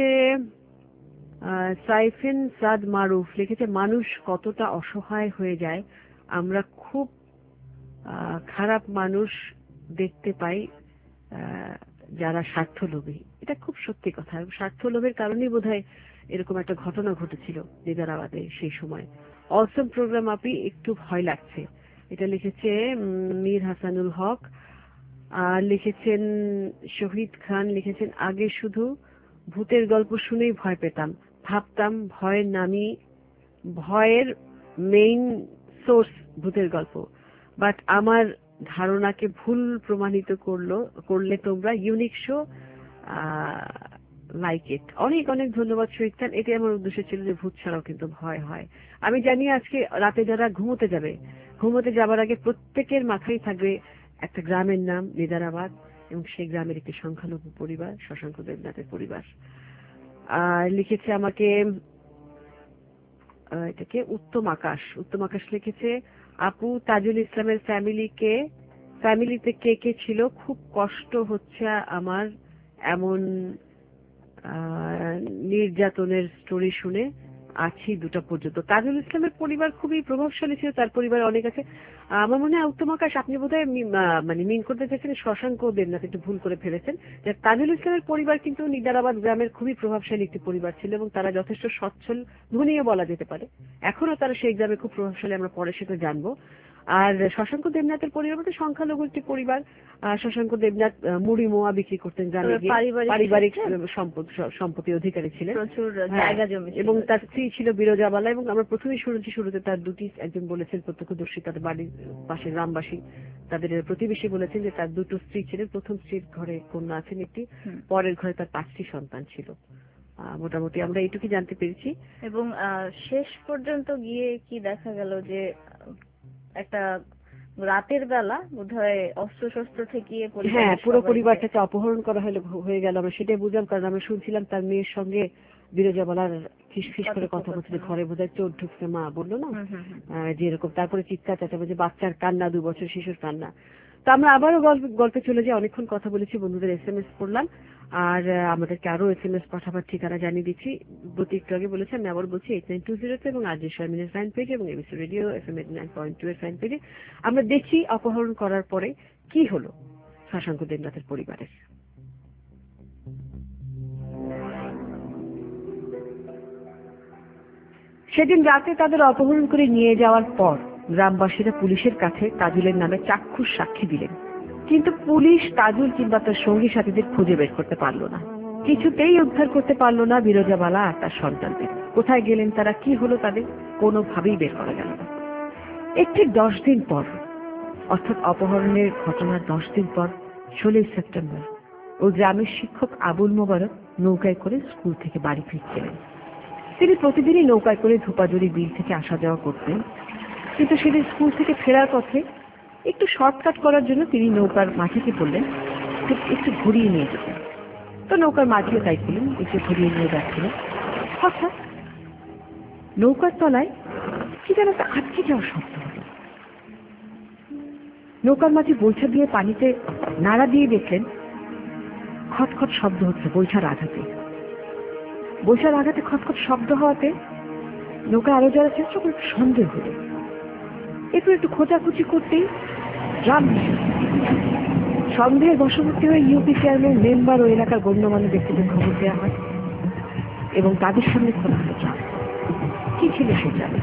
সাইফিন সাদ মারুফ, লিখেছে মানুষ কতটা অসহায় হয়ে যায়, আমরা খুব খারাপ মানুষ দেখতে পাই যারা স্বার্থলোভী। এটা খুব সত্যি কথা, স্বার্থলোভের কারণেই বোধহয় এরকম একটা ঘটনা ঘটেছিল নিজারাবাদে সেই সময়। অসম প্রোগ্রাম আপনি, একটু ভয় লাগছে, এটা লিখেছে মীর হাসানুল হক। আর লিখেছেন শহীদ খান, লিখেছেন আগে শুধু ভূতের গল্প শুনেই ভয় পেতাম, ভাবতাম ভয়ের নামই ভয়ের মেইন সোর্স ভূতের গল্প, বাট আমার ধারণাকে ভুল প্রমাণিত করলো করলে তোমরা, ইউনিক শো, লাইক ইট। অনেক অনেক ধন্যবাদ শহীদ খান, এটাই আমার উদ্দেশ্য ছিল যে ভূত ছাড়াও কিন্তু ভয় হয়। আমি জানি আজকে রাতে যারা ঘুমোতে যাবে, ঘুমোতে যাবার আগে প্রত্যেকের মাথায় থাকবে একটা গ্রামের নাম নিজারাবাদ এবং সেই গ্রামের একটি সংখ্যালঘু পরিবার, শশাঙ্ক দেবনাথের পরিবার। আর লিখেছে আমাকে এটাকে উত্তম আকাশ, উত্তম আকাশ লিখেছে, আপু তাজুল ইসলামের ফ্যামিলিকে ফ্যামিলিতে কে কে ছিল, খুব কষ্ট হচ্ছে আমার এমন নির্যাতনের স্টোরি শুনে, আছি দুটা পর্যন্ত। তাজুল ইসলামের পরিবার খুবই প্রভাবশালী ছিল, তার পরিবারে অনেক আছে। আমার মনে হয় উত্তম আকাশ আপনি বোধহয় মানে মিন করতে চাইছেন শশাঙ্ক দেবনাথ, একটু ভুল করে ফেলেছেন। যে তাজুল ইসলামের পরিবার কিন্তু নিদারাবাদ গ্রামের খুবই প্রভাবশালী একটি পরিবার ছিল এবং তারা যথেষ্ট সচ্ছল ধনীও বলা যেতে পারে। এখনো তারা সেই গ্রামে খুব প্রভাবশালী, আমরা পরে সেটা জানবো। আর শশাঙ্ক দেবনাথের পরিবার বলতে সংখ্যালঘু একটি পরিবার। শশাঙ্ক দেবনাথ মুড়ি মোয়া বিক্রি করতেন গ্রামে গিয়ে, পারিবারিক সম্পত্তি অধিকারী ছিলেন, প্রচুর জায়গা জমি, এবং তার স্ত্রী ছিল বিরজাবালা। এবং আমরা প্রথমেই শুনেছি শুরুতে তার দুটি, একজন বলেছেন প্রত্যক্ষদর্শী তাদের বাড়ির পাশে গ্রামবাসী, তাদের প্রতিবেশী বলেছেন যে তার দুটো স্ত্রী ছিলেন। প্রথম স্ত্রীর ঘরে কন্যা আছেন একটি, পরের ঘরে তার পাঁচটি সন্তান ছিল। মোটামুটি আমরা এইটুকুই জানতে পেরেছি। এবং শেষ পর্যন্ত গিয়ে কি দেখা গেল যে একটা রাতের বেলা বোধহয় অস্ত্র শস্ত্র থেকে হ্যাঁ পুরো পরিবারটাকে অপহরণ করা হলে হয়ে গেল। আমরা সেটাই বুঝলাম, কারণ আমরা শুনছিলাম তার মেয়ের সঙ্গে বিরজাবালার ফিসফিস করে কথা বলছিল, ঘরে বোধহয় চোর ঢুকছে মা বললো না যেরকম, তারপরে চিৎকার চেঁচামেচি, বাচ্চার কান্না, দু বছর শিশুর কান্না। তো আমরা আবারও গল্পে চলে যাই, অনেকক্ষণ কথা বলেছি, বন্ধুদের এস এম এস পড়লাম, আর আমাদেরকে আরো এস এম এস পাঠাবার ঠিকানা জানিয়ে দিচ্ছি। প্রতি একটু আগে বলেছি, আমি আবার বলছি এইট নাইন টু জিরোতে এবং আর জি শারমিনের ফ্যান পেজ এবং ABC radio F M eight nine point two এর ফ্যান পেজে আমরা দেখছি অপহরণ করার পরে কি হলো শশাঙ্ক দেবনাথের পরিবারের। সেদিন রাতে তাদের অপহরণ করে নিয়ে যাওয়ার পর গ্রামবাসীরা পুলিশের কাছে তাজুলের নামে চাক্ষুষ সাক্ষী দিলেন, কিন্তু পুলিশ তাজুল কিংবা তার সঙ্গী সাথীদের খুঁজে বের করতে পারলো না, কিছুতেই উদ্ধার করতে পারলো না বিরজাবালা আর তার সন্তানদের। কোথায় গেলেন তারা, কি হলো তাদের, কোনোভাবেই বের করা গেল না। একটি দশ দিন পর, অর্থাৎ অপহরণের ঘটনার দশ দিন পর ষোলোই সেপ্টেম্বর, ওই গ্রামের শিক্ষক আবুল মোবারক নৌকায় করে স্কুল থেকে বাড়ি ফিরছিলেন। তিনি প্রতিদিনই নৌকায় করে ধোপাজুড়ি বিল থেকে আসা যাওয়া করতেন, কিন্তু সেদিন স্কুল থেকে ফেরার পথে একটু শর্টকাট করার জন্য তিনি নৌকার মাঝিকে বললেন একটু ঘুরিয়ে নিয়ে যেতেন। তো নৌকার মাঝিও তাই ছিলেন, একটু ঘুরিয়ে নিয়ে যাচ্ছিলেন। হঠাৎ নৌকার তলায় কি যেন একটা আটকে যাওয়ার শব্দ হলো। নৌকার মাঝি বৈঠা দিয়ে পানিতে নাড়া দিয়ে দেখলেন খটখট শব্দ হচ্ছে বৈঠার আঘাতে। বৈঠার আঘাতে খটখট শব্দ হওয়াতে নৌকা আরো যারা চেষ্টা করে সন্দেহ হলো। একটু একটু খোঁজাখুঁজি করতেই ড্রাম সন্দেহের বশবর্তী হয়ে ইউপি চেয়ারম্যান, মেম্বার ও এলাকার গণ্যমান্য ব্যক্তিদের খবর দেওয়া হয় এবং তাদের সামনে খোলা হলো ড্রাম। কি ছিল সে ড্রামে?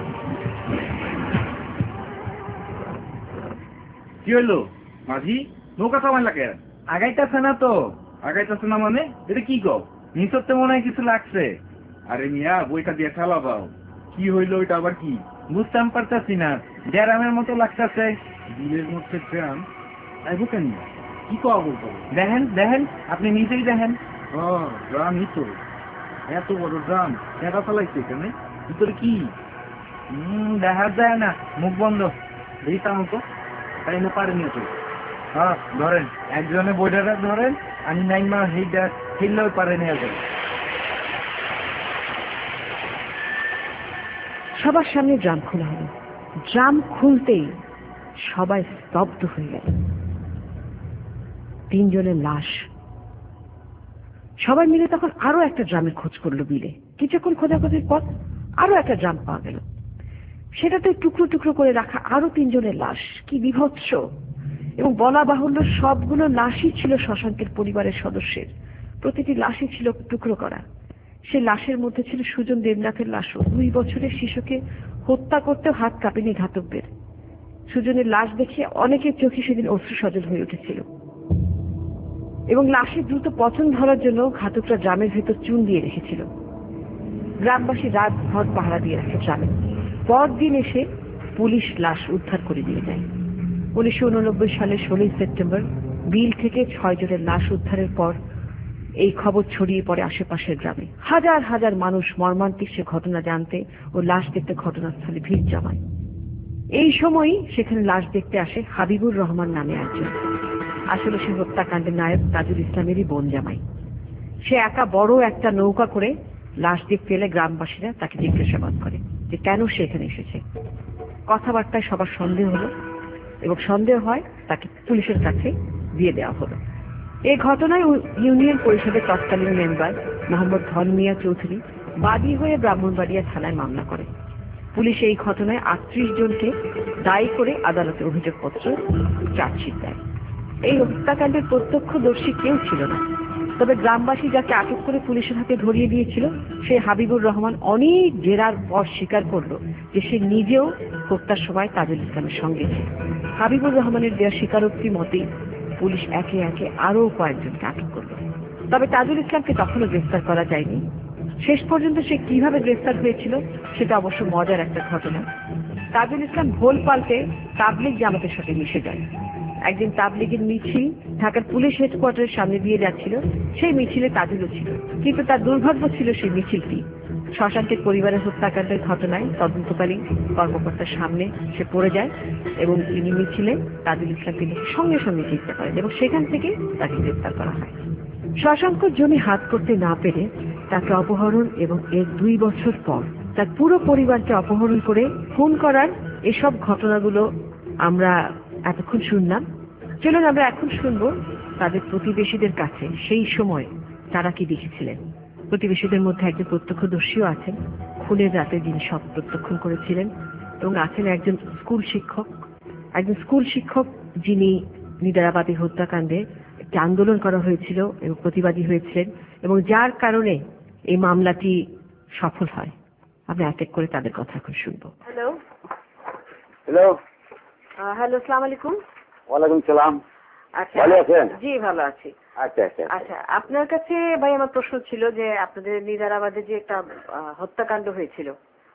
কি হইলো মাঝি, নৌকা থামাই লাগে? আগাইতেছে না তো। আগাইতেছে না মানে এটা কি গো? নিচতে মনে হয় কিছু লাগছে। আরে মিয়া বইটা দিয়ে ঠেলাবাও। কি হইলো ওইটা আবার কি বুঝতাম পারতাছি না। ড্রামের মতো লাগতেছে। বিলের মধ্যে ড্রাম আইবো কেন? কি কওয়া বলতো? দেখেন দেখেন, আপনি নিজেই দেখেন। ও ড্রামই তো, এত বড় ড্রাম কেটা চালাইছে এখানে? ভিতরে কি? হম দেখা যায় না, মুখ বন্ধ। দিতাম তো তাই না পারেনি তো। হ্যাঁ ধরেন, একজনে বইটাটা ধরেন, আমি নাই মা সেইটা খেললেও পারে নিয়ে যাবে। সবার সামনে ড্রাম খোলা হলো। ড্রাম খুলতেই সবাই স্তব্ধ হয়ে গেল। তিনজনের লাশ। সবাই মিলে তখন আরো একটা ড্রামের খোঁজ করলো বিলে। কিছুক্ষণ খোঁজাখুঁজির পর আরো একটা ড্রাম পাওয়া গেল। সেটাতে টুকরো টুকরো করে রাখা আরো তিনজনের লাশ। কি বিভৎস! এবং বলা বাহুল্য সবগুলো লাশই ছিল শশাঙ্কের পরিবারের সদস্যের। প্রতিটি লাশই ছিল টুকরো করা। সে লাশের মধ্যে ছিল সুজন দেবনাথের লাশও। দুই বছরের শিশুকে হত্যা করতেও হাত কাঁপেনি ঘাতকদের। সুজনের লাশ দেখে অনেকের চোখে সেদিন অশ্রু সজল হয়ে উঠেছিল এবং লাশের দ্রুত পচন ধরার জন্য ঘাতকরা ড্রামের ভেতর চুন দিয়ে রেখেছিল। গ্রামবাসী রাত ভর পাহারা দিয়ে রাখে ড্রামে। পরদিন এসে পুলিশ লাশ উদ্ধার করে দিয়ে যায়। উনিশশো উননব্বই সালের ষোলোই সেপ্টেম্বর বিল থেকে ছয় জনের লাশ উদ্ধারের পর এই খবর ছড়িয়ে পড়ে আশেপাশের গ্রামে। হাজার হাজার মানুষ মর্মান্তিক সে ঘটনা জানতে ও লাশ দেখতে ঘটনাস্থলে ভিড় জমায়। এই সময়ই সেখানে লাশ দেখতে আসে হাবিবুর রহমান নামে একজন। আসলে সে হত্যাকাণ্ডের নায়ক তাজুল ইসলামেরই বোন জামাই। সে একা বড় একটা নৌকা করে লাশ দেখতে এলে গ্রামবাসীরা তাকে জিজ্ঞাসাবাদ করে যে কেন সে এখানে এসেছে। কথাবার্তায় সবার সন্দেহ হলো এবং সন্দেহ হয় তাকে পুলিশের কাছে দিয়ে দেওয়া হলো। এই ঘটনায় ইউনিয়ন পরিষদের তৎকালীন মেম্বার মোহাম্মদ ধন মিয়া চৌধুরী বাদী হয়ে ব্রাহ্মণবাড়িয়া থানায় মামলা করে। পুলিশ এই ঘটনায় আটত্রিশ জনকে দায়ী করে আদালতে অভিযোগপত্র চার্জশিট দেয়। এই হত্যাকাণ্ডের প্রত্যক্ষদর্শী কেউ ছিল না, তবে গ্রামবাসী যাকে আটক করে পুলিশের হাতে ধরিয়ে দিয়েছিল সে হাবিবুর রহমান অনেক জেরার পর স্বীকার করলো যে সে নিজেও হত্যার সময় তাজুল ইসলামের সঙ্গে ছিল। হাবিবুর রহমানের দেওয়া স্বীকারোক্তি মতেই পুলিশ একে একে আরো কয়েকজনকে আটক করলো, তবে তাজুল ইসলামকে তখনও গ্রেফতার করা যায়নি। শেষ পর্যন্ত সে কিভাবে গ্রেফতার হয়েছিল সেটা অবশ্য মজার একটা ঘটনা। তাজুল ইসলাম ভোল পাল্টে তাবলিগ জামাতের সাথে মিশে যায়। একদিন তাবলিগের মিছিল ঢাকার পুলিশ হেডকোয়ার্টারের সামনে দিয়ে যাচ্ছিল, সেই মিছিলে তাজুলও ছিল, কিন্তু তার দুর্ভাগ্য ছিল সেই মিছিলটি শশাঙ্কের পরিবারের হত্যাকাণ্ডের ঘটনায় তদন্তকারী কর্মকর্তার সামনে সে পড়ে যায় এবং তিনি মিছিলে তাজুল ইসলামকে সঙ্গে সঙ্গে জিততে পারেন এবং সেখান থেকে তাকে গ্রেফতার করা হয়। শশাঙ্ক জমি হাত করতে না পেরে তাকে অপহরণ এবং এর দুই বছর পর তার পুরো পরিবারকে অপহরণ করে খুন করার এসব ঘটনাগুলো আমরা এতক্ষণ শুনলাম। চলুন আমরা এখন শুনবো তাদের প্রতিবেশীদের কাছে সেই সময় তারা কি দেখেছিলেন। প্রতিবেশীদের মধ্যে একজন প্রত্যক্ষদর্শীও আছেন, খুনের রাতে যিনি সব প্রত্যক্ষণ করেছিলেন, এবং আছেন একজন স্কুল শিক্ষক একজন স্কুল শিক্ষক যিনি নিদারাবাদী হত্যাকাণ্ডে একটি আন্দোলন করা হয়েছিল এবং প্রতিবাদী হয়েছিলেন এবং যার কারণে এই মামলাটি সফল হয়। আমরা এক এক করে তাদের কথা এখন শুনবো। হ্যালো হ্যালো হ্যালো আসসালামু আলাইকুম। ওয়ালাইকুম সালাম। আচ্ছা, ভালো আছেন? জি ভালো আছি। আচ্ছা আচ্ছা আচ্ছা, আপনার কাছে ভাই আমার প্রশ্ন ছিল যে আপনাদের নিদারাবাদে যে একটা আহ, হত্যাকাণ্ড হয়েছিল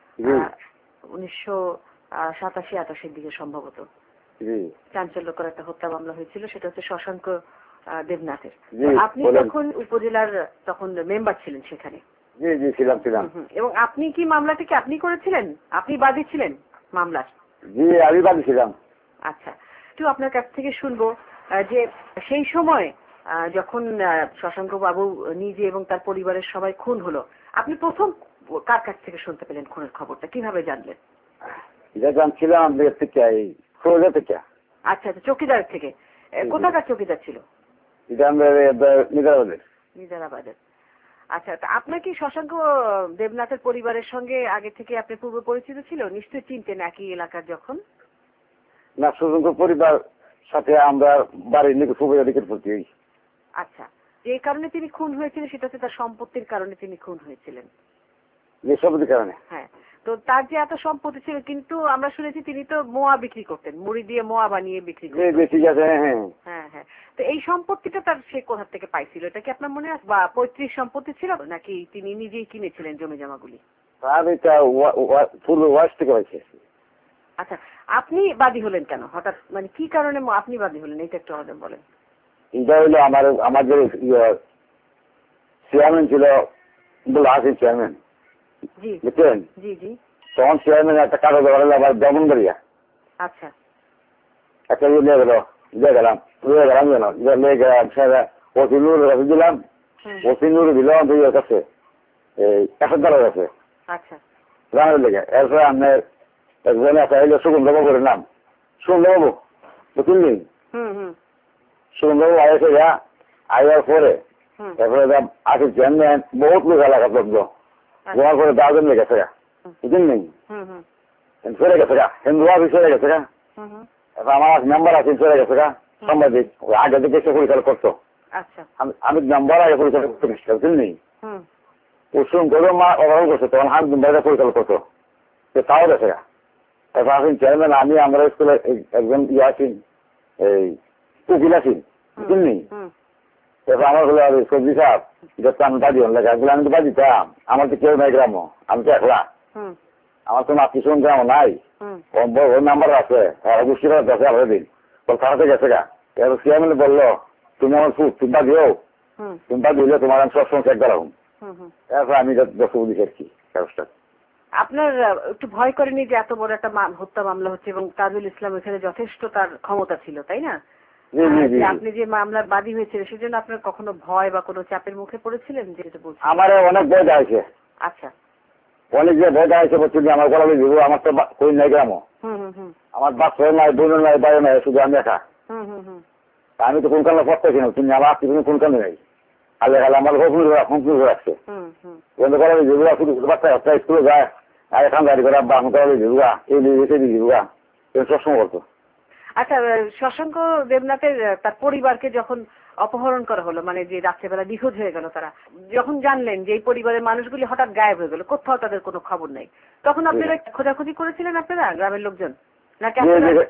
উনিশশো সাতাশি আটাশির দিকে সম্ভবত, চাঞ্চল্যকর একটা হত্যা মামলা হয়েছিল, সেটা হচ্ছে শশাঙ্ক আহ, দেবনাথের। আপনি তখন উপজেলার তখন মেম্বার ছিলেন সেখানে? জি জি ছিলাম ছিলাম। এবং আপনি কি মামলাটি কি আপনি করেছিলেন? আপনি বাদী ছিলেন মামলার? জি আমি বাদী ছিলাম। আচ্ছা, একটু আপনার কাছ থেকে শুনবো যে সেই সময় যখন শশাঙ্ক বাবু নিজে এবং তার পরিবারের সবাই খুন হলো, আপনি প্রথম কার কাছ থেকে শুনতে পেলেন খুনের খবরটা, কিভাবে জানলেন? এটা জানছিলাম থেকে থেকে। আচ্ছা আচ্ছা, চৌকিদার থেকে। কোথাকার চৌকিদার ছিল? নিজারাবাদের। নিজারাবাদের। আচ্ছা, আপনার কি শশাঙ্ক দেবনাথের পরিবারের সঙ্গে আগে থেকে আপনার পূর্ব পরিচিত ছিল? নিশ্চয়ই চিনতেন একই এলাকার যখন। না, শশাঙ্ক পরিবার সাথে আমরা বাড়ির নিকট সুবিধাদিকের প্রতি। আচ্ছা, যে কারণে তিনি খুন হয়েছিলেন সেটা হচ্ছে তার সম্পত্তির কারণে তিনি খুন হয়েছিলেন। সম্পত্তির কারণে? হ্যাঁ, তো তার যে এত সম্পত্তি ছিল, কিন্তু আমরা শুনেছি তিনি তো মোয়া বিক্রি করতেন, মুড়ি দিয়ে মোয়া বানিয়ে বিক্রি করতেন। ঠিক আছে। হ্যাঁ হ্যাঁ হ্যাঁ। তো এই সম্পত্তিটা তার সে কোথা থেকে পাইছিল, এটা কি আপনার মনে আছে? বা পৈতৃক সম্পত্তি ছিল নাকি তিনি নিজেই কিনেছিলেন জমি জমাগুলি? তার এটা পূর্ব ওয়াশ থেকে হয়েছে। আচ্ছা, আপনি বাদী হলেন কেন হঠাৎ, মানে কি কারণে আপনি বাদী হলেন, এটা একটু আমাদের বলেন। এটা হইলো আমার আমাদের চেয়ারম্যান ছিল হাসিন চেয়ারম্যান, বুঝছেন? জি জি। তখন চেয়ারম্যান একটা কাগজ ধরালো আবার দমন করিয়া। আচ্ছা। একটা ইয়ে নিয়ে গেল, নিয়ে গেলাম নিয়ে গেলাম যেন নিয়ে গেলাম ওসি নুরের কাছে দিলাম, ওসি নুরে দিলাম দুইয়ের কাছে, এই একাধারের কাছে। আচ্ছা। গ্রামের লেগে এরপরে আপনার একজনে একটা হইলো সুগন্ধ বাবুর নাম, সুগন্ধ বাবু বুঝলি? সুগন্ধ বাবু আয়েছে যা আয়ার পরে তারপরে আসে চেয়ারম্যান বহুত লোক এলাকা শব্দ তোমার পরে দাওয়ার লেগেছে গা, বুঝলেন নেই? সরে গেছে গা, হিন্দু অফিস সরে গেছে গা। এখন আমার মেম্বার আছে চলে গেছে গা, সাংবাদিক আগে থেকে সে পরিচালনা করতো। আমি মেম্বার আগে পরিচালনা করতে গেছিলাম, বুঝলেন নেই? ও সুগন্ধ মা অবরণ করছে, তখন হাত মেম্বারটা পরিচালনা করতো, সে তাও গেছে গা। এখন আসেন চেয়ারম্যান, আমি আমরা স্কুলে একজন ইয়ে আছি, এই উকিল আছি, বুঝলেন নেই? এবার আমার হলো সবজি সাহেব যত আমি বাজি হন লাগে, আমি তো বাজিতাম, আমার তো কেউ নাই গ্রাম, আমি তো একলা, আমার তো মাতৃ শুন গ্রাম নাই, ওর নাম্বার আছে অবশ্যই আছে আপনার দিন ওর খারাপ হয়ে গেছে গা। এবার চেয়ারম্যান বললো তুমি আমার ফুট তুমি বাজিও, তুমি বাজি হলে তোমার আমি সবসময় চেক করাবো। এরপর আমি দশ বুঝি আর কি কাগজটা। আপনার একটু ভয় করেনি যে এত বড় একটা হত্যা মামলা হচ্ছে এবং তাজুল ইসলাম এখানে যথেষ্ট তার ক্ষমতা ছিল, তাই না? আপনি যে মামলার বাদী হয়েছিল সেজন্য আপনার কখনো ভয় বা কোনো চাপের মুখে পড়েছিলেন? যেটা বলছেন আমার অনেক ভয় দেখাইছে। আচ্ছা, অনেক যে ভয় দেখাইছে বলছি আমার গলা দিব, আমার তো কই নাই গ্রামও, আমার বাচ্চা নাই, বোন নাই, বাইরে নাই, শুধু আমি একা। আমি তো কোনখানে পড়তেছি না, তুমি আমার আত্মীয় কোনখানে নাই। আলে খালে আমার ঘর পুরো রাখুন পুরো রাখছে কিন্তু করা যেগুলো শুধু বাচ্চা বাচ্চা স্কুলে যায় আর এখান গাড়ি করে আব্বা আমি করা যেগুলা এই দিকে যেগুলা সবসময় করতো। আচ্ছা, শশাঙ্ক দেবনাথের তার পরিবারকে যখন অপহরণ করা হলো, মানে যে রাত্রেবেলা নিখোঁজ হয়ে গেল, তারা যখন জানলেন যে এই পরিবারের মানুষগুলি হঠাৎ গায়েব হয়ে গেল, কোথাও তাদের কোনো খবর নেই, তখন আপনারা খোঁজাখুঁজি করেছিলেন আপনারা গ্রামের লোকজন নাকি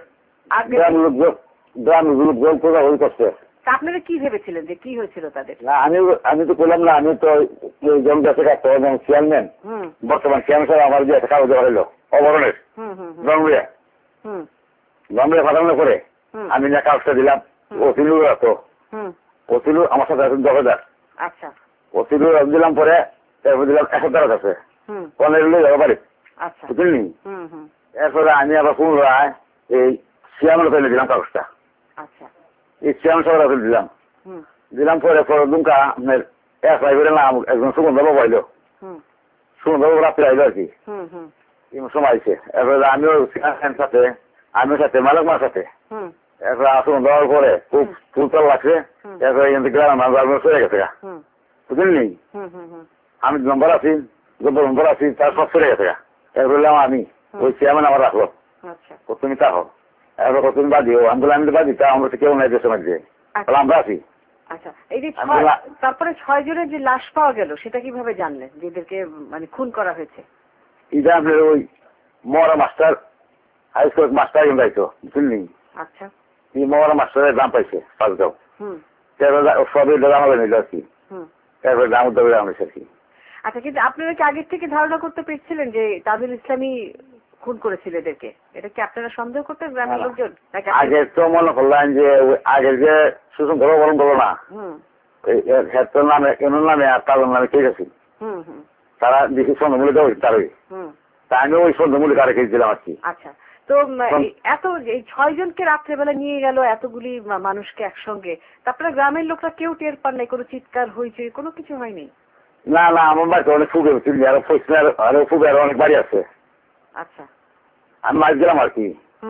আপনারা কি ভেবেছিলেন যে কি হয়েছিল তাদের? না আমি আমি তো বললাম না, আমি তো জমিদার থাকতো এবং চেয়ারম্যান বর্তমান চেয়ারম্যান সাহেব আমার যে একটা কাগজ হলো অবরণের গঙ্গুয়া গঙ্গুয়া পাঠানো করে আমি না কাগজটা দিলাম। ওসিলু রাখতো, ওসিলু আমার সাথে এখন জগদার। আচ্ছা, ওসিলু দিলাম পরে তারপর দিলাম একশো টাকা কাছে পনেরো যাবো বাড়ি বুঝলি। এরপরে আমি আবার পুনরায় এই চেয়ারম্যান ফেলে দিলাম কাগজটা। আচ্ছা, এই চেয়ারম্যান সাহেব দিলাম দিলাম পরে পরে দুমকা আপনার এক লাইব্রেরি নাম একজন সুগন্ধ বাবু আইলো, সুগন্ধ বাবু রাত্রে আইলো আর কি সময় আইছে। এরপরে আমিও সাথে আমিও সাথে মালিক মার সাথে এরপরে সুগন্ধ বাবুর পরে খুব ফুলতল লাগছে। এরপরে কিন্তু গ্রামের মানুষ চলে গেছে বুঝলি। আমি নম্বর আছি নম্বর আছি তার সব চলে গেছে। এরপরে আমি ওই চেয়ারম্যান আমার রাখলো তুমি তা হোক। এরপর তুমি বাদিও আমি বললাম আমি বাদি তা আমরা তো কেউ নাই দেশের মধ্যে আমরা আছি। আচ্ছা, এই যে তারপরে ছয় জনের যে লাশ পাওয়া গেল সেটা কিভাবে জানলেন যেদেরকে মানে খুন করা হয়েছে? এটা আপনার ওই মরা মাস্টার হাই স্কুল মাস্টার যাইতো বুঝলি। আচ্ছা, এই মরা মাস্টারের দাম পাইছে পাঁচগাঁও সবই দাম হবে নিল আর কি। তারপরে দাম উদ্যোগে দাম হয়েছে আর কি। আচ্ছা, কিন্তু আপনারা কি আগের থেকে ধারণা করতে পেরেছিলেন যে তাজুল ইসলামী খুন করেছিল এদেরকে? এটা কি আপনারা সন্দেহ করতেন গ্রামের লোকজন? আগে তো মনে করলেন যে আগের যে সুষম ঘর বরণ করলো না হেতর নামে এমন নামে আর তার নামে ঠিক আছে তারা দেখি সন্ধ্যমূল্য দেওয়া তারই তা আমি ওই সন্ধ্যমূল্য তারা খেয়ে দিলাম আর কি। আচ্ছা, তো এত এই ছয় জনকে রাত্রেবেলা নিয়ে গেল এতগুলি মানুষকে একসঙ্গে, তারপরে গ্রামের লোকরা কেউ টের পান নাই, কোনো চিৎকার হয়েছে কোনো কিছু হয়নি? না না আমার বাড়িতে অনেক ফুগে আরো ফসলে আরো ফুগে আরো অনেক বাড়ি আছে। আচ্ছা, আমি মাছ দিলাম আর কি।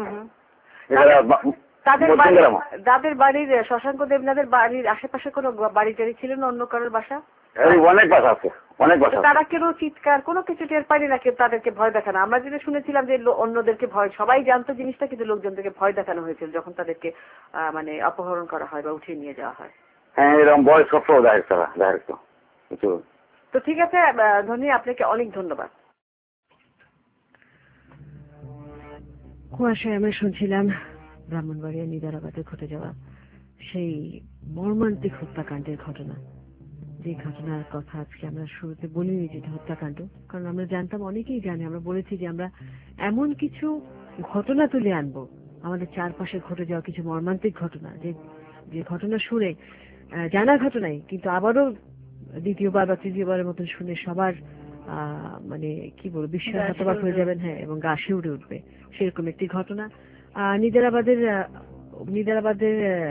তাদের বাড়ির শশাঙ্ক দেবনাথের বাড়ির আশেপাশে কোনো বাড়ি টাড়ি ছিল না অন্য কারোর বাসা? অনেক বাসা আছে, অনেক বাসা। তারা কেউ চিৎকার কোনো কিছু টের পায়নি না, কেউ তাদেরকে ভয় দেখানো? আমরা যেটা শুনেছিলাম যে অন্যদেরকে ভয়, সবাই জানতো জিনিসটা কিন্তু লোকজনদেরকে ভয় দেখানো হয়েছিল যখন তাদেরকে মানে অপহরণ করা হয় বা উঠিয়ে নিয়ে যাওয়া হয়। হ্যাঁ, এরকম ভয় সবসময় দেখা তারা দেখা। তো ঠিক আছে, ধনী আপনাকে অনেক ধন্যবাদ। কুয়াশায় আমরা শুনছিলাম ব্রাহ্মণবাড়িয়া নিজারাবাদে ঘটে যাওয়া সেই মর্মান্তিক হত্যাকাণ্ডের ঘটনা, যে ঘটনার কথা আজকে আমরা শুরুতে বলিনি যেটা হত্যাকাণ্ড, কারণ আমরা জানতাম, অনেকেই জানে, আমরা বলেছি যে আমরা এমন কিছু ঘটনা তুলে আনবো আমাদের চারপাশে ঘটে যাওয়া কিছু মর্মান্তিক ঘটনা, যে যে ঘটনা শুনে জানা ঘটনাই কিন্তু আবারও দ্বিতীয়বার বা তৃতীয়বারের মতন শুনে সবার আহ মানে কি বলবো বিশ্বাস হতবাক হয়ে যাবেন, হ্যাঁ, এবং গা শিউরে উঠবে সেরকম একটি ঘটনা। আহ নিজারাবাদের নিজারাবাদের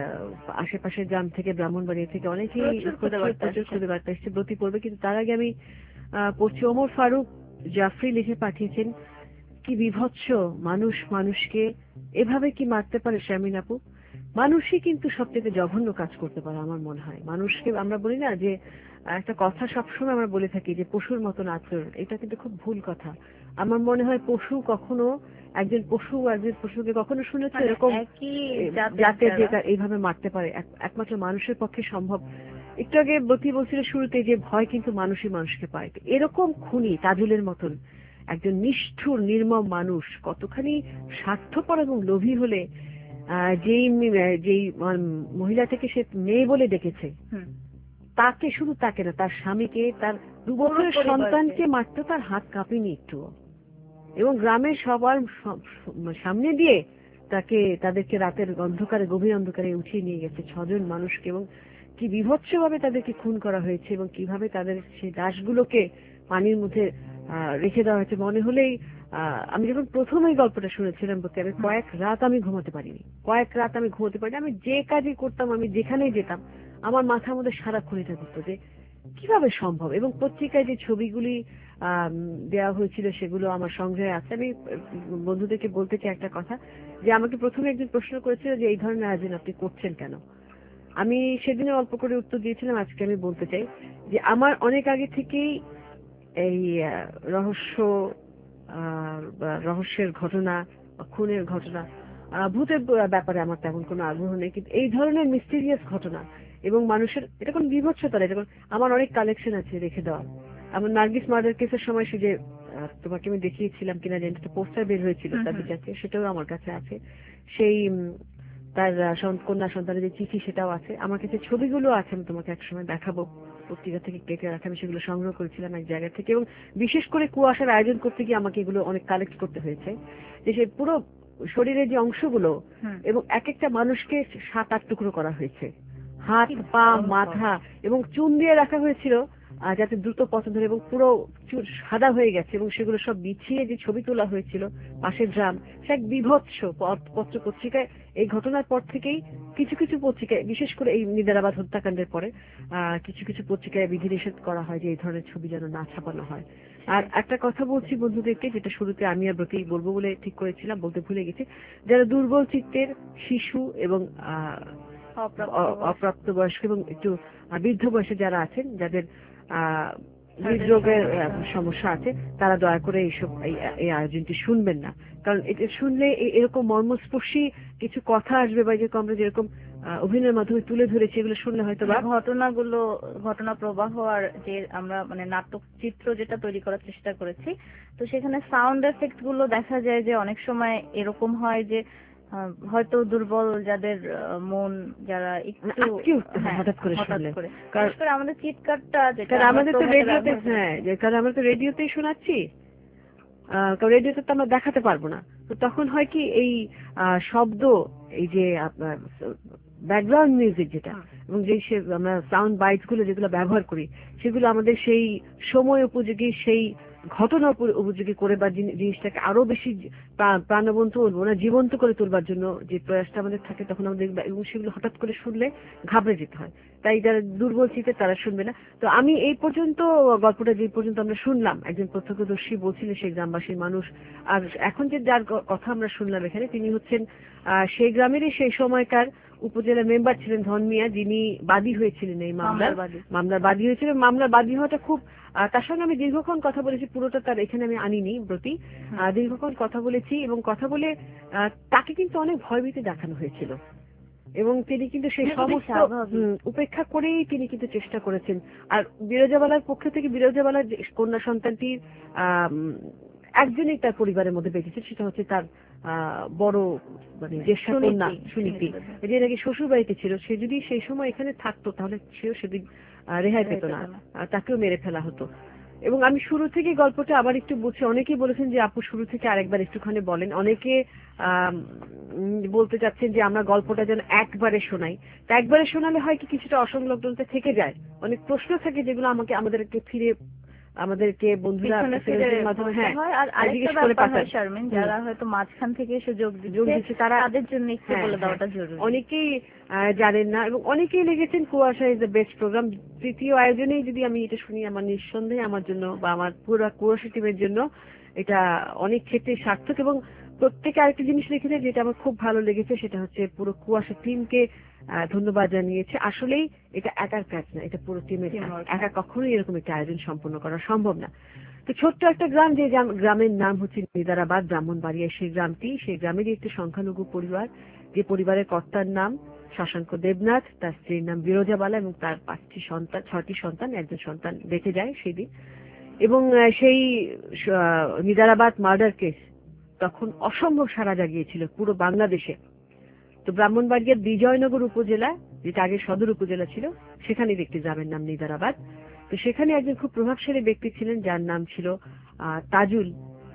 আশেপাশের গ্রাম থেকে ব্রাহ্মণবাড়িয়া থেকে অনেকেই খুদে বার্তা এসেছে, ব্রতী পড়বে, কিন্তু তার আগে আমি আহ পড়ছি ওমর ফারুক জাফরি লিখে পাঠিয়েছেন, কি বিভৎস মানুষ মানুষকে এভাবে কি মারতে পারে শারমিন আপু? মানুষই কিন্তু সব থেকে জঘন্য কাজ করতে পারে আমার মনে হয়। মানুষকে আমরা বলি না যে একটা কথা সবসময় আমরা বলে থাকি যে পশুর মতন আচরণ, এটা কিন্তু খুব ভুল কথা। আমার মনে হয় পশু কখনো একজন পশু একজন পশুকে কখনো শুনেছে এরকম জাতের যে এইভাবে মারতে পারে? একমাত্র মানুষের পক্ষে সম্ভব। একটু আগে বতি বলছিল শুরুতে যে ভয় কিন্তু মানুষই মানুষকে পায়। এরকম খুনি তাজুলের মতন একজন নিষ্ঠুর নির্মম মানুষ কতখানি স্বার্থপর এবং লোভী হলে যেই যেই মহিলা থেকে সে মেয়ে বলে ডেকেছে তাকে, শুধু তাকে না, তার স্বামীকে, তার দু বছরের সন্তানকে মারতে তার হাত কাঁপেনি একটুও, এবং গ্রামের সবার সামনে দিয়ে তাকে তাদেরকে রাতের অন্ধকারে গভীর অন্ধকারে উঠিয়ে নিয়ে গেছে ছজন মানুষকে, এবং কি বিভৎস ভাবে তাদেরকে খুন করা হয়েছে এবং কিভাবে তাদের সেই লাশগুলোকে পানির মধ্যে আহ রেখে দেওয়া হয়েছে। মনে হলেই আহ আমি যখন প্রথম এই গল্পটা শুনেছিলাম বলতে আমি কয়েক রাত আমি ঘুমাতে পারিনি, কয়েক রাত আমি ঘুমাতে পারিনি। আমি যে কাজই করতাম, আমি যেখানেই যেতাম, আমার মাথার মধ্যে সারাক্ষণ এটা ঘুরতো যে কিভাবে সম্ভব। এবং পত্রিকায় যে ছবিগুলি আহ দেওয়া হয়েছিল সেগুলো আমার সংগ্রহে আছে। আমি বন্ধুদেরকে বলতে চাই একটা কথা, যে আমাকে প্রথমে একজন প্রশ্ন করেছিল যে এই ধরনের আয়োজন আপনি করছেন কেন? আমি সেদিনে অল্প করে উত্তর দিয়েছিলাম, আজকে আমি বলতে চাই যে আমার অনেক আগে থেকেই এই রহস্য বা রহস্যের ঘটনা বা খুনের ঘটনা, ভূতের ব্যাপারে আমার তেমন কোনো আগ্রহ নেই, কিন্তু এই ধরনের মিস্টিরিয়াস ঘটনা এবং মানুষের এটা কোনো বিভৎসতা নেই। যেমন আমার অনেক কালেকশন আছে রেখে দেওয়া। আমার নার্গিস মার্ডার কেসের সময় সে যে তোমাকে আমি দেখিয়েছিলাম কিনা যে একটা পোস্টার বের হয়েছিল তার বিচারকে, সেটাও আমার কাছে আছে। সেই তার কন্যা সন্তানের যে চিঠি সেটাও আছে আমার কাছে। ছবিগুলো আছে, আমি তোমাকে একসময় দেখাবো, পত্রিকা থেকে কেটে রাখা। আমি সেগুলো সংগ্রহ করেছিলাম এক জায়গা থেকে, এবং বিশেষ করে কুয়াশার আয়োজন করতে গিয়ে আমাকে এগুলো অনেক কালেক্ট করতে হয়েছে। যে সে পুরো শরীরের যে অংশগুলো এবং এক একটা মানুষকে সাত আট টুকরো করা হয়েছে, হাত পা মাথা, এবং চুন দিয়ে রাখা হয়েছিল যাতে দ্রুত পছন্দ হয়, এবং পুরো সাদা হয়ে গেছে, এবং সেগুলো সব বিছিয়ে যে ছবি তোলা হয়েছিল পাশের ড্রাম, সে এক বিভৎস। পত্র পত্রিকায় এই ঘটনার পর থেকেই কিছু কিছু পত্রিকায়, বিশেষ করে এই নিদারাবাদ হত্যাকাণ্ডের পরে আহ কিছু কিছু পত্রিকায় বিধিনিষেধ করা হয় যে এই ধরনের ছবি যেন না ছাপানো হয়। আর একটা কথা বলছি বন্ধুদেরকে, যেটা শুরুতে আমি আর ব্রতি বলবো বলে ঠিক করেছিলাম, বলতে ভুলে গেছি। যারা দুর্বল চিত্তের শিশু এবং আহ অপ্রাপ্তবয়স্ক এবং একটু বৃদ্ধ বয়সে যারা আছেন, যাদের আহ হৃদরোগের সমস্যা আছে, তারা দয়া করে এইসব এই আয়োজনটি শুনবেন না। কারণ এটা শুনলে এরকম মর্মস্পর্শী কিছু কথা আসবে, বা যেরকম আমরা যেরকম অভিনয়ের মাধ্যমে তুলে ধরেছি, এগুলো শুনলে হয়তো বা ঘটনাগুলো, ঘটনা প্রবাহ আর যে আমরা মানে নাটক চিত্র যেটা তৈরি করার চেষ্টা করেছি, তো সেখানে সাউন্ড এফেক্ট গুলো দেখা যায় যে অনেক সময় এরকম হয় যে হয়তো দুর্বল যাদের মন, যারা একটু হঠাৎ করে শুনলে, কারণ আমাদের চিৎকারটা যেটা আমাদের তো রেডিওতে, হ্যাঁ কারণ আমরা তো রেডিওতেই শোনাচ্ছি, কারণ রেডিওতে তো আমরা দেখাতে পারবো না। তো তখন হয় কি, এই শব্দ, এই যে আপনার ব্যাকগ্রাউন্ড মিউজিক যেটা, এবং যে আমরা সাউন্ড বাইটস গুলো যেগুলো ব্যবহার করি, সেগুলো আমাদের সেই সময় উপযোগী, সেই ঘটনা উপযোগী করে বা জিনিসটাকে আরো বেশি প্রাণবন্ত বলবো না, জীবন্ত করে তোলবার জন্য যে প্রয়াসটা আমাদের থাকে, তখন আমাদের, এবং সেগুলো হঠাৎ করে শুনলে ঘাবড়ে যেতে হয়। তাই যারা দুর্বল চিত্তে তারা শুনবে না। তো আমি এই পর্যন্ত গল্পটা যে পর্যন্ত আমরা শুনলাম, একজন প্রত্যক্ষদর্শী বলছিলেন সেই গ্রামবাসীর মানুষ, আর এখন যে যার কথা আমরা শুনলাম এখানে, তিনি হচ্ছেন সেই গ্রামেরই সেই সময়কার উপজেলা মেম্বার ছিলেন ধন মিয়া, যিনি বাদী হয়েছিলেন এই মামলার মামলার বাদী হয়েছিলেন। মামলার বাদী হওয়াটা খুব, তার সঙ্গে আমি দীর্ঘক্ষণ কথা বলেছি, পুরোটা তার এখানে আমি আনিনি ব্রতি, দীর্ঘক্ষণ কথা বলেছি, এবং কথা বলে তাকে কিন্তু অনেক ভয়ভীতি দেখানো হয়েছিল, এবং তিনি কিন্তু সেই সমস্ত উপেক্ষা করেই তিনি কিন্তু চেষ্টা করেছেন। আর বিরোজাবালার পক্ষ থেকে, বিরোজাবালার কন্যা সন্তানটির আহ একজনই তার পরিবারের মধ্যে বেঁচেছে, সেটা হচ্ছে তার আহ বড় মানে জ্যেষ্ঠা কন্যা সুনীতি, যে নাকি শ্বশুর বাড়িতে ছিল। সে যদি সেই সময় এখানে থাকতো তাহলে সেও সেদিন রেহাই পেত না, তাকেও মেরে ফেলা হতো। এবং আমি শুরু থেকে গল্পটা আবার একটু বলছি, অনেকেই বলেছেন যে আপু শুরু থেকে আরেকবার একটুখানি বলেন, অনেকে আহ বলতে চাচ্ছেন যে আমরা গল্পটা যেন একবারে শোনাই। তা একবারে শোনালে হয় কি, কিছুটা অসংলগ্নতা থেকে যায়, অনেক প্রশ্ন থাকে যেগুলো আমাকে আমাদেরকে ফিরে আমাদেরকে বন্ধুরা মাধ্যমে হ্যাঁ জিজ্ঞেস করে পাঠায়, যারা হয়তো মাঝখান থেকে সুযোগ দিচ্ছে তারা তাদের জন্য একটু বলে দেওয়াটা জরুরি। অনেকেই জানেন না, এবং অনেকেই লেগেছেন কুয়াশা ইজ দ্য বেস্ট প্রোগ্রাম। তৃতীয় আয়োজনেই যদি আমি এটা শুনি, আমার নিঃসন্দেহে আমার জন্য বা আমার পুরো কুয়াশা টিমের জন্য এটা অনেক ক্ষেত্রে সার্থক। এবং প্রত্যেকে আরেকটা জিনিস লিখেছে যেটা আমার খুব ভালো লেগেছে, সেটা হচ্ছে পুরো কুয়াশা টিমকে ধন্যবাদ জানিয়েছে। আসলেই এটা একার কাজ না, এটা পুরো টিমের, একা কখনোই এরকম একটা আয়োজন সম্পন্ন করা সম্ভব না। তো ছোট্ট একটা গ্রাম, যে গ্রামের নাম হচ্ছে নিদারাবাদ, ব্রাহ্মণবাড়িয়া, সেই গ্রামটি, সেই গ্রামেরই একটি সংখ্যালঘু পরিবার, যে পরিবারের কর্তার নাম শশাঙ্ক দেবনাথ, তার স্ত্রীর নাম বিরোজাবালা, এবং তার পাঁচটি সন্তান, ছয়টি সন্তান, একজন সন্তান বেঁচে যায় সেই দিন। এবং সেই নিদারাবাদ মার্ডার কেস তখন অসম্ভব সাড়া জাগিয়েছিল পুরো বাংলাদেশে। তো ব্রাহ্মণবাড়িয়ার বিজয়নগর উপজেলা, যেটা আগে সদর উপজেলা ছিল, সেখানে একটি গ্রামের নাম নিদারাবাদ। তো সেখানে একজন খুব প্রভাবশালী ব্যক্তি ছিলেন যার নাম ছিল আহ তাজুল।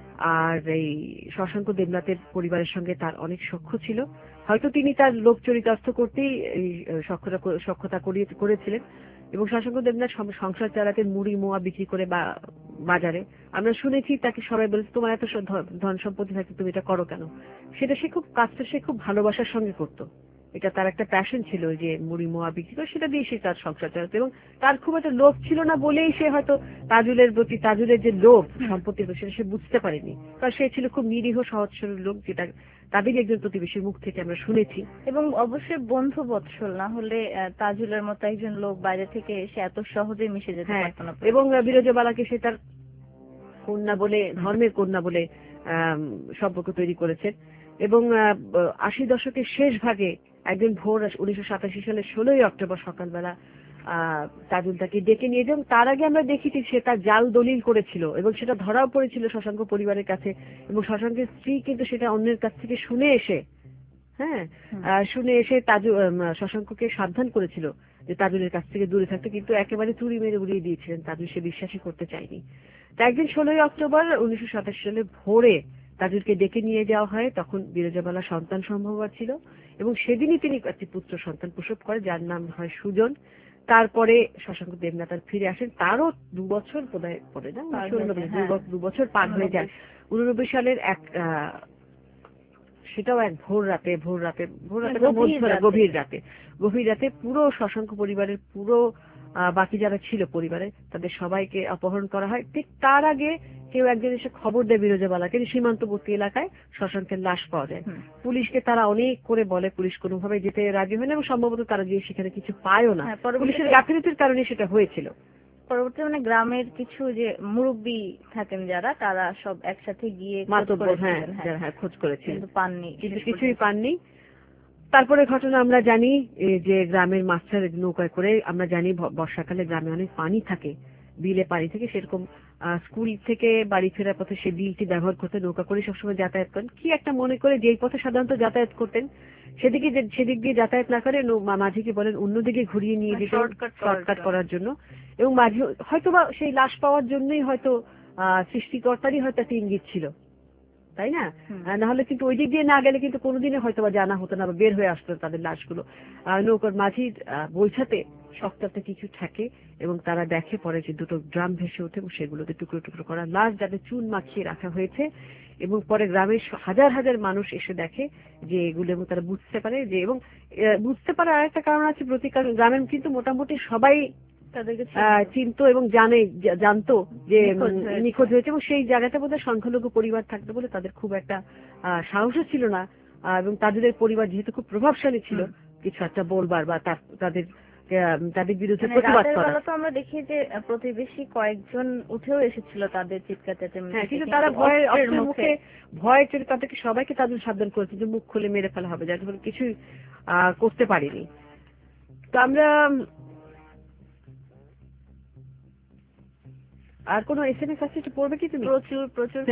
আর এই শশাঙ্ক দেবনাথের পরিবারের সঙ্গে তার অনেক সখ্য ছিল, হয়তো তিনি তার লোক চরিতার্থ করতেই এই সখ্যতা সখ্যতা করেছিলেন। এবং শশাঙ্ক দেবনাথ সংসার চালাতেন মুড়ি মোয়া বিক্রি করে বা বাজারে। আমরা শুনেছি তাকে সবাই বলেছে, তোমার এত ধন সম্পত্তি থাকে, তুমি এটা করো কেন? সেটা সে খুব কাজটা সে খুব ভালোবাসার সঙ্গে করতো, এটা তার একটা প্যাশন ছিল যে মুড়ি মোয়া বিক্রি করে সেটা দিয়ে সে তার সংসার চালাতো, এবং তার খুব একটা লোভ ছিল না বলেই সে হয়তো তাজুলের প্রতি তাজুলের যে লোভ সম্পত্তির প্রতি সেটা সে বুঝতে পারেনি, কারণ সে ছিল খুব নিরীহ সহজ সরল লোক, যেটা তাদেরই একজন প্রতিবেশীর মুখ থেকে আমরা শুনেছি। এবং অবশ্যই বন্ধু বৎসল, না হলে তাজুলের মতো একজন লোক বাইরে থেকে এসে এত সহজে মিশে যেতে পারতো না। এবং বিরজাবালাকে সে তার কন্যা বলে, ধর্মের কন্যা বলে সম্পর্ক তৈরি করেছেন। এবং আশি দশকের শেষ ভাগে একদিন ভোর উনিশশো সাতাশি সালের ষোলোই অক্টোবর সকালবেলা আহ তাজুল তাকে ডেকে নিয়ে যান। তার আগে আমরা দেখেছি সে তার জাল দলিল করেছিল এবং সেটা ধরাও পড়েছিল শশাঙ্ক পরিবারের কাছে, এবং শশাঙ্কের স্ত্রী কিন্তু সেটা অন্যের কাছ থেকে শুনে এসে হ্যাঁ শুনে এসে তাজু শশাঙ্ককে সাবধান করেছিল যে তাজুলের কাছ থেকে দূরে থাকতে, কিন্তু একেবারে চুরি মেরে উড়িয়ে দিয়েছিলেন। তাজুল সে বিশ্বাসই করতে চায়নি। তা একদিন ষোলোই অক্টোবর উনিশশো সাতাশি সালে ভোরে তাজুলকে ডেকে নিয়ে যাওয়া হয়। তখন বিরজাবালা সন্তান সম্ভব ছিল এবং সেদিনই তিনি একটি পুত্র সন্তান প্রসব করে, যার নাম হয় সুজন। তারপরে শশাঙ্ক দেবনাথ ফিরে আসেন, তারও দু বছর বোধহয় পরে না দু বছর পার হয়ে যায়। উননব্বই সালের এক সেটাও এক ভোর রাতে ভোর রাতে ভোর রাতে গভীর রাতে গভীর রাতে পুরো শশাঙ্ক পরিবারের পুরো বাকি যারা ছিল পরিবারে তাদের সবাইকে অপহরণ করা হয়। ঠিক তার আগে কেউ একজন এসে খবর দেয় বিরজাবালাকে যে সীমান্তবর্তী এলাকায় শশাঙ্কের লাশ পাওয়া যায়। পুলিশকে তারা অনেক করে বলে, পুলিশ কোনোভাবে যেতে রাজি হয় না এবং সম্ভবত তারা গিয়ে সেখানে কিছু পায়ও না। পুলিশের গাফিলতির কারণে সেটা হয়েছিল। পরবর্তীতে মানে গ্রামের কিছু যে মুরব্বী থাকেন যারা, তারা সব একসাথে গিয়ে খোঁজ করেছেন, কিন্তু পাননি, কিন্তু কিছুই পাননি। তারপরে ঘটনা আমরা জানি যে গ্রামের মাছের নৌকায় করে, আমরা জানি বর্ষাকালে গ্রামে অনেক পানি থাকে, বিলে পানি থেকে, সেরকম স্কুল থেকে বাড়ি ফেরার পথে সে বিলটি ব্যবহার করতে নৌকা করে সবসময় যাতায়াত করেন। কি একটা মনে করে যে পথে সাধারণত যাতায়াত করতেন সেদিকে সেদিক দিয়ে যাতায়াত না করে মাঝিকে বলেন অন্যদিকে ঘুরিয়ে নিয়ে যেতে, শর্টকাট করার জন্য। এবং মাঝি হয়তোবা সেই লাশ পাওয়ার জন্যই হয়তো আহ সৃষ্টিকর্তারই হয়তো একটা ইঙ্গিত ছিল, তাই না? নাহলে কিন্তু ওই দিক দিয়ে না গেলে কিন্তু কোনোদিনই হয়তো বা জানা হতো না বা বের হয়ে আসতো তাদের লাশগুলো। নৌকার মাঝির বৈঠাতে শক্তাতে কিছু থাকে এবং তারা দেখে পরে যে দুটো ড্রাম ভেসে ওঠে এবং সেগুলোতে টুকরো টুকরো করা লাশ যাদের চুন মাখিয়ে রাখা হয়েছে। এবং পরে গ্রামের হাজার হাজার মানুষ এসে দেখে যে এগুলো, এবং তারা বুঝতে পারে যে, এবং বুঝতে পারে আর একটা কারণ আছে, প্রতিকার গ্রামের কিন্তু মোটামুটি সবাই তাদেরকে চিনতো এবং জানে জানতো যে নিখোঁজ হয়েছে, এবং সেই জায়গাটা বোধহয় সংখ্যালঘু পরিবার থাকতো বলে তাদের খুব একটা সাহসও ছিল না। এবং তাদের পরিবার যেহেতু খুব প্রভাবশালী ছিল, কিছু একটা বলবার বা তাদের তাদের বিরুদ্ধে প্রতিবাদ করা। তো আমরা দেখি যে প্রতিবেশী কয়েকজন উঠেও এসেছিল তাদের চিৎকার চেঁচামেচি, হ্যাঁ, কিন্তু তারা ভয়ের মুখে ভয় চলে তাদেরকে সবাইকে তাদের সাবধান করেছে যে মুখ খুলে মেরে ফেলা হবে, যার ফলে কিছুই করতে পারিনি। তো আমরা আর কোন এসএমএস আছে একটু পড়বে কি তুমি? প্রচুর প্রচুর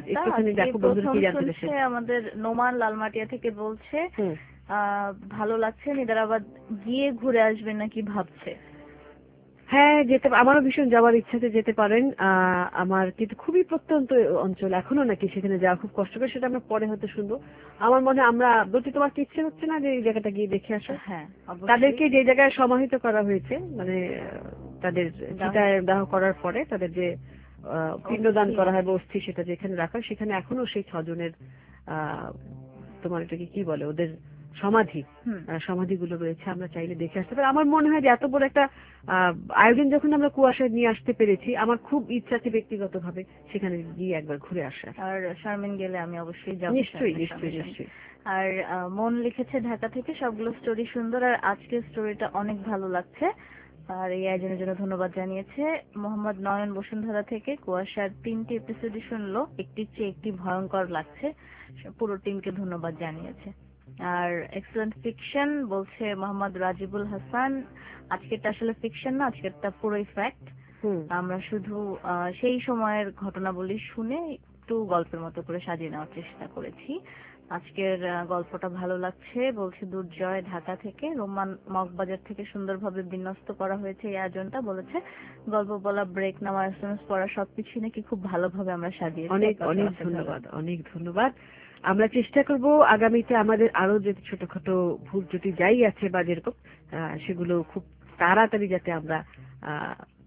আমাদের নোমান লালমাটিয়া থেকে বলছে ভালো লাগছে, নিদারাবাদ গিয়ে ঘুরে আসবেন নাকি ভাবছে। হ্যাঁ, যেতে, আমারও ভীষণ যাওয়ার ইচ্ছাতে যেতে পারেন। আমার কিন্তু খুবই প্রত্যন্ত অঞ্চল এখনো নাকি সেখানে যাওয়া খুব কষ্টকর, সেটা আমরা পরে হয়তো শুনবো। আমার মনে হয় আমরা বলতে, তোমার কি ইচ্ছে হচ্ছে না যে এই জায়গাটা গিয়ে দেখে আসো? হ্যাঁ, তাদেরকে যে জায়গায় সমাহিত করা হয়েছে, মানে তাদের চিতায় দাহ করার পরে তাদের যে পিণ্ডদান করা হয় বা অস্থি সেটা যেখানে রাখা, সেখানে এখনো সেই ছজনের আহ তোমার এটাকে কি বলে, ওদের সমাধি সমাধিগুলো রয়েছে। আমরা চাইলে দেখে আসতে পারি। আমার মনে হয় যে এত বড় একটা আয়োজন যখন আমরা কুয়াশায় নিয়ে আসতে পেরেছি, আমার খুব ইচ্ছা আছে ব্যক্তিগতভাবে সেখানে গিয়ে একবার ঘুরে আসা। আর শারমিন গেলে আমি অবশ্যই যাবো। নিশ্চয়ই নিশ্চয়ই নিশ্চয়ই। আর মন লিখেছে ঢাকা থেকে, সবগুলো স্টোরি সুন্দর, আর আজকের স্টোরিটা অনেক ভালো লাগছে। আর এই আয়োজনের জন্য ধন্যবাদ জানিয়েছে মোহাম্মদ নয়ন বসুন্ধরা থেকে। কুয়াশার তিনটি এপিসোডই শুনলো, একটির চেয়ে একটি ভয়ঙ্কর লাগছে, পুরো টিমকে ধন্যবাদ জানিয়েছে। আর এক্সেলেন্ট ফিকশন বলছে মোহাম্মদ রাজিবুল হাসান, আজকেরটা আসলে ফিকশন না, আজকেরটা পুরোই ফ্যাক্ট। আমরা শুধু সেই সময়ের ঘটনাবলী শুনে একটু গল্পের মতো করে সাজিয়ে নেওয়ার চেষ্টা করেছি। আজকের গল্পটা ভালো লাগছে বলছে দুর্জয় ঢাকা থেকে। রোমান মগবাজার থেকে সুন্দরভাবে বিন্যস্ত করা হয়েছে এই আয়োজনটা, বলেছে গল্প বলা, ব্রেক নেওয়া, এসএমএস পড়া সবকিছু নাকি খুব ভালোভাবে আমরা সাজিয়েছি। অনেক অনেক ধন্যবাদ, অনেক ধন্যবাদ। আমরা চেষ্টা করব আগামীতে আমাদের আরো যে ছোটখাটো ভুল ত্রুটি যাই আছে বা যেরকম সেগুলো খুব তাড়াতাড়ি যাতে আমরা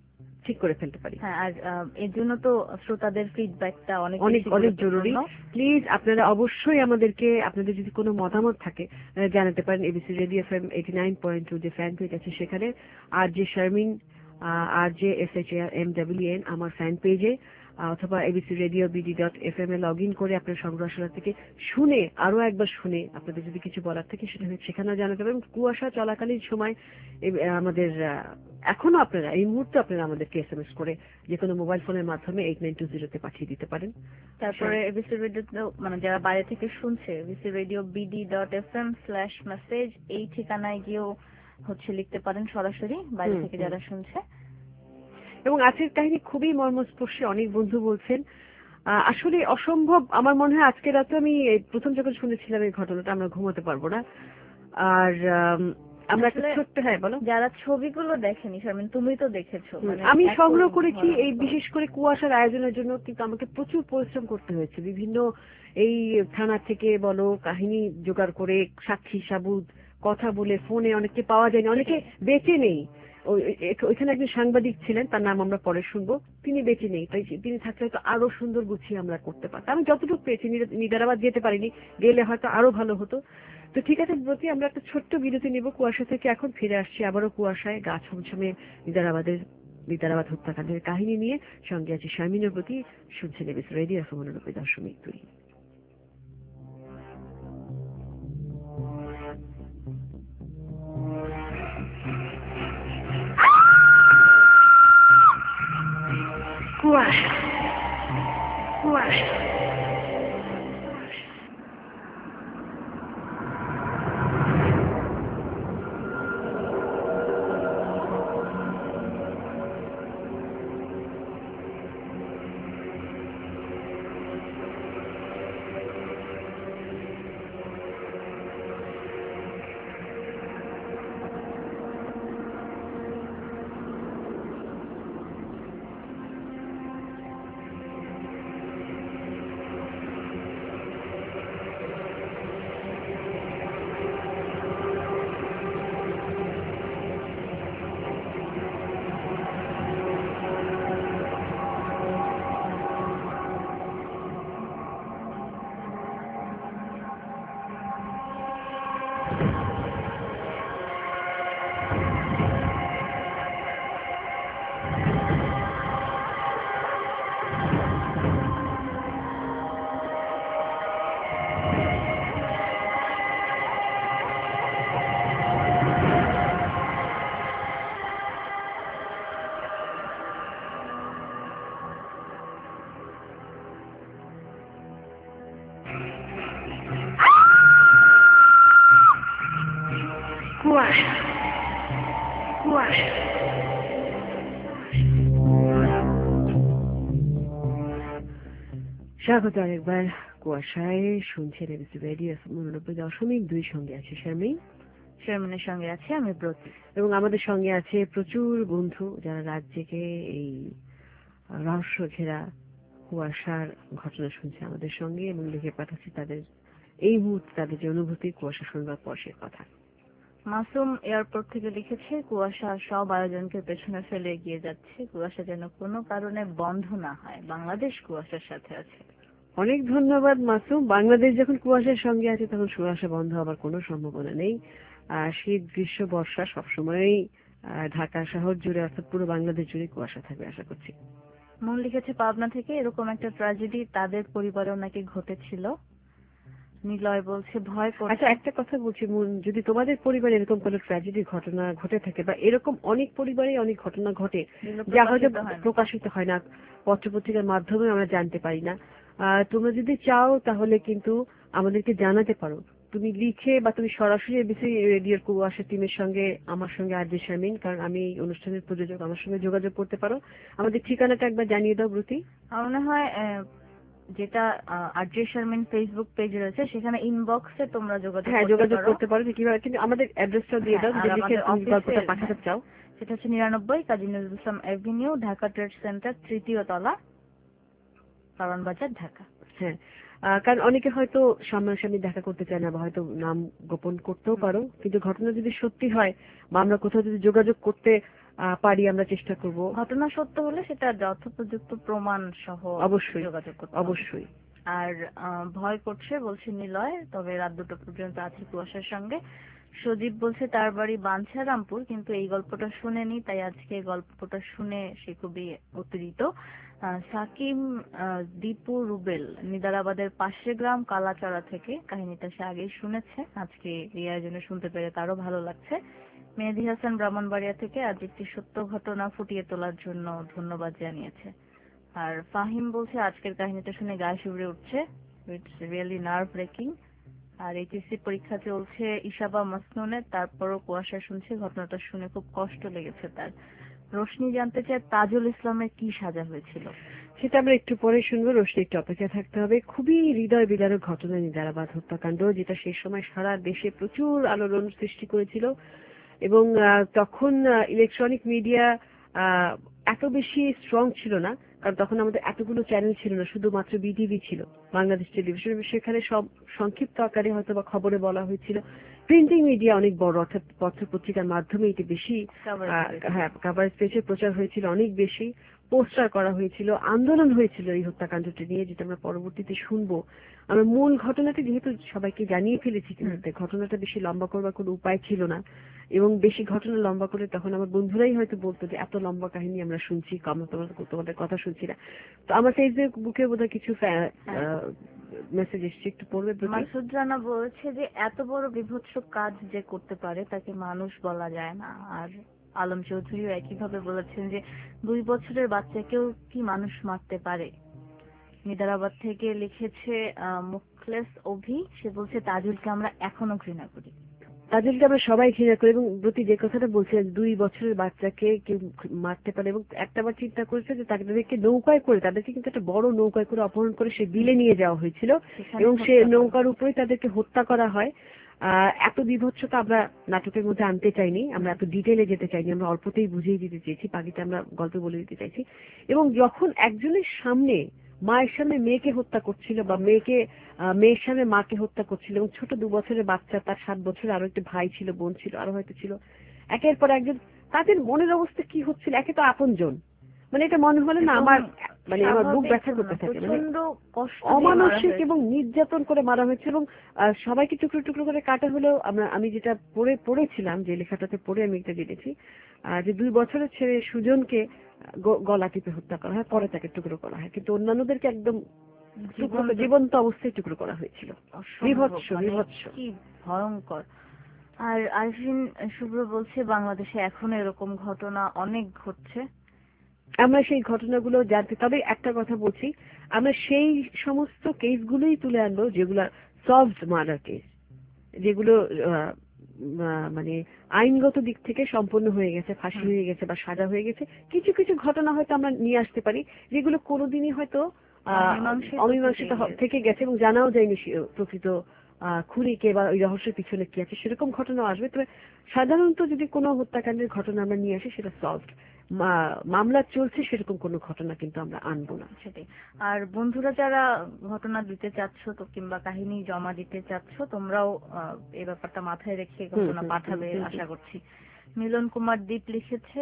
ঠিক করে ফেলতে পারি। হ্যাঁ, আর এর জন্য তো শ্রোতাদের ফিডব্যাকটা অনেক অনেক অনেক জরুরি। প্লিজ আপনারা অবশ্যই আমাদেরকে আপনাদের যদি কোনো মতামত থাকে জানাতে পারেন ABC radio FM eighty nine point two যে ফ্যান পেজ আছে সেখানে, আর যে Sharmin R J S H M W N আমার ফ্যান পেজে, অথবা ABC radio BD dot F M এ লগ ইন করে আপনার সংগ্রহশালা থেকে শুনে আরো একবার শুনে আপনাদের যদি কিছু বলার থাকে সেটা সেখানেও জানাতে পারেন। কুয়াশা চলাকালীন সময় আমাদের এখনো আপনারা এই মুহূর্তে আপনারা আমাদেরকে এস এম এস করে যে কোনো মোবাইল ফোনের মাধ্যমে এইট নাইন টু জিরোতে পাঠিয়ে দিতে পারেন। তারপরে এবিসি রেডিও মানে যারা বাইরে থেকে শুনছে ABC radio BD dot F M slash message এই ঠিকানায় গিয়েও হচ্ছে লিখতে পারেন সরাসরি বাইরে থেকে যারা শুনছে। এবং আজকের কাহিনী খুবই মর্মস্পর্শী, অনেক বন্ধু বলছেন আসলে অসম্ভব। আমার মনে হয় আজকে রাতে আমি প্রথম যখন শুনেছিলাম এই ঘটনাটা আমরা ঘুমাতে পারবো না। আর আমরা একটা ছোট্ট, হ্যাঁ বলো, যারা ছবিগুলো দেখেনি শারমিন তুমি তো দেখেছো, আমি সংগ্রহ করেছি এই বিশেষ করে কুয়াশার আয়োজনের জন্য, কিন্তু আমাকে প্রচুর পরিশ্রম করতে হয়েছে। বিভিন্ন এই থানা থেকে বলো কাহিনী জোগাড় করে সাক্ষী সাবুত কথা বলে, ফোনে অনেককে পাওয়া যায়নি, অনেকে বেঁচে নেই। ওইখানে একজন সাংবাদিক ছিলেন, তার নাম আমরা পরে শুনবো, তিনি বেঁচে নেই। তাই তিনি থাকলে হয়তো আরো সুন্দর গুছিয়ে আমরা করতে পারতাম। আমি যতটুকু পেয়েছি, নিদারাবাদ যেতে পারিনি, গেলে হয়তো আরো ভালো হতো। তো ঠিক আছে প্রতি আমরা একটা ছোট্ট বিরতি নিব কুয়াশা থেকে, এখন ফিরে আসছি আবারও কুয়াশায় গা ছমছমে নিদারাবাদের নিদারাবাদ হত্যাকাণ্ডের কাহিনী নিয়ে। সঙ্গে আছে শারমিনের প্রতি, শুনছেন এবিসি রেডিও এফএম উননব্বই দশমিক দুই। কুয়াশা কুয়াশা স্বাগত আরেকবার কুয়াশায়, শুনছেন এবিসি রেডিও উননব্বই দশমিক দুই। সঙ্গে আছে শারমিন, শারমিনের সঙ্গে আছে আমি ব্রতি, এবং আমাদের সঙ্গে আছে প্রচুর বন্ধু যারা রাত জেগে এই রহস্য ঘেরা কুয়াশার ঘটনা শুনছে আমাদের সঙ্গে এবং লিখে পাঠাচ্ছে তাদের এই মুহূর্তে তাদের যে অনুভূতি কুয়াশা শুনবার পর সে কথা। মাসুম এয়ারপোর্ট থেকে লিখেছে, কুয়াশা সব আয়োজনকে পেছনে ফেলে এগিয়ে যাচ্ছে, কুয়াশা যেন কোনো কারণে বন্ধ না হয়, বাংলাদেশ কুয়াশার সাথে আছে। অনেক ধন্যবাদ মাসুম। বাংলাদেশ যখন কুয়াশার সঙ্গে আছে তখন কুয়াশা বন্ধ হবার কোনো সম্ভাবনা নেই। আর শীত গ্রীষ্ম বর্ষা সবসময়ই ঢাকা শহর জুড়ে অর্থাৎ পুরো বাংলাদেশ জুড়ে কুয়াশা থাকবে আশা করছি। মন লিখেছে পাবনা থেকে, এরকম একটা ট্র্যাজেডি তাদের পরিবারেও নাকি ঘটেছিল। নিলয় বলছে ভয় করছে। আচ্ছা একটা কথা বলছি, যদি তোমাদের পরিবারে এরকম কোনো ট্র্যাজেডি ঘটনা ঘটে থাকে বা এরকম অনেক পরিবারে অনেক ঘটনা ঘটে যা হয়তো প্রকাশিত হয় না, পত্রপত্রিকার মাধ্যমে আমরা জানতে পারি না, তোমরা যদি চাও তাহলে কিন্তু আমাদেরকে জানাতে পারো। তুমি লিখে বা তুমি সরাসরি এবিসি রেডিওর কুয়াশা টিমের সঙ্গে আমার সঙ্গে আর জে শারমিন, কারণ আমি এই অনুষ্ঠানের প্রযোজক, আমার সঙ্গে যোগাযোগ করতে পারো। আমাদের ঠিকানাটা একবার জানিয়ে দাও ব্রুতি। আমার মনে হয় যেটা R J Sharmin Facebook page রয়েছে সেখানে ইনবক্সে তোমরা যোগাযোগ হ্যাঁ যোগাযোগ করতে পারো। কিভাবে কিন্তু আমাদের অ্যাড্রেসটা দিয়ে দাও যদি লিখে তুমি গল্পটা পাঠাতে চাও। সেটা হচ্ছে নিরানব্বই Kazi Nazrul Islam avenue, Dhaka trade centre, তৃতীয় তলা, কারণ বাজার, ঢাকা। হ্যাঁ, কারণ অনেকে হয়তো সামনাসামনি দেখা করতে চায় না বা হয়তো নাম গোপন করতেও পারো, কিন্তু ঘটনা যদি সত্যি হয় বা আমরা কোথাও যদি যোগাযোগ করতে আহ, পারি আমরা চেষ্টা করব। ঘটনা সত্য হলে সেটা যথোপযুক্ত প্রমাণ সহ অবশ্যই যোগাযোগ করতে হবে। অবশ্যই। আর আহ, ভয় করছে বলছে নিলয়, তবে রাত দুটো পর্যন্ত আছে কুয়াশার সঙ্গে। সজীব বলছে তার বাড়ি বাঞ্ছারামপুর, কিন্তু এই গল্পটা শুনেনি, তাই আজকে গল্পটা শুনে সে খুবই উত্তেজিত। আহ, সাকিম আহ, দীপু রুবেল নিদারাবাদের পাশের গ্রাম কালাচড়া থেকে, কাহিনীটা সে আগেই শুনেছে, আজকে এই আয়োজনে শুনতে পেরে তারও ভালো লাগছে। মেহেদী হাসান ব্রাহ্মণবাড়িয়া থেকে আজ একটি সত্য ঘটনা ফুটিয়ে তোলার জন্য ধন্যবাদ জানিয়েছে। আর ফাহিম বলছে আজকের কাহিনীটা শুনে গা শিউরে উঠছে, ইটস রিয়েলি নার্ভ ব্রেকিং। আর এইচএসসি পরীক্ষা চলছে ইশাবা মাসনুনের, তারপরও কুয়াশা শুনছে, ঘটনাটা শুনে খুব কষ্ট লেগেছে তার। রোশনি জানতে চায় তাজুল ইসলামের কি সাজা হয়েছিল। সেটা আমরা একটু পরে শুনবো, রোশনি একটু অপেক্ষা থাকতে হবে। খুবই হৃদয় বিদারক ঘটনা নিদারাবাদ হত্যাকাণ্ড, যেটা সেই সময় সারা দেশে প্রচুর আলোড়ন সৃষ্টি করেছিল এবং তখন ইলেকট্রনিক মিডিয়া এত বেশি স্ট্রং ছিল না, কারণ তখন আমাদের এতগুলো চ্যানেল ছিল না, শুধুমাত্র বিটিভি ছিল, বাংলাদেশ টেলিভিশন। সেখানে সব সংক্ষিপ্ত আকারে হয়তো বা খবরে বলা হয়েছিল। প্রিন্টিং মিডিয়া অনেক বড়, অর্থাৎ পত্র পত্রিকার মাধ্যমে এটি বেশি হ্যাঁ কভারেজ পেয়েছে, প্রচার হয়েছিল অনেক বেশি, পোস্টার করা হয়েছিল, আন্দোলন হয়েছিল এই হত্যাকাণ্ডটি নিয়ে, যেটা আমরা পরবর্তীতে শুনবো। আমরা মূল ঘটনাটি যেহেতু সবাইকে জানিয়ে ফেলেছি, কিন্তু ঘটনাটা বেশি লম্বা করবার কোনো উপায় ছিল না, এবং বেশি ঘটনা লম্বা করে তখন আমার বন্ধুরাই হয়তো বলতো যে এত লম্বা কাহিনী আমরা শুনছি, আমরা তোমাদের কথা শুনছি না। তো আমার ফেসবুকে বোধহয় কিছু মেসেজ এসছে, একটু পড়বে? মাসুদ রানা বলেছে যে এত বড় বিভৎস কাজ যে করতে পারে তাকে মানুষ বলা যায় না। আর আলম চৌধুরীও একইভাবে বলেছেন যে দুই বছরের বাচ্চাকেও কি মানুষ মারতে পারে। নিদারাবাদ থেকে লিখেছে মুখলেস অভি, সে বলছে তাজুলকে আমরা এখনো ঘৃণা করি। তাদেরকে আমরা সবাই ঘৃণা করি, এবং প্রতি যে কথাটা বলছে দুই বছরের বাচ্চাকে কেউ মারতে পারে, এবং একটা বার চিন্তা করেছে যে তাদেরকে নৌকায় করে, তাদেরকে কিন্তু একটা বড় নৌকায় করে অপহরণ করে সে বিলে নিয়ে যাওয়া হয়েছিল, এবং সে নৌকার উপরে তাদেরকে হত্যা করা হয়। আহ এত বিভৎসতা আমরা নাটকের মধ্যে আনতে চাইনি, আমরা এত ডিটেলে যেতে চাইনি, আমরা অল্পতেই বুঝিয়ে দিতে চেয়েছি, বাকিটা আমরা গল্পে বলে দিতে চাইছি। এবং যখন একজনের সামনে মায়ের সামনে মেয়েকে হত্যা করছিল, বা মেয়েকে মেয়ের সামনে মাকে হত্যা করছিল, এবং ছোট দু বছরের বাচ্চা, তার সাত বছরের আরো একটা ভাই ছিল, বোন ছিল, আরো হয়তো ছিল, একের পর একজন, তাদের মনের অবস্থা কি হচ্ছিল, একে তো আপন জন, মানে এটা মনে হলো না আমার, মানে আমার বুক ব্যথা করতে থাকে, মানে অমানসিক এবং নির্যাতন করে মারা হয়েছে, এবং সবাইকে টুকরো টুকরো করে কাটা হলেও আমরা, আমি যেটা পড়ে পড়েছিলাম, যে লেখাটাতে পড়ে আমি এটা জেনেছি, যে দুই বছরের ছেলে সুজনকে গলা টিপে হত্যা করা হয়, পরে তাকে টুকরো করা হয়, কিন্তু অন্যান্যদেরকে একদম জীবন্ত অবস্থায় টুকরো করা হয়েছিল। বিভৎস, বিভৎস, কি ভয়ঙ্কর। আর আরফিন শুভ্র বলছে বাংলাদেশে এখন এরকম ঘটনা অনেক ঘটছে, আমরা সেই ঘটনাগুলো জানতে, তবে একটা কথা বলছি, আমরা সেই সমস্ত কেসগুলোই তুলে আনবো যেগুলো সলভড মার্ডার কেস, যেগুলো মানে আইনগত দিক থেকে সম্পন্ন হয়ে গেছে, ফাঁসি হয়ে গেছে বা সাজা হয়ে গেছে। কিছু কিছু ঘটনা হয়তো আমরা নিয়ে আসতে পারি যেগুলো কোনোদিনই হয়তো অমীমাংসিত থেকে গেছে এবং জানাও যায়নি প্রকৃত খুনিকে বা ওই রহস্যের পিছনে কি আছে, সেরকম ঘটনা আসবে। তবে সাধারণত যদি কোনো হত্যাকাণ্ডের ঘটনা আমরা নিয়ে আসি সেটা সলভড, মামলা চলছে সেরকম কোনো ঘটনা কিন্তু আমরা আনবো না। সেটাই। আর বন্ধুরা যারা ঘটনা দিতে চাচ্ছ তো কিংবা কাহিনী জমা দিতে চাচ্ছ, তোমরাও এই ব্যাপারটা মাথায় রেখে ঘটনা পাঠাবে আশা করছি। মিলন কুমার দীপ লিখেছে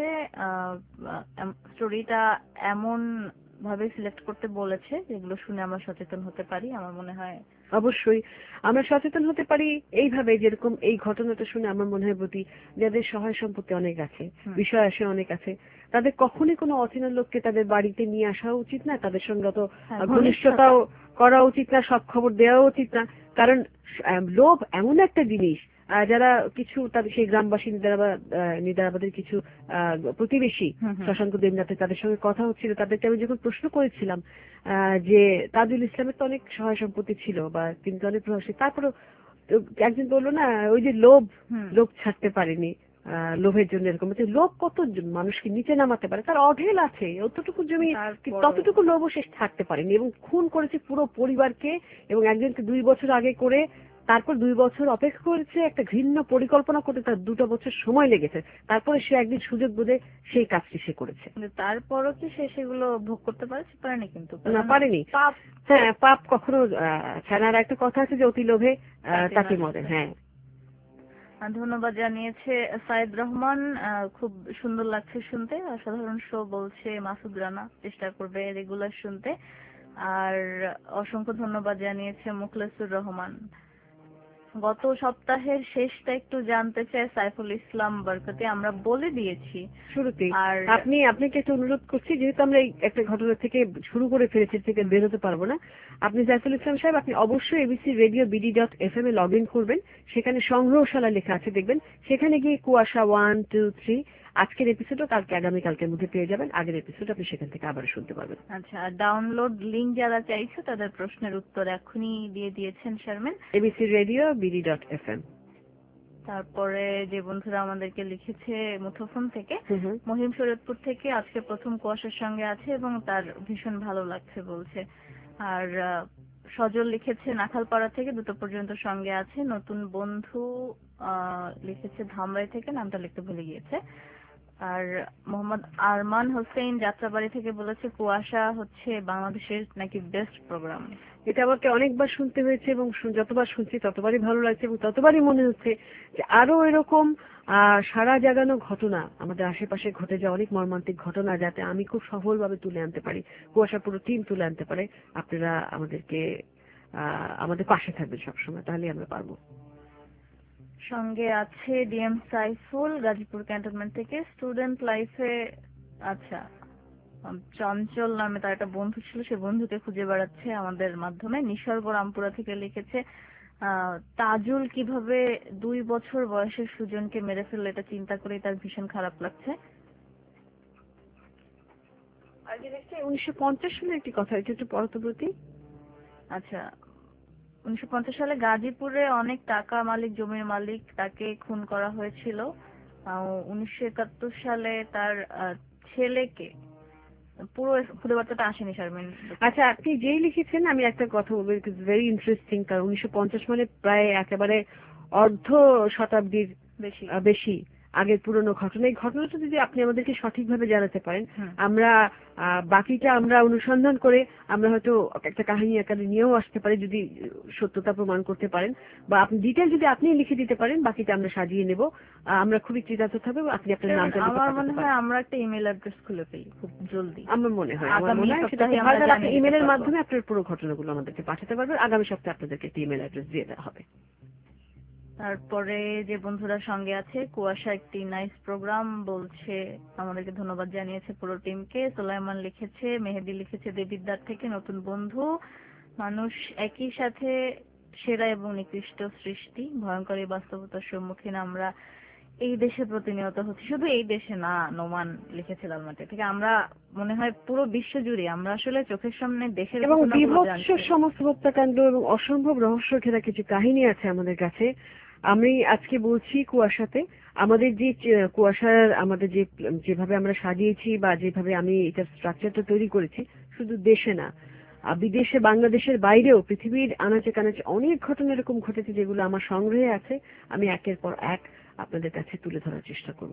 স্টোরিটা এমন ভাবে সিলেক্ট করতে বলেছে যেগুলো শুনে আমরা সচেতন হতে পারি। আমার মনে হয় অবশ্যই আমরা সচেতন হতে পারি এইভাবে, যেরকম এই ঘটনাটা শুনে আমার মনে হয় প্রতি যাদের সহায় সম্পত্তি অনেক আছে, বিষয় আসে অনেক আছে, তাদের কখনই কোনো অচেনা লোককে তাদের বাড়িতে নিয়ে আসা উচিত না, তাদের সঙ্গে অত ঘনিষ্ঠতাও করা উচিত না, সব খবর দেওয়া উচিত না। কারণ লোভ এমন একটা জিনিস, যারা কিছু তাদের সেই গ্রামবাসী নিদারাবাদ নিদারাবাদের কিছু প্রতিবেশী শশাঙ্ক দেবনাথে, তাদের সঙ্গে কথা হচ্ছিল, তাদেরকে আমি যখন প্রশ্ন করেছিলাম যে তাজুল ইসলামের তো অনেক সহায় সম্পত্তি ছিল বা কিন্তু অনেক প্রভাবশালী, তারপরে একজন বললো না ওই যে লোভ, লোভ ছাড়তে পারেনি, লোভের জন্য এরকম। লোভ কত মানুষকে নিচে নামাতে পারে, তার অঢেল আছে, অতটুকু জমি ততটুকু লোভও শেষ থাকতে পারেনি, এবং খুন করেছে পুরো পরিবারকে, এবং একজনকে দুই বছর আগে করে তারপর দুই বছর অপেক্ষা করেছে, একটা ঘৃণ্য পরিকল্পনা করতে তার দুটো বছর সময় লেগেছে, তারপরে সে একদিন সুযোগ বুঝে সেই কাজটি সে করেছে। তারপরও কি সে সেগুলো ভোগ করতে পারেছে? পারেনি, কিন্তু না পারেনি। হ্যাঁ, পাপ কখনো ছাড়ার একটা কথা আছে যে অতি লোভে তাকে মরে। হ্যাঁ। ধন্যবাদ জানিয়েছে সাইদ রহমান, খুব সুন্দর লাগছে শুনতে, অসাধারণ শো বলছে মাসুদ রানা, চেষ্টা করবে রেগুলার শুনতে। আর অসংখ্য ধন্যবাদ জানিয়েছে মুখলেসুর রহমান। গত সপ্তাহের শেষটা একটু জানতে চাই সাইফুল ইসলাম বরকতি, আমরা বলে দিয়েছি শুরুতেই। আর আপনি আপনাকে একটা অনুরোধ করছি, যেহেতু আমরা এই একটা ঘটনা থেকে শুরু করে ফেলেছি, থেকে বের হতে পারবো না, আপনি সাইফুল ইসলাম সাহেব আপনি অবশ্যই ABC radio BD dot F M এ লগ ইন করবেন, সেখানে সংগ্রহশালা লেখা আছে দেখবেন, সেখানে গিয়ে কুয়াশা ওয়ান টু থ্রি আজকের এপিসোডও কালকে আগামীকালকের মধ্যে পেয়ে যাবেন, আগের এপিসোড আপনি সেখান থেকে আবার শুনতে পারবেন। আচ্ছা, ডাউনলোড লিংক যারা চাইছে তাদের প্রশ্নের উত্তর এখনই দিয়ে দিয়েছেন Sharmin, ABC radio BD dot F M. তারপরে যে বন্ধুরা আমাদেরকে লিখেছে মুঠোফোন থেকে, মহিম শরীয়তপুর থেকে আজকে প্রথম কুয়াশার সঙ্গে আছে এবং তার ভীষণ ভালো লাগছে বলছে। আর সজল লিখেছে নাখালপাড়া থেকে দুটো পর্যন্ত সঙ্গে আছে। নতুন বন্ধু আহ লিখেছে ধামরাই থেকে, নামটা লিখতে ভুলে গিয়েছে। আর মোহাম্মদ আরমান হোসেন যাত্রাবাড়ি থেকে বলেছে কুয়াশা হচ্ছে বাংলাদেশের নাকি বেস্ট প্রোগ্রাম। এটা আমাকে অনেকবার শুনতে হয়েছে এবং যতবার শুনছি ততবারই ভালো লাগছে এবং ততবারই মনে হচ্ছে যে আরো এরকম আহ সারা জাগানো ঘটনা আমাদের আশেপাশে ঘটে যাওয়া অনেক মর্মান্তিক ঘটনা যাতে আমি খুব সফলভাবে তুলে আনতে পারি, কুয়াশা পুরো টিম তুলে আনতে পারে। আপনারা আমাদেরকে আহ আমাদের পাশে থাকবেন সবসময়, তাহলে আমরা পারবো। সঙ্গে আছে ডিএম সাইফুল গাজীপুর ক্যান্টনমেন্ট থেকে, স্টুডেন্ট লাইফে আচ্ছা চঞ্চল নামে তার একটা বন্ধু ছিল, সে বন্ধুকে খুঁজে বেড়াচ্ছে আমাদের মাধ্যমে। নিসর্গ রামপুরা থেকে লিখেছে আহ তাজুল কিভাবে দুই বছর বয়সের সুজনকে মেরে ফেললো এটা চিন্তা করেই তার ভীষণ খারাপ লাগছে। উনিশশো পঞ্চাশ সালে একটি কথা, এটা একটু পরতব্রতী। আচ্ছা, উনিশশো পঞ্চাশ সালে গাজীপুরে অনেক টাকা মালিক, জমির মালিক, তাকে খুন করা হয়েছিল। উনিশশো একাত্তর সালে তার ছেলেকে, পুরো খুদে বার্তাটা আসেনি শারমিন। আচ্ছা, আপনি যেই লিখেছেন আমি একটা কথা বলবো, ইট ইজ ভেরি ইন্টারেস্টিং, কারণ উনিশশো পঞ্চাশ মানে প্রায় একেবারে অর্ধ শতাব্দীর বেশি বেশি আগের পুরনো ঘটনা। এই ঘটনাটা যদি আপনি আমাদেরকে সঠিকভাবে জানাতে পারেন, আমরা বাকিটা আমরা অনুসন্ধান করে আমরা হয়তো একটা কাহিনী আকারে নিয়েও আসতে পারি যদি সত্যতা প্রমাণ করতে পারেন, বা আপনি ডিটেল যদি আপনি লিখে দিতে পারেন, বাকিটা আমরা সাজিয়ে নেব। আমরা খুবই কৃতজ্ঞ থাকবো আপনি আপনার নামটা। আমার মনে হয় আমরা একটা ইমেল অ্যাড্রেস খুলে ফেলি খুব জলদি। আমার মনে হয় আমার মনে হয় সেটা আপনি ইমেলের মাধ্যমে আপনার পুরো ঘটনাগুলো আমাদেরকে পাঠাতে পারবেন। আগামী সপ্তাহে আপনাদেরকে একটা ইমেল অ্যাড্রেস দিয়ে দেওয়া হবে। তারপরে যে বন্ধুরা সঙ্গে আছে, কুয়াশা একটি নাইস প্রোগ্রাম বলছে, আমাদেরকে ধন্যবাদ জানিয়েছে পুরো টিমকে। সুলাইমান লিখেছে, মেহেদি লিখেছে দেবিদ্বার থেকে নতুন বন্ধু, মানুষ একই সাথে সেরা এবং নিকৃষ্ট সৃষ্টি, ভয়ঙ্কর এই বাস্তবতার সম্মুখীন আমরা এই দেশে প্রতিনিয়ত হচ্ছে। শুধু এই দেশে না, নোমান লিখেছে লালমাটি থেকে, আমরা মনে হয় পুরো বিশ্ব জুড়ে আমরা আসলে চোখের সামনে দেশের এবং বিভৎস সমস্ত হত্যাকাণ্ড এবং অসম্ভব রহস্য ঘেরা কিছু কাহিনী আছে আমাদের কাছে। আমি আজকে বলছি কুয়াশাতে আমাদের যে কুয়াশার আমাদের যে যেভাবে আমরা সাজিয়েছি বা যেভাবে আমি এটার স্ট্রাকচারটা তৈরি করেছি, শুধু দেশে না বিদেশে, বাংলাদেশের বাইরেও পৃথিবীর আনাচে কানাচে অনেক ঘটনা এরকম ঘটেছে যেগুলো আমার সংগ্রহে আছে। আমি একের পর এক আপনাদের কাছে তুলে ধরার চেষ্টা করব।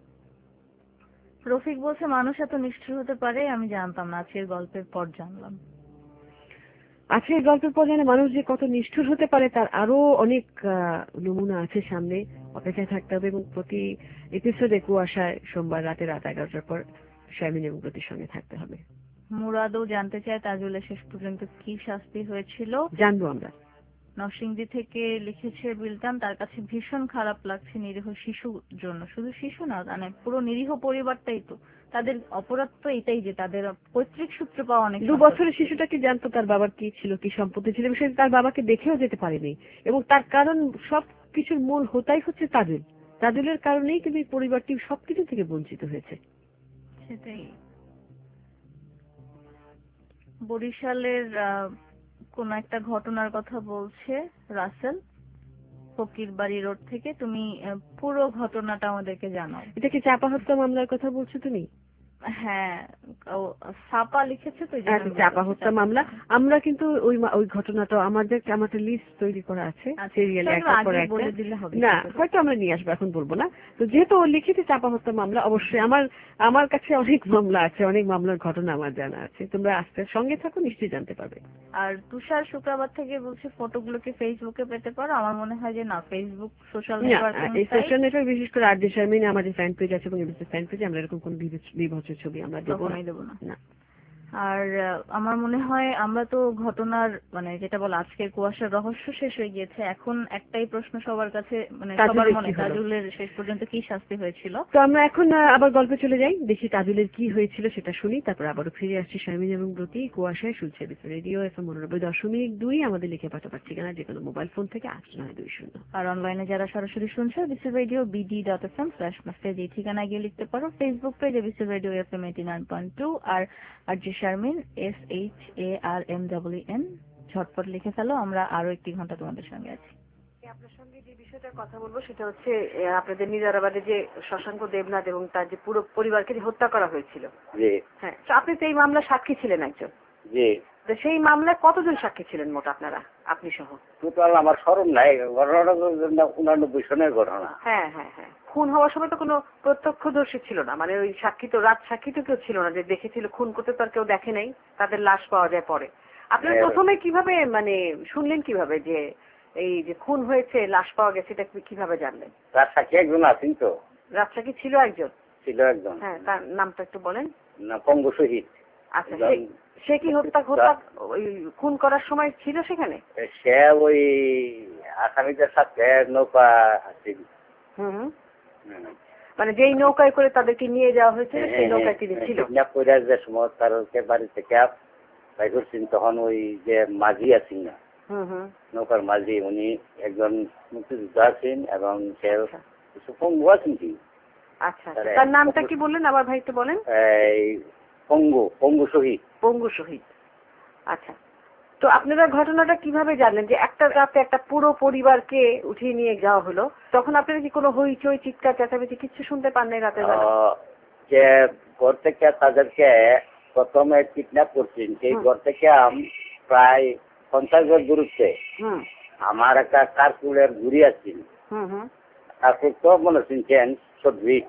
রফিক বলছে মানুষ এত নিষ্ঠুর হতে পারে, আমি জানতাম না, আজকের গল্পের পর জানলাম। আজকের গল্পের পর জানে মানুষ যে কত নিষ্ঠুর হতে পারে তার আরো অনেক নমুনা আছে সামনে, অপেক্ষায় থাকতে হবে। এবং প্রতি এপিসোডে কুয়াশায় সোমবার রাতে রাত এগারোটার পর শারমিন এবং প্রতির সঙ্গে থাকতে হবে। মুরাদও জানতে চায় তাজুলের শেষ পর্যন্ত কি শাস্তি হয়েছিল, জানবো আমরা। নরসিংদী থেকে লিখেছে বিলটান, তার কাছে ভীষণ খারাপ লাগছে নিরীহ শিশুর জন্য। শুধু শিশু না, মানে পুরো নিরীহ পরিবারটাই তো, তাদের অপরাধ তো এটাই যে তাদের পৈতৃক সূত্র পাওয়া অনেক। দু বছরের শিশুটা কি জানতো তার বাবার কি ছিল, কি সম্পত্তি ছিল, সে তার বাবাকে দেখেও যেতে পারেনি। এবং তার কারণ সব কিছুর মূল হোতাই হচ্ছে তাজুল। তাজুলের কারণেই কিন্তু এই পরিবারটি সবকিছু থেকে বঞ্চিত হয়েছে। সেটাই। বরিশালের কোন একটা ঘটনার কথা বলছে রাসেল ফকির বাড়ি রোড থেকে, তুমি পুরো ঘটনাটা আমাদেরকে জানাও। এটা কি চাপা হত্যা মামলার কথা বলছো তুমি? হ্যাঁ ও ছাপা লিখেছে তো চাপা হত্যা মামলা। আমরা কিন্তু ওই ওই ঘটনাটা আমাদের আমাদের লিস্ট তৈরি করা আছে সিরিয়ালে একটার পর একটা। না হয়তো আমরা নিয়ে আসবো, এখন বলবো না। তো যেহেতু ও লিখিত চাপা হত্যা মামলা, অবশ্যই আমার আমার কাছে অনেক মামলা আছে, অনেক মামলার ঘটনা আমার জানা আছে। তোমরা আজকে সঙ্গে থাকো, নিশ্চয়ই জানতে পারবে। আর তুষার শুক্রবার থেকে বলছে ফটোগুলোকে ফেসবুকে পেতে পারো। আমার মনে হয় যে না, ফেসবুক সোশ্যাল নেটওয়ার্ক, এই সোশ্যাল নেটওয়ার্ক বিশেষ করে আর যে শারমিন আমাদের ফ্যান পেজ আছে এবং এবিসি ফ্যান পেজে আমরা এরকম কোনো বিভৎস ছবি আমরা দেবো না। আর আমার মনে হয় আমরা তো ঘটনার মানে যেটা বল আজকের কুয়াশার রহস্য শেষ হয়ে গিয়েছে। এখন একটাই প্রশ্ন সবার কাছে, মানে সবার মনে, তাজুলের শেষ পর্যন্ত কি শাস্তি হয়েছিল। তো আমরা এখন আবার গল্পে চলে যাই, দেখি তাজুলের কি হয়েছিল সেটা শুনি, তারপর আবারও ফিরে আসছি শারমিন এবং ব্রতী কুয়াশায় শুনছে এবিসি রেডিও এফএম উননব্বই দশমিক দুই। আমাদের লিখে পাঠাবার ঠিকানা যে কোনো মোবাইল ফোন থেকে আট নয় দুই শূন্য। আর অনলাইনে যারা সরাসরি শুনছে ABC radio BD dot F M slash message এই ঠিকানায় গিয়ে লিখতে পারো। Facebook page ABC radio F M eighty nine point two. আর আর যে Sharmin S H A R M W N, ঝটপট লিখে ফেলো। আমরা আরো একটি ঘন্টা তোমাদের সঙ্গে আছি। আপনার সঙ্গে যে বিষয়টার কথা বলবো সেটা হচ্ছে আপনাদের নিজারাবাদে যে শশাঙ্ক দেবনাথ এবং তার যে পুরো পরিবারকে যে হত্যা করা হয়েছিল। হ্যাঁ, তো আপনি তো এই মামলা সাক্ষী ছিলেন একজন। জি। তো সেই মামলায় কতজন সাক্ষী ছিলেন মোট আপনারা, আপনি সহ? টোটাল আমার স্মরণ নাই, ঘটনাটা উনানব্বই সনের ঘটনা। হ্যাঁ হ্যাঁ হ্যাঁ। খুন হওয়ার সময় তো কোনো প্রত্যক্ষদর্শী ছিল না, মানে ওই সাক্ষী তো রাত সাক্ষী তো কেউ ছিল না যে দেখেছিল। খুন করতে তো আর কেউ দেখে নাই, তাদের লাশ পাওয়া যায় পরে। আপনারা প্রথমে কিভাবে মানে শুনলেন কিভাবে যে এই যে খুন হয়েছে, লাশ পাওয়া গেছে, এটা কিভাবে জানলেন? রাত সাক্ষী একজন আছেন তো। রাত সাক্ষী ছিল একজন? ছিল একজন। হ্যাঁ, তার নামটা একটু বলেন। না, পঙ্গু শহীদ। আচ্ছা, সে কি হত্যা হত্যা ওই খুন করার সময় ছিল সেখানে? সে ওই আসামিদের সাথে নৌকা ছিল। হুম হুম। মানে যেই নৌকায় করে তাদেরকে নিয়ে যাওয়া হয়েছিল সেই নৌকায় তিনি ছিল। যে সময় তারকে বাড়ি থেকে বাই করছেন তখন ওই যে মাঝি আছেন না, নৌকার মাঝি, উনি একজন মুক্তিযোদ্ধা আছেন এবং সে কিছু পঙ্গু আছেন কি। আচ্ছা, তার নামটা কি বললেন আবার ভাই একটু বলেন? এই পঙ্গু পঙ্গু শহীদ। পঙ্গু শহীদ। আচ্ছা, তো আপনারা ঘটনাটা কিভাবে জানলেন যে একটা রাতে একটা পুরো পরিবারকে উঠিয়ে নিয়ে যাওয়া হলো? তখন আপনারা কি কোনো হইচই, চিৎকার, চেঁচামেচি কিছু শুনতে পান নাই রাতের বেলা? যে ঘর থেকে তাদেরকে প্রথমে কিডন্যাপ করছেন, সেই ঘর থেকে প্রায় পঞ্চাশ ঘর দূরত্বে আমার একটা কার্কুলের ঘুরি আসছিল। কার্কুল তো মনে শুনছেন সবজি,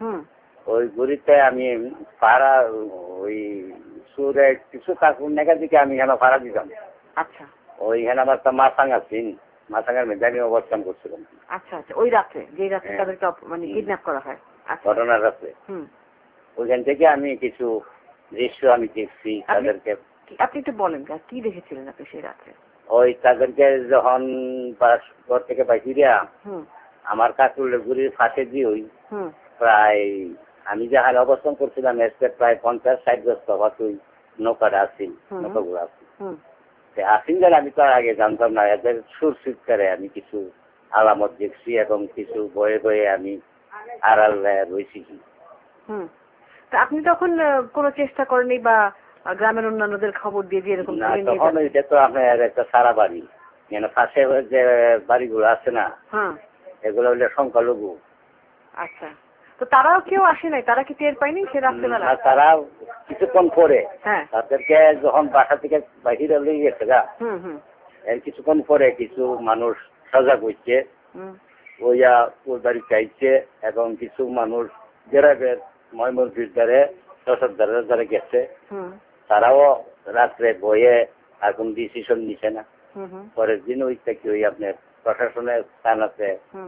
ওই ঘুরিতে আমি পাড়া ওই সুরে কিছু কাকুর নেগা দিকে আমি এখানে ভাড়া দিতাম। আচ্ছা, ওইখানে আমার একটা মাথাং আছেন, মাথাঙ্গার মধ্যে আমি অবস্থান করছিলাম। আচ্ছা আচ্ছা, ওই রাত্রে যে রাত্রে তাদেরকে মানে কিডন্যাপ করা হয় ঘটনার রাত্রে। ওইখান থেকে আমি কিছু দৃশ্য আমি দেখছি তাদেরকে। আপনি একটু বলেন কি দেখেছিলেন আপনি সেই রাত্রে? ওই তাদেরকে যখন ঘর থেকে বাইরিয়া আমার কাকুলের গুড়ির ফাঁসে দিয়ে ওই প্রায় আমি যেখানে অবস্থান করছিলাম এসে প্রায় পঞ্চাশ ষাট গ্রস্ত হয়তোই নৌকাটা আসছিল, নৌকাগুলো আসছিল। আসিন গেলে আমি তো আগে জানতাম না, এদের সুর চিৎকারে আমি কিছু আলামত দেখছি এবং কিছু বয়ে বয়ে আমি আড়াল রয়েছি। হুম, আপনি তখন কোনো চেষ্টা করেনি বা গ্রামের অন্যান্যদের খবর দিয়ে দিয়ে এরকম? না, তখন এটা তো আপনার একটা সারা বাড়ি, মানে পাশে যে বাড়িগুলো আছে না, এগুলো হইলে সংখ্যালঘু। আচ্ছা, তো তারাও কেউ আসে নাই? তারা কি টের পায়নি সে রাত্রেবেলা? তারা কিছুক্ষণ পরে তাদেরকে যখন বাসা থেকে বাহিরে লেগে গেছে গা, এর কিছুক্ষণ পরে কিছু মানুষ সজাগ হচ্ছে, ওইয়া ওই বাড়ি চাইছে এবং কিছু মানুষ গ্রামের ময়মনসির দ্বারে শশার দ্বারে দ্বারা গেছে, তারাও রাত্রে বয়ে আর কোন ডিসিশন নিছে না। পরের দিন ওই থেকে ওই আপনার প্রশাসনের স্থান আছে,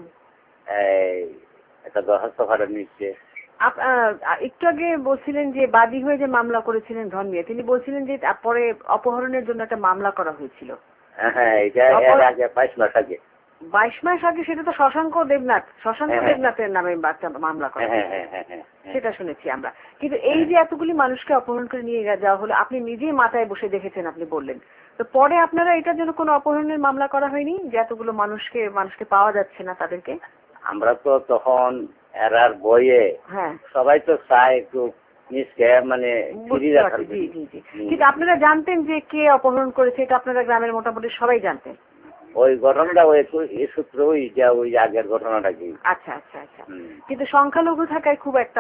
একটা দরখাস্ত ফাটা নিচ্ছে। একটু আগে বলছিলেন যে বাদী হয়ে যে মামলা করেছিলেন ধর্মিয়ে, তিনি বলছিলেন যে পরে অপহরণের জন্য একটা মামলা করা হয়েছিল। হ্যাঁ, এটা এর আগে বাইশ মাস আগে। বাইশ মাস আগে? সেটা তো শশাঙ্ক দেবনাথ, শশাঙ্ক দেবনাথের নামে মামলা করা, সেটা শুনেছি আমরা। কিন্তু এই যে এতগুলি মানুষকে অপহরণ করে নিয়ে যাওয়া হলো, আপনি নিজেই মাথায় বসে দেখেছেন, আপনি বললেন, তো পরে আপনারা এটার জন্য কোনো অপহরণের মামলা করা হয়নি যে এতগুলো মানুষকে মানুষকে পাওয়া যাচ্ছে না তাদেরকে? আমরা তো তখন এরার বইয়ে সবাই তো চায় একটু মানে কিন্তু আপনারা জানতেন যে কে অপহরণ করেছে, এটা আপনারা গ্রামের মোটামুটি সবাই জানতেন? ওই ঘটনাটা ওই সূত্র ওই যা ওই আগের ঘটনাটা কি। আচ্ছা আচ্ছা আচ্ছা, কিন্তু সংখ্যালঘু থাকায় খুব একটা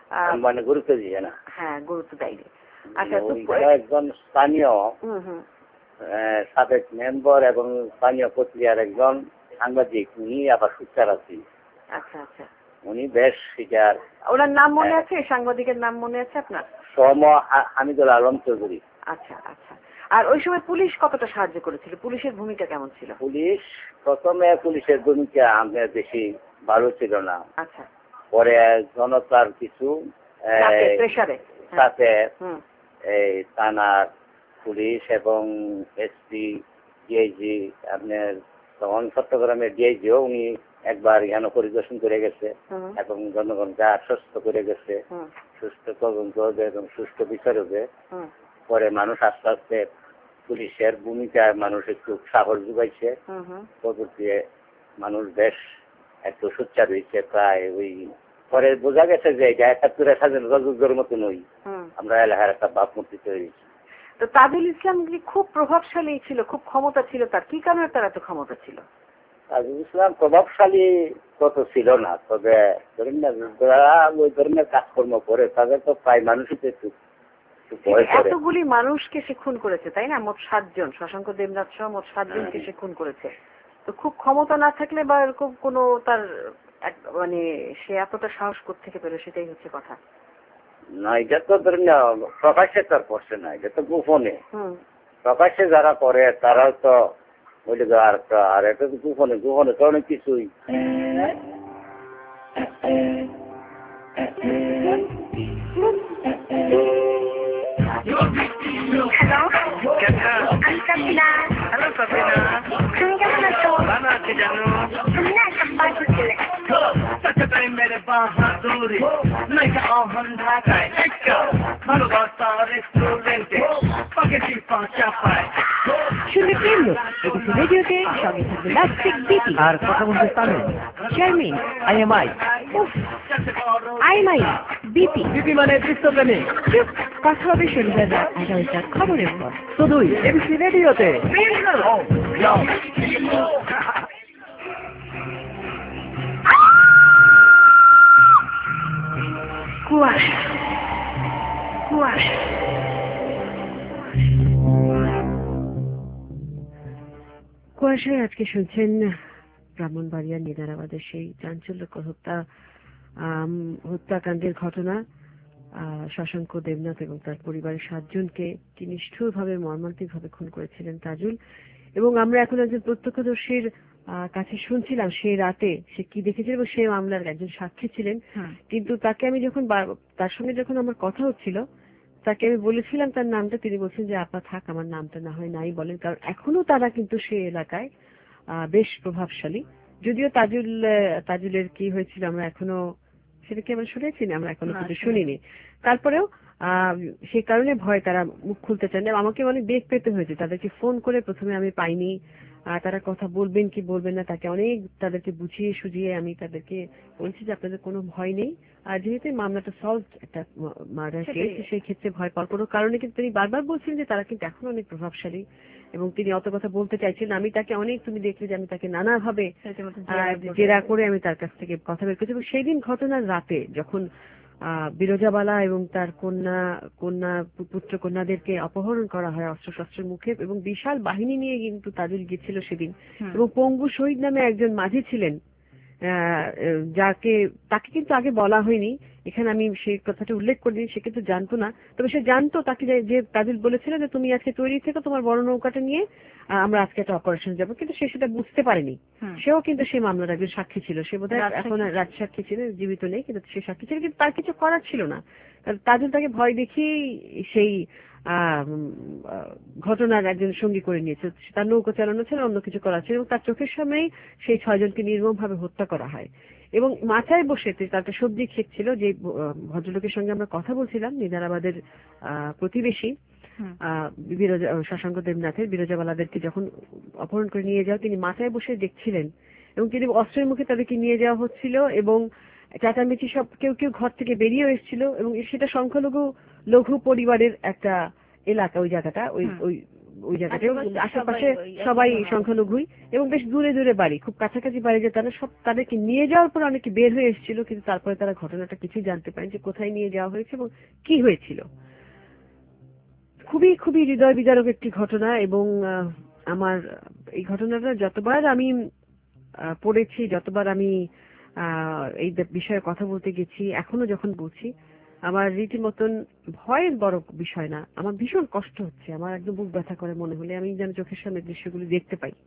মানে গুরুত্ব দিয়ে না। হ্যাঁ, গুরুত্ব দেয়নি। আচ্ছা, একজন স্থানীয় সাবেক মেম্বার এবং স্থানীয় পত্রিকার একজন সাংবাদিক, উনি আবার সুচার আছি। আচ্ছা আচ্ছা, উনি বেশ শিকার। ওনার নাম মনে আছে? সাংবাদিকের নাম মনে আছে আপনার? সম হামিদুল আলম চৌধুরী। আচ্ছা আচ্ছা। আর ওই সময় পুলিশ কতটা সাহায্য করেছিল? পুলিশের ভূমিকা কেমন ছিল? পুলিশ প্রথমে পুলিশের ভূমিকা আমাদের বেশি ভালো ছিল না। আচ্ছা। পরে জনতার কিছু প্রেসারে সাথে এই থানার পুলিশ এবং এসপি ডিআইজি, আপনার তখন চট্টগ্রামের ডিআইজিও উনি একবার জ্ঞান পরিদর্শন করে গেছে এবং জনগণকে আশ্বস্ত করে গেছে সুস্থ তদন্ত হবে এবং সুস্থ বিচার হবে। পরে মানুষ আস্তে আস্তে পুলিশের ভূমিকায় মানুষ একটু সাহস যোগাইছে, পরবর্তীতে মানুষ বেশ একটু সোচ্চার হয়েছে। প্রায় ওই পরে বোঝা গেছে যে এটা একাত্তরে স্বাধীনতা যুদ্ধের মতো নই, আমরা এলাকার একটা ভাবমূর্তি তৈরি। তো তাজুল ইসলাম কি খুব প্রভাবশালী ছিল, খুব ক্ষমতা ছিল? তার কি কারণে তার এত ক্ষমতা ছিল? তাজুল ইসলাম প্রভাবশালী তত ছিল না, তবে ধরেন না যারা ওই ধরনের কাজকর্ম করে তাদের তো প্রায় মানুষই তো একটু এতগুলি মানুষকে সে খুন করেছে, তাই না? মোট সাতজন, শশাঙ্ক দেবনাথ সহ মোট সাতজনকে সে খুন করেছে। তো খুব ক্ষমতা না থাকলে বা এরকম কোনো তার মানে সে এতটা সাহস কোত্থেকে পেল, সেটাই হচ্ছে কথা। না, এটা তো ধরেন না প্রকাশ্যে তার করছে না, এটা তো গোপনে। প্রকাশ্যে যারা করে তারাও তো ওই আর আর এটা তো গোপনে, গোপনে তো অনেক কিছুই। হ্যালো, আমি সাবিনা। হ্যালো সাবিনা, তুমি কেমন আছো? ভালো আছি জানো। তুমি না একটা পাঠ ছিলে। মেরে বাহাদুরি নাইকা অহন ঢাকায় ভালোবাসা রেস্টুরেন্টে পাকেটি পাঁচা পায়। শুনতে পেল এবিসি রেডিওতে সঙ্গে থাকবে লাস্টিক বিপি আর কথা বলতে পারবেন chairman I am I I my BP BP মানে বিশ্বপ্রেমী। কথা হবে শনিবার রাত এগারোটার খবরের পর শুধুই এবিসি রেডিওতে। কুয়াশা কুয়াশা কুয়াশায় আজকে শুনছেন ব্রাহ্মণবাড়িয়ার নিদারাবাদের সেই চাঞ্চল্যকর হত্যা হত্যাকাণ্ডের ঘটনা। শশাঙ্ক দেবনাথ এবং তার পরিবারের সাতজনকে কি নিষ্ঠুরভাবে মর্মান্তিকভাবে খুন করেছিলেন তাজুল। এবং আমরা এখন একজন প্রত্যক্ষদর্শীর কাছে শুনছিলাম সে রাতে সে কি দেখেছিল এবং সে মামলার একজন সাক্ষী ছিলেন। কিন্তু তাকে আমি যখন তার সঙ্গে যখন আমার কথা হচ্ছিল তাকে আমি বলেছিলাম তার নামটা, তিনি বলছেন যে আপা থাক, আমার নামটা না হয় নাই বলেন, কারণ এখনো তারা কিন্তু সে এলাকায় বেশ প্রভাবশালী। যদিও তাজুল তাজুলের কি হয়েছিল আমরা এখনো সেটা কি আমরা শুনেছি না, আমরা এখনো কিন্তু শুনিনি। তারপরেও আহ সেই কারণে ভয়, তারা মুখ খুলতে চান না। আমাকে অনেক বেগ পেতে হয়েছে, তাদেরকে ফোন করে প্রথমে আমি পাইনি, আর তারা কথা বলবেন কি বলবেন না তাকে অনেক তাদেরকে বুঝিয়ে সুঝিয়ে আমি তাদেরকে বলছি যে আপনাদের কোনো ভয় নেই। আর যেহেতু মামলাটা সলভ একটা মার্ডার কেস, সেই ক্ষেত্রে ভয় পাওয়ার কোনো কারণে, কিন্তু তিনি বারবার বলছিলেন যে তারা কিন্তু এখন অনেক প্রভাবশালী এবং তিনি অত কথা বলতে চাইছেন। আমি তাকে অনেক, তুমি দেখলে যে আমি তাকে নানাভাবে জেরা করে আমি তার কাছ থেকে কথা বের করেছি। এবং সেই দিন ঘটনার রাতে যখন আহ বিরজাবালা এবং তার কন্যা কন্যা পুত্র কন্যাদেরকে অপহরণ করা হয় অস্ত্র শস্ত্রের মুখে, এবং বিশাল বাহিনী নিয়ে কিন্তু তাজুল গিয়েছিল সেদিন, এবং পঙ্গু শহীদ নামে একজন মাঝি ছিলেন যাকে তাকে কিন্তু আগে বলা হয়নি, এখানে আমি সেই কথাটা উল্লেখ করিনি, সে কিন্তু জানতো না। তবে সে জানতো তাকে যে তাজুল বলেছিল যে তুমি আজকে তৈরি থেকো, তোমার বড় নৌকাটা নিয়ে আমরা আজকে একটা অপারেশন যাবো, কিন্তু সে সেটা বুঝতে পারেনি। সেও কিন্তু সেই মামলার একজন সাক্ষী ছিল, সে বোধহয় এখন রাজ সাক্ষী ছিল, জীবিত নেই, কিন্তু সে সাক্ষী ছিল, কিন্তু তার কিছু করার ছিল না। তাজুল তাকে ভয় দেখিয়ে সেই আহ ঘটনার একজন সঙ্গী করে নিয়েছে, তার নৌকা চালানো ছিল, অন্য কিছু করা ছিল, এবং তার চোখের সামনেই সেই ছয়জনকে নির্মমভাবে হত্যা করা হয়। এবং মাথায় বসে তার একটা সবজি ক্ষেত ছিল, যে ভদ্রলোকের সঙ্গে আমরা কথা বলছিলাম, নিদারাবাদের আহ প্রতিবেশী আহ শশাঙ্ক দেবনাথের, বিরজাবালাদেরকে যখন অপহরণ করে নিয়ে যাওয়া, তিনি মাথায় বসে দেখছিলেন এবং তিনি অস্ত্রের মুখে তাদেরকে নিয়ে যাওয়া হচ্ছিল, এবং চাচামেচি সব কেউ কেউ ঘর থেকে বেরিয়ে এসেছিল, এবং সেটা সংখ্যালঘু লঘু পরিবারের একটা এলাকা, ওই জায়গাটা ওই ওই ওই জায়গাটা আশেপাশে সবাই সংখ্যালঘুই এবং বেশ দূরে দূরে বাড়ি, খুব কাছাকাছি বাড়ি, যে তারা সব তাদেরকে নিয়ে যাওয়ার পর অনেকে বের হয়ে এসেছিল, কিন্তু তারপরে তারা ঘটনাটা কিছুই জানতে পারেন যে কোথায় নিয়ে যাওয়া হয়েছে এবং কি হয়েছিল। খুবই খুবই হৃদয় বিদারক একটি ঘটনা এবং আমার এই ঘটনাটা যতবার আমি পড়েছি, যতবার আমি এই বিষয়ে কথা বলতে গেছি, এখনো যখন বলছি আমার রীতিমতন ভয়ের বড় বিষয় না, আমার ভীষণ কষ্ট হচ্ছে, আমার একদম বুক ব্যথা করে মনে হলে আমি যেন চোখের সামনে দৃশ্যগুলি দেখতে পাই।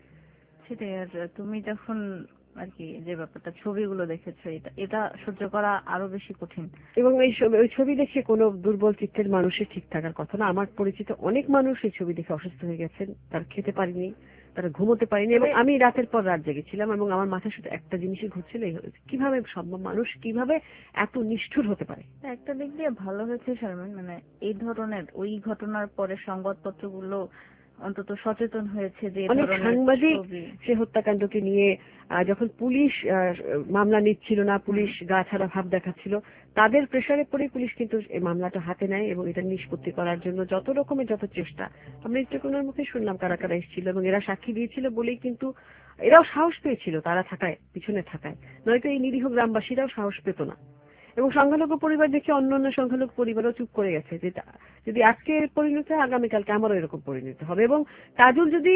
সেটাই। আর তুমি যখন আর কি যে ব্যাপারটা ছবিগুলো দেখেছো, এটা এটা সহ্য করা আরো বেশি কঠিন। এবং এই ওই ছবি দেখে কোনো দুর্বল চিত্তের মানুষের ঠিক থাকার কথা না। আমার পরিচিত অনেক মানুষ এই ছবি দেখে অসুস্থ হয়ে গেছেন, তারা খেতে পারেনি, তারা ঘুমোতে পারেনি, এবং আমি রাতের পর রাত জেগেছিলাম এবং আমার মাথায় শুধু একটা জিনিসই ঘুরছিল, কিভাবে সম্ভব মানুষ কিভাবে এত নিষ্ঠুর হতে পারে। একটা দিক দিয়ে ভালো হয়েছে শারমিন, মানে এই ধরনের ওই ঘটনার পরে সংবাদপত্রগুলো অন্তত সচেতন হয়েছে যে অনেক সাংবাদিক সে হত্যাকাণ্ডকে নিয়ে যখন পুলিশ মামলা নিচ্ছিল না, পুলিশ গা ছাড়া ভাব দেখাচ্ছিল, তাদের প্রেসারে পড়ে পুলিশ কিন্তু এই মামলাটা হাতে নেয় এবং এটা নিষ্পত্তি করার জন্য যত রকমের যত চেষ্টা। আমরা ইন্টারভিউর মুখে শুনলাম কারা কারা এসেছিল এবং এরা সাক্ষী দিয়েছিল বলেই কিন্তু এরাও সাহস পেয়েছিল, তারা থাকায় পিছনে থাকায়, নয়তো এই নিরীহ গ্রামবাসীরাও সাহস পেত না। এবং সংখ্যালঘু পরিবার দেখে অন্য অন্য সংখ্যালঘু পরিবারও চুপ করে গেছে যে যদি আজকে পরিণত হয় আগামীকালকে আমারও এরকম পরিণত হবে। এবং তাজুল যদি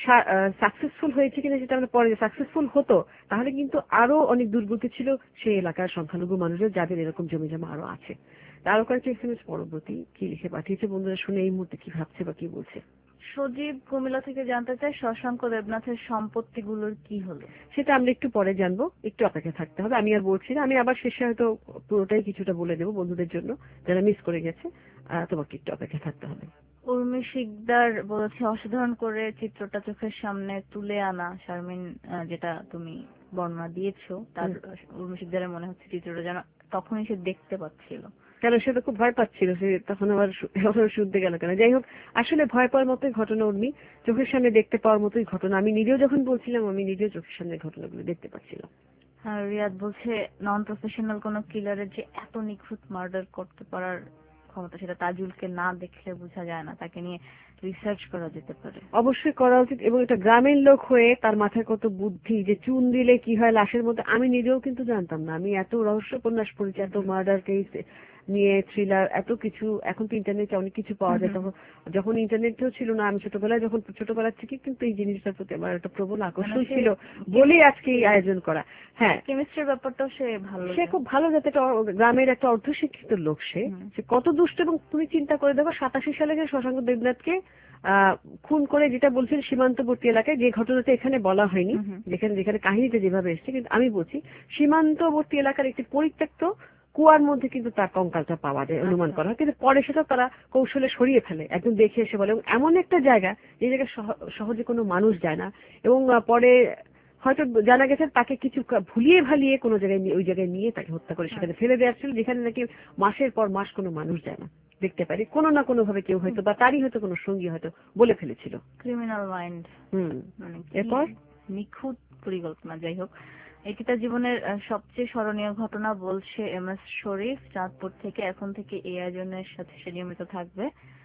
সাকসেসফুল হয়েছে কিনা সেটা আমরা পরে সাকসেসফুল হতো, তাহলে কিন্তু আরো অনেক দুর্গতি ছিল সেই এলাকার সংখ্যালঘু মানুষের যাদের এরকম জমি জমা আরো আছে। তারও কয়েকটি এস এম এস পরবর্তী কি লিখে পাঠিয়েছে বন্ধুরা শুনে এই মুহূর্তে কি ভাবছে বা কি বলছে। সজীব কুমিল্লা থেকে জানতে চাই শশাঙ্ক দেবনাথের সম্পত্তিগুলোর কি হলো। সেটা আমরা একটু পরে জানবো, একটু অপেক্ষা থাকতে হবে। আমি আর বলছি না, আমি আবার শেষে হয়তো পুরোটাই কিছুটা বলে দেবো বন্ধুদের জন্য যারা মিস করে গেছে, তোমাকে একটু অপেক্ষা থাকতে হবে। উর্মি শিকদার বলেছে অসাধারণ করে চিত্রটা চোখের সামনে তুলে আনা শারমিন, যেটা তুমি বর্ণনা দিয়েছো তার উর্মি শিকদারের মনে হচ্ছে চিত্রটা যেন তখনই সে দেখতে পাচ্ছিল। কেন সে তো খুব ভয় পাচ্ছিল, সে তখন আবার শুনতে গেল কেন। যাই হোক, আসলে ভয় পাওয়ার মতোই ঘটনা উর্মি, চোখের সামনে দেখতে পাওয়ার মতোই ঘটনা। আমি নিজেও যখন বলছিলাম আমি নিজেও চোখের সামনে ঘটনাগুলো দেখতে পাচ্ছিলাম। হ্যাঁ, রিয়াদ বলছে নন প্রফেশনাল কোনো কিলারের যে এত নিখুঁত মার্ডার করতে পারার ক্ষমতা সেটা তাজুলকে না দেখলে বোঝা যায় না, তাকে নিয়ে রিসার্চ করা যেতে পারে। অবশ্যই করা উচিত। এবং এটা গ্রামের লোক হয়ে তার মাথায় কত বুদ্ধি, যে চুন দিলে কি হয় লাশের মধ্যে, আমি নিজেও কিন্তু জানতাম না। আমি এত রহস্য উপন্যাস পড়েছি, এত মার্ডার কেস নিয়ে থ্রিলার, এত কিছু। এখন তো ইন্টারনেটে অনেক কিছু পাওয়া যায়, তখন যখন ইন্টারনেটও ছিল না, আমি ছোটবেলায় যখন ছোটবেলা থেকে কিন্তু এই জিনিসটার প্রতি আমার একটা প্রবল আকর্ষণ ছিল বলেই আজকে এই আয়োজন করা। হ্যাঁ, কেমিস্ট্রির ব্যাপারটাও সে ভালো, সে খুব ভালো, যাতে একটা গ্রামের একটা অর্ধশিক্ষিত লোক, সে সে কত দুষ্ট। এবং তুমি চিন্তা করে দেখো সাতাশি সালে যে শশাঙ্ক দেবনাথকে আহ খুন করে, যেটা বলছেন সীমান্তবর্তী এলাকায়, যে ঘটনাটা এখানে বলা হয়নি, যেখানে যেখানে কাহিনীতে যেভাবে এসছে, কিন্তু আমি বলছি সীমান্তবর্তী এলাকার একটি পরিত্যক্ত কুয়ার মধ্যে কিন্তু তার কঙ্কালটা পাওয়া যায়, অনুমান করা হয়। কিন্তু পরে সেটা তারা কৌশলে সরিয়ে ফেলে, একদম দেখে এসে বলে। এবং এমন একটা জায়গা যে জায়গায় সহজে কোনো মানুষ যায় না, এবং পরে হয়তো জানা গেছে তাকে কিছু ভুলিয়ে ভালিয়ে কোনো জায়গায় ওই জায়গায় নিয়ে তাকে হত্যা করে সেখানে ফেলে দেওয়া ছিল, যেখানে নাকি মাসের পর মাস কোনো মানুষ যায় না, দেখতে পারে কোনো না কোনো ভাবে কেউ হয়তো বা তারই হয়তো কোনো সঙ্গী হয়তো বলে ফেলেছিল। Criminal mind. হুম, এরপর নিখুঁত পরিকল্পনা। যাই হোক, এটি তার জীবনের সবচেয়ে স্মরণীয় ঘটনা বলছে এম এস শরীফ চাঁদপুর থেকে। এখন থেকে এই আয়োজনের সাথে সে নিয়মিত থাকবে।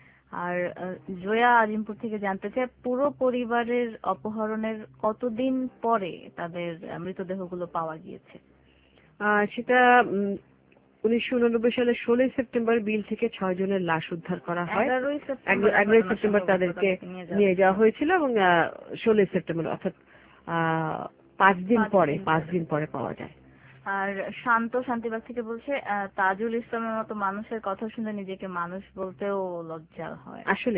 আর জয়া আজিমপুর থেকে জানতে চায় পুরো পরিবারের অপহরণের কতদিন পরে তাদের মৃতদেহগুলো পাওয়া গিয়েছে। সেটা উনিশশো উননব্বই সালের ষোলোই সেপ্টেম্বর বিল থেকে ছয় জনের লাশ উদ্ধার করা হয়। এগারোই সেপ্টেম্বর তাদেরকে নিয়ে যাওয়া হয়েছিল এবং ষোলোই সেপ্টেম্বর অর্থাৎ আহ পাঁচ দিন পরে পাঁচ দিন পরে পাওয়া যায়। আর শান্ত শান্তিবাগ থেকে বলছে তাজুল ইসলামের মতো মানুষের কথা শুনে নিজেকে মানুষ বলতেও লজ্জা হয়। আসলে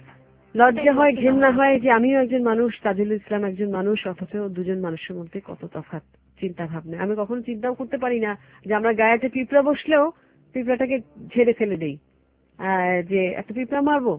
লজ্জা হয়, ঘেন্না হয় যে আমিও একজন মানুষ, তাজুল ইসলাম একজন মানুষ, অথচ দুজন মানুষের মধ্যে কত তফাৎ চিন্তা ভাবনা। আমি কখনো চিন্তাও করতে পারি না যে আমরা গায়েতে পিঁপড়া বসলেও পিঁপড়াটাকে ঝেড়ে ফেলে দেই, যে একটা পিঁপড়া মারবো,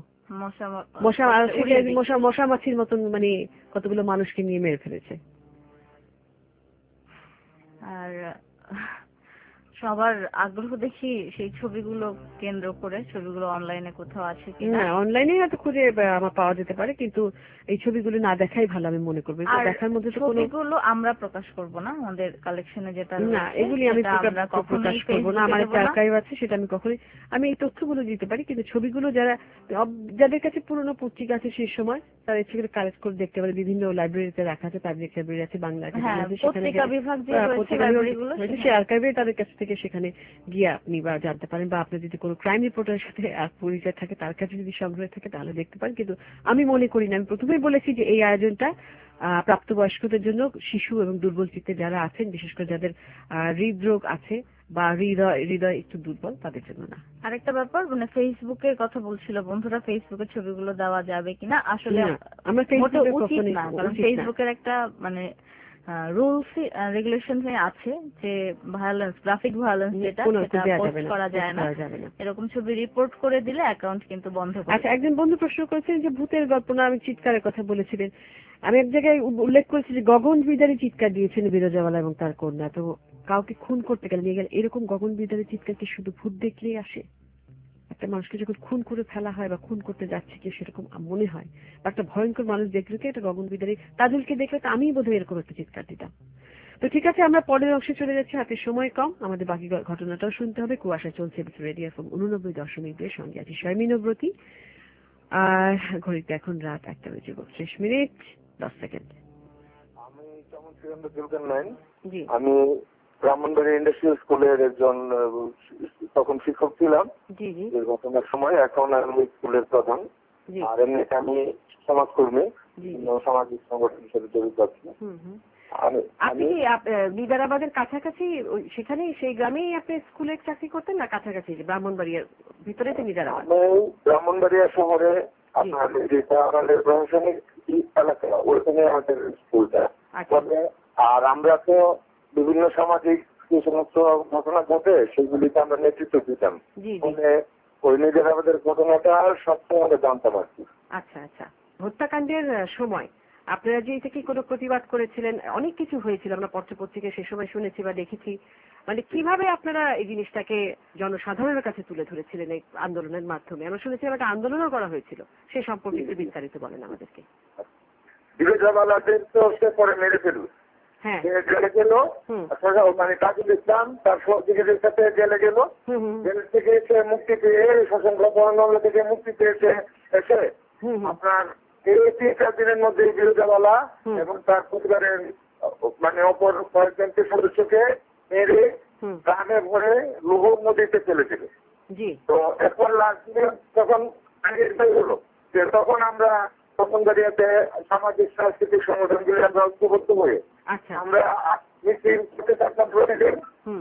মশা মশা মশা মাছির মতন মানে কতগুলো মানুষকে নিয়ে মেরে ফেলেছে। আর সবার আগ্রহ দেখি সেই ছবিগুলো কেন্দ্র করে ছবিগুলো অনলাইনে কোথাও আছে কিনা। না অনলাইনে হয়তো খুঁজে আহ, আমার পাওয়া যেতে পারে, কিন্তু এই ছবিগুলো না দেখাই ভালো আমি মনে করবো। এগুলো আর দেখার মধ্যে তো কোনো ছবিগুলো আমরা প্রকাশ করব না আমাদের কালেকশনে যেটা না, রয়েছে, এগুলি আমি সেটা প্রকাশ আমরা প্রকাশ কখনোই করবো না। ফেসবুকে আমার দেব একটা না। আর্কাইভ আছে, সেটা আমি কখনোই আমি এই তথ্যগুলো দিতে পারি, কিন্তু ছবিগুলো যারা অব- যাদের কাছে পুরনো পত্রিকা আছে সেই সময় তারা সেগুলো কালেক্ট করে দেখতে পারে। বিভিন্ন লাইব্রেরিতে রাখা আছে, পাবলিক লাইব্রেরি আছে, বাংলা হ্যাঁ, একাডেমি আছে, সেখানে পত্রিকা গেলে- বিভাগ যে আহ, রয়েছে, পত্রিকা বিভাগ লাইব্রেরিগুলো রয়েছে, সেখানে- সেই আর্কাইভে তাদের কাছ থেকে সেখানে গিয়ে আপনি বা জানতে পারেন, বা আপনার যদি কোনো ক্রাইম রিপোর্টারের সাথে আর পরিচয় থাকে তার কাছে যদি সংগ্রহ থাকে তাহলে দেখতে পারেন। কিন্তু আমি মনে করি না, আমি প্রথমেই বলেছি যে এই আয়োজনটা আহ, প্রাপ্তবয়স্কদের জন্য, শিশু এবং দুর্বল চিত্তে যারা আছেন, বিশেষ করে যাদের আহ, হৃদরোগ আছে বা হৃদয় হৃদয় একটু দুর্বল, তাদের জন্য না। আরেকটা ব্যাপার, মানে ফেসবুকের কথা বলছিল বন্ধুরা, ফেসবুকের ছবিগুলো দেওয়া যাবে কিনা। আসলে না, আমরা মোটেও ফেসবুকে উচিত কখনোই- না, কারণ উচিত না। ফেসবুকের একটা মানে রুলস রেগুলেশন আছে যে ভায়োলেন্স, গ্রাফিক ভায়োলেন্স যেটা, কোনো সেটা দেয়া পোস্ট যাবে না, করা post যায় না। করা যাবে না। এরকম ছবি রিপোর্ট করে দিলে অ্যাকাউন্ট কিন্তু বন্ধ করে আচ্ছা, একজন বন্ধু প্রশ্ন করেছেন যে ভূতের গল্প না, আমি চিৎকারের কথা বলেছিলেন। আমি এক জায়গায় উ- উল্লেখ করেছি যে গগন বিদারী চিৎকার দিয়েছেন বিরজাওয়ালা এবং তার কন্যা। তো কাউকে খুন করতে গেলে নিয়ে গেলে এরকম গগন বিদারী চিৎকার কি শুধু ভূত দেখলেই আসে? একটা মানুষকে যখন খুন করে ফেলা হয় বা খুন করতে যাচ্ছে কি সেরকম মনে হয়, বা একটা ভয়ঙ্কর মানুষ দেখলে কি একটা গগন বিদারী, তাজুলকে দেখলে তো আমিই বোধহয় এরকম একটা চিৎকার দিতাম। তো ঠিক আছে, আমরা পরের অংশে চলে যাচ্ছি, হাতে সময় কম, আমাদের বাকি ঘ- ঘটনাটাও শুনতে হবে। কুয়াশা চলছে রেডিও এফএম উননব্বই দশমিক দুই, সঙ্গে আছি শর্মিনব্রতী। আর ঘড়িতে এখন রাত একটা বেজে বত্রিশ মিনিট দশ সেকেন্ড। আমি যেমন সুরেন্দ্র জুলকার নাইন, জি, আমি ব্রাহ্মণবাড়ি ইন্ডাস্ট্রিয়াল স্কুলের একজন আহ, তখন শিক্ষক ছিলাম জি জি এই ঘটনার সময়। এখন আমি স্কুলের প্রধান, জি আর এমনি আমি সমাজকর্মী, জি বিভিন্ন সামাজিক সংগঠনের সাথে জড়িত আছি। হুম হুম। আমি আপনি কি আপ- আহ, নিদারাবাদের কাছাকাছি ওই- সেখানেই সেই গ্রামেই আপনি স্কুলে চাকরি করতেন, না কাছাকাছি যে ব্রাহ্মণবাড়িয়ার ভিতরে তো নিদারাবাদ? আমি ব্রাহ্মণবাড়িয়া শহরে আপনার যেটা আমাদের প্রশাসনিক এলাকা, ওইখানে আমাদের স্কুলটা। তবে আর আমরা তো বিভিন্ন সামাজিক যে সমস্ত ঘটনা ঘটে সেগুলিতে আমরা নেতৃত্ব দিতাম। জি জি। ফলে ওই নিদারাবাদের ঘটনাটা সবসময় আমরা জানতাম আর কি। আচ্ছা আচ্ছা, হত্যাকাণ্ডের আহ, সময় আপনারা যে এটা কি কোনো প্রতিবাদ করেছিলেন? অনেক কিছু হয়েছিল, আমরা পত্রপত্রিকায় সে সময় শুনেছি বা দেখেছি। মানে কিভাবে আপনারা এই জিনিসটাকে জনসাধারণের কাছে তুলে ধরেছিলেন এই আন্দোলনের মাধ্যমে? আমরা শুনেছিলাম একটা আন্দোলনও করা হয়েছিল, সে সম্পর্কে একটু বিস্তারিত বলেন আমাদেরকে। বিরোধীদের তো সে পরে মেরে ফেলল, হ্যাঁ জেলে গেল, মানে তাজুল ইসলাম তার সহযোগীদের সাথে জেলে গেল। জেল থেকে এসে মুক্তি পেয়ে সশস্ত্র মামলা থেকে মুক্তি পেয়েছে এসে আপনার এই তিন চার দিনের মধ্যে বিরোধীওয়ালা এবং তার পরিবারের মানে অপর কয়েকজনকে সদস্যকে মেরে গ্রামে ভরে লোহর নদীতে ফেলে দিল। তো এরপর লাস্ট যখন হলো যে তখন আমরা তখন দাঁড়িয়েতে সামাজিক সাংস্কৃতিক সংগঠনগুলি আমরা ঐক্যবদ্ধ হয়ে আমরা মিছিল করতে থাকতাম প্রতিদিন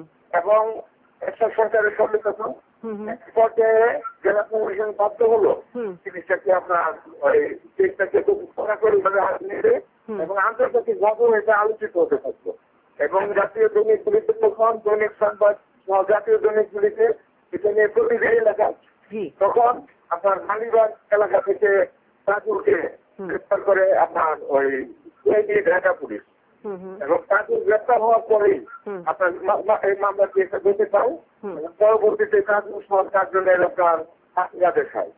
এবং একটা সরকারের সরকার পর্যায়ে জেলা কমিশন বাধ্য হলো জিনিসটাকে আপনার ওই চেষ্টাকে খুব কড়াকড়ি ভাবে হাত নিয়ে এবং আন্তর্জাতিক ভাবেও এটা আলোচিত হতে থাকতো এবং জাতীয় দৈনিকগুলিতে তখন দৈনিক সংবাদ জাতীয় দৈনিকগুলিতে এটা নিয়ে প্রতিদিন লেখা তখন আপনার মালিবাগ এলাকা থেকে তাজুলকে গ্রেপ্তার করে আপনার ওই ঢাকা পুলিশ এবং তাজুল গ্রেপ্তার হওয়ার পরেই আপনার এই মামলাটি একটা গতি পায় এবং পরবর্তীতে তাজুল সহ চারজন এলাকার ফাঁসিরাদেশ হয়।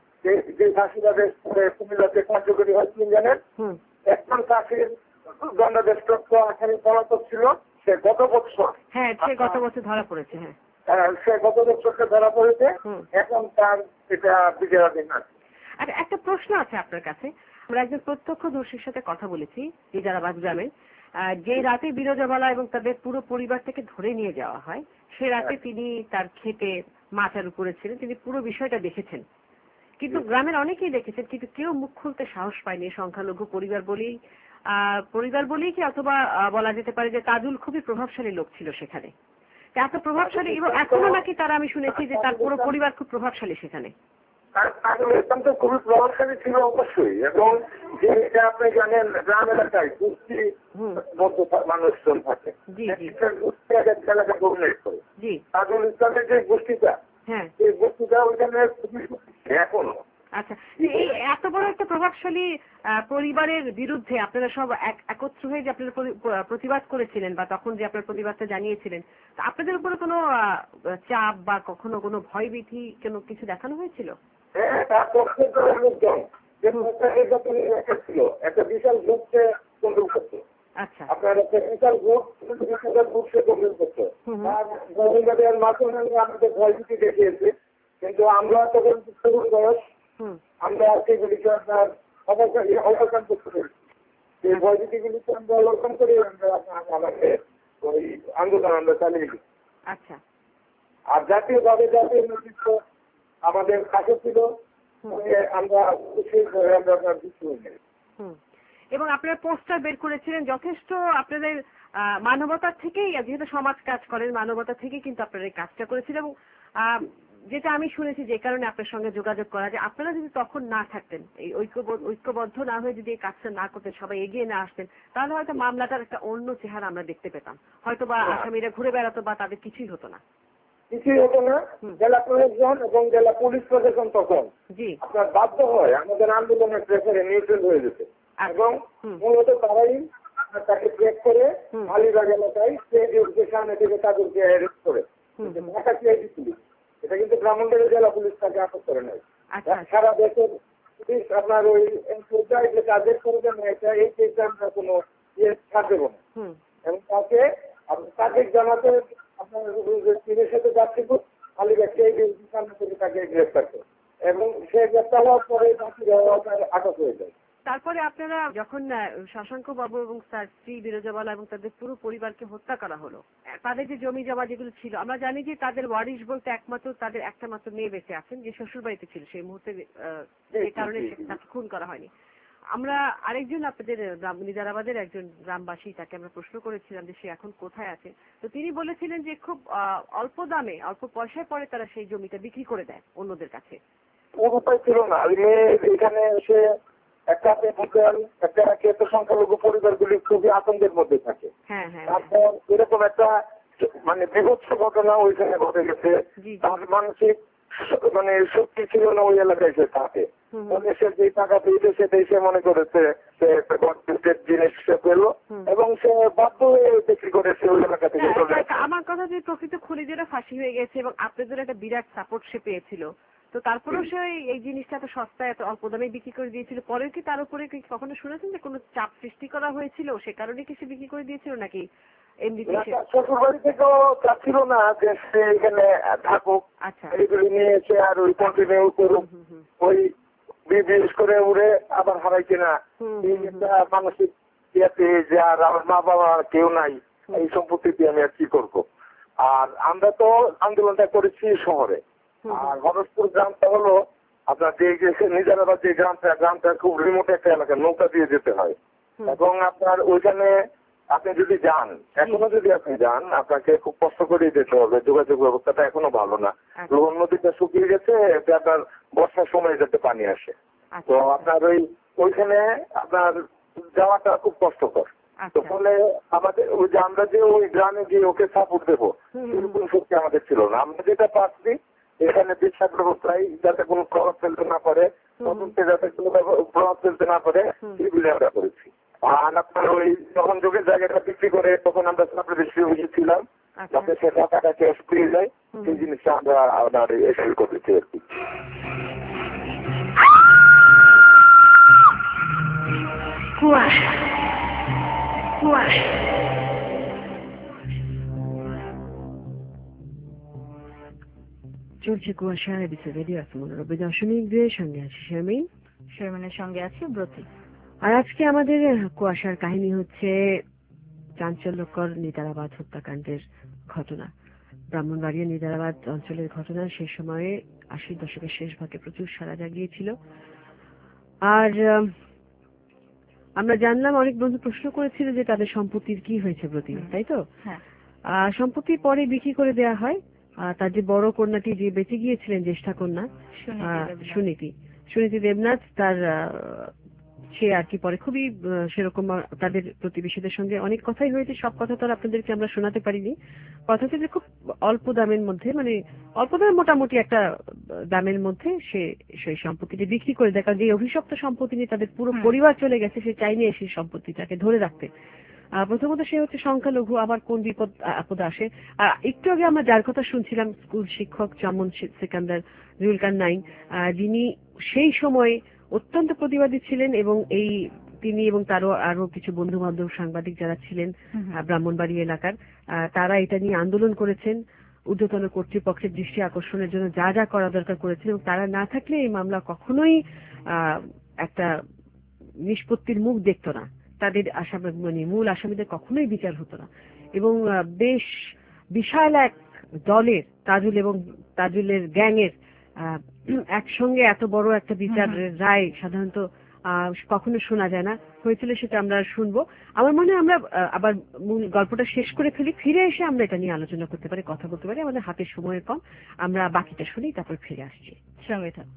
যে ফাঁসিরাদেশ কুমিল্লাতে কার্যকরী হয় তিনি জানেন, একজন ফাঁসির দণ্ডাদেশ প্রাপ্ত আসামি পলাতক ছিল, সে গত বছর হ্যাঁ সে গত বছর ধরা পড়েছে। হ্যাঁ সে গত বছরকে ধরা পড়েছে, এখন তার এটা বিচারাধীন আছে। আচ্ছা, একটা প্রশ্ন আছে আপনার কাছে। আমরা একজন প্রত্যক্ষদর্শীর সাথে কথা বলেছি নিজারাবাদ গ্রামে, যে রাতে বিরোজাবালা এবং তাদের পুরো পরিবারটাকে ধরে নিয়ে যাওয়া হয় সে রাতে তিনি তার খেতে মাচার উপরে ছিলেন, তিনি পুরো বিষয়টা দেখেছেন। কিন্তু গ্রামের অনেকেই দেখেছেন, কিন্তু কেউ মুখ খুলতে সাহস পায়নি, সংখ্যালঘু পরিবার বলেই আহ পরিবার বলেই কি অথবা বলা যেতে পারে যে তাজুল খুবই প্রভাবশালী লোক ছিল সেখানে, এত প্রভাবশালী এবং এখনো নাকি তারা, আমি শুনেছি যে তার পুরো পরিবার খুব প্রভাবশালী সেখানে। তাজুল ইসলাম তো খুবই প্রভাবশালী ছিল অবশ্যই, এবং যেটা আপনি জানেন গ্রাম এলাকায় গোষ্ঠী মানুষজন থাকে, এলাকা ডোমিনেট করে। তাজুল ইসলামের যে গোষ্ঠীটা, সেই গোষ্ঠীটা ওইখানে খুবই এখনো আচ্ছা, এই এত বড় একটা প্রভাবশালী পরিবারের বিরুদ্ধে আপনারা সব একত্র হয়ে যে আপনারা প্রতিবাদ করেছিলেন বা তখন যে আপনার প্রতিবাদটা জানিয়েছিলেন, আপনাদের উপরে কোনো চাপ বা কখনো কোনো ভয়ভীতি কোনো কিছু দেখানো হয়েছিল? ছিল একটা বিশাল গ্রুপকে কন্ট্রোল করতো। আচ্ছা, আপনার একটা বিশাল গ্রুপ বিশাল গ্রুপকে কন্ট্রোল করতো। আর গোবিন্দের মাধ্যমে আমাদের ভয়ভীতি দেখিয়েছে, কিন্তু আমরা তখন শুরুর বয়স, আমরা সেগুলিকে আপনার অবসান করতে পেরেছি। এই ভয়ভীতিগুলিকে আমরা অবলম্বন করে আমরা আমাদের ওই আন্দোলন আমরা চালিয়ে দিই। আচ্ছা, আর জাতীয়ভাবে জাতীয় নেতৃত্ব আমাদের কাছে ছিল, আমরা আমরা আপনার কিছু নেই। এবং আপনারা পোস্টার বের করেছিলেন যথেষ্ট আপনাদের মানবতার থেকেই, যেহেতু সমাজ কাজ করেন মানবতা থেকেই কিন্তু আপনারা এই কাজটা করেছিলেন। এবং যেটা আমি শুনেছি যে কারণে আপনার সঙ্গে যোগাযোগ করা, যে আপনারা যদি তখন না থাকতেন, এই ঐক্যবদ্ধ ঐক্যবদ্ধ না হয়ে যদি এই কাজটা না করতেন, সবাই এগিয়ে না আসতেন, তাহলে হয়তো মামলাটার একটা অন্য চেহারা আমরা দেখতে পেতাম। হয়তো বা আসামিরা ঘুরে বেড়াতো বা তাদের কিছুই হতো না। কিছুই হতো না। জেলা প্রশাসন এবং জেলা পুলিশ প্রশাসন তখন আপনার বাধ্য হয় আমাদের আন্দোলনের প্রেসারে নিউট্রাল হয়ে যেতে, এবং মূলত তারাই তাকে ব্রেক করে আলিবাগ এলাকায় স্টেডিয়ামের সামনে থেকে তাদেরকে অ্যারেস্ট করে ঢাকা সিআইডি পুলিশ, এটা কিন্তু ব্রাহ্মণবাড়িয়া জেলা পুলিশ তাকে আটক করে নেয়। সারা দেশের পুলিশ আপনার ওই যে তাদের করবে না, এটা এই কেসে আমরা কোনো ইয়ে ছাড় দেবো না, এবং তাকে তাকে জানাতে আপনার টিমের সাথে যাচ্ছি আলিবাগ সিআইডি সামনে থেকে তাকে গ্রেফতার করে, এবং সে গ্রেফতার হওয়ার পরে বাকিরা আটক হয়ে যায়। তারপরে আপনারা যখন শশাঙ্ক বাবু এবং তার স্ত্রী বিরজাবালা এবং তাদের পুরো পরিবারকে হত্যা করা হলো, তাদের যে জমি জমা যেগুলো ছিল, আমরা জানি যে তাদের ওয়ারিশ বলতে একমাত্র তাদের একটা মাত্র মেয়ে বেঁচে আছেন, যে শ্বশুর বাড়িতে ছিল সেই মুহূর্তে, যে কারণে তাকে খুন করা হয়নি। আমরা আরেকজন আপনাদের নিজারাবাদের একজন গ্রামবাসী, তাকে আমরা প্রশ্ন করেছিলাম যে সে এখন কোথায় আছে। তো তিনি বলেছিলেন যে খুব অল্প দামে অল্প পয়সায় পরে তারা সেই জমিটা বিক্রি করে দেয় অন্যদের কাছে। উপায় ছিল না, এখানে এসে একটা একটা ক্ষেত্র সংখ্যালঘু পরিবারগুলি খুবই আতঙ্কের মধ্যে থাকে। তারপর এরকম একটা মানে বিভৎস ঘটনা ওইখানে ঘটে গেছে, তার মানসিক মানে শক্তি ছিল না ওই এলাকায় সে থাকে। সে যে টাকা পেয়েছে সেটাই সে মনে করেছে সে একটা গভর্নমেন্টের জিনিস সে পেলো, এবং সে বাধ্য হয়ে বিক্রি করেছে ওই এলাকা থেকে। আমার কথা যে প্রকৃত খুনিদেরা ফাঁসি হয়ে গেছে এবং আপনাদের একটা বিরাট সাপোর্ট সে পেয়েছিল, তো তারপরেও সে এই জিনিসটা এত সস্তায় এত অল্প দামে বিক্রি করে দিয়েছিল। পরে কি তার উপরে কি কখনো শুনেছেন যে কোনো চাপ সৃষ্টি করা হয়েছিল, সে কারণে কি সে বিক্রি করে দিয়েছিল, নাকি এমনিতে শ্বশুরবাড়ি থেকেও চাচ্ছিল না যে সে এখানে থাকুক, এইগুলি নিয়ে এসে আর ওই কন্টিনিউ করুক, ওই বিশেষ করে উড়ে আবার হারাইছে না এই একটা মানসিক ইয়াতে যে আর আমার মা বাবা কেউ নাই, এই সম্পত্তিতে আমি আর কি করবো। আর আমরা তো আন্দোলনটা করেছি শহরে, আর হরসপুর গ্রামটা হলো আপনার যে নিজারাবাদ যে গ্রামটা, গ্রামটা খুব রিমোট একটা এলাকা, নৌকা দিয়ে যেতে হয়, এবং আপনার ওইখানে আপনি যদি যান, এখনো যদি আপনি যান আপনাকে খুব কষ্ট করেই যেতে হবে, যোগাযোগ ব্যবস্থাটা এখনো ভালো না। লোহন নদীটা শুকিয়ে গেছে, এতে আপনার বর্ষার সময় যাতে পানি আসে, তো আপনার ওই ওইখানে আপনার যাওয়াটা খুব কষ্টকর। তো ফলে আমাদের ওই যে আমরা যে ওই গ্রামে গিয়ে ওকে সাপোর্ট দেবো এরকম শক্তি আমাদের ছিল না। আমরা যেটা পাচ্ছি এখানে বিচার ব্যবস্থায় যাতে কোনো প্রভাব ফেলতে না পারে, তদন্তে যাতে কোনো প্রভাব ফেলতে না পারে, সেগুলি আমরা করেছি। আর আপনার ওই যখন যোগের জায়গাটা বিক্রি করে তখন আমরা সামনে বেশি বুঝেছিলাম যাতে সে টাকাটা ক্যাশ পেয়ে যায়, সেই জিনিসটা আমরা আপনার এসে করেছি আর কি। কুয়াশা কুয়াশা চলছে কুয়াশা এবিসি রেডিও এফএম নব্বই দশমিক দুই এর সঙ্গে আছি শারমিন, শারমিনের সঙ্গে আছে ব্রতি। আর আজকে আমাদের কুয়াশার কাহিনী হচ্ছে চাঞ্চল্যকর নিজারাবাদ হত্যাকাণ্ডের ঘটনা। ব্রাহ্মণবাড়িয়া নিজারাবাদ অঞ্চলের ঘটনা সে সময়ে আশির দশকের শেষ ভাগে প্রচুর সাড়া জাগিয়েছিল। আর আমরা জানলাম অনেক বন্ধু প্রশ্ন করেছিল যে তাদের সম্পত্তির কি হয়েছে ব্রতি, তাই তো? সম্পত্তি পরে বিক্রি করে দেওয়া হয়। তার যে বড় কন্যাটি যে বেঁচে গিয়েছিলেন, জ্যেষ্ঠা কন্যা সুনীতি সুনীতি দেবনাথ, তার সে আর কি পরে খুবই সেরকম তাদের প্রতিবেশীদের সঙ্গে অনেক কথাই হয়েছে, সব কথা তো আর আপনাদেরকে আমরা শোনাতে পারিনি। কথা হচ্ছে যে খুব অল্প দামের মধ্যে, মানে অল্প দামে মোটামুটি একটা দামের মধ্যে সে সেই সম্পত্তিটি বিক্রি করে দেয়, কারণ যে অভিশপ্ত সম্পত্তি নিয়ে তাদের পুরো পরিবার চলে গেছে, সে চাইনি সেই সম্পত্তিটাকে ধরে রাখতে। প্রথমত সে হচ্ছে সংখ্যালঘু, আবার কোন বিপদ আপদ আসে। আর একটু আগে আমরা যার কথা শুনছিলাম স্কুল শিক্ষক চমন সিকান্দার জুলকারনাইন, যিনি সেই সময় অত্যন্ত প্রতিবাদী ছিলেন এবং এই তিনি এবং তারও আরো কিছু বন্ধু বান্ধব সাংবাদিক যারা ছিলেন ব্রাহ্মণবাড়ি এলাকার, তারা এটা নিয়ে আন্দোলন করেছেন, ঊর্ধ্বতন কর্তৃপক্ষের দৃষ্টি আকর্ষণের জন্য যা যা করা দরকার করেছেন, এবং তারা না থাকলে এই মামলা কখনোই আহ একটা নিষ্পত্তির মুখ দেখত না, তাদের আসামি মানে মূল আসামিদের কখনোই বিচার হতো না। এবং বেশ বিশাল এক দলের তাজুল এবং তাজুলের গ্যাংয়ের একসঙ্গে এত বড় একটা বিচারের রায় সাধারণত কখনো শোনা যায় না, হয়েছিল সেটা আমরা শুনবো। আমার মনে হয় আমরা আবার মূল গল্পটা শেষ করে ফেলি, ফিরে এসে আমরা এটা নিয়ে আলোচনা করতে পারি, কথা বলতে পারি। আমাদের হাতে সময় কম, আমরা বাকিটা শুনি, তারপর ফিরে আসছি। সঙ্গে থাকুন।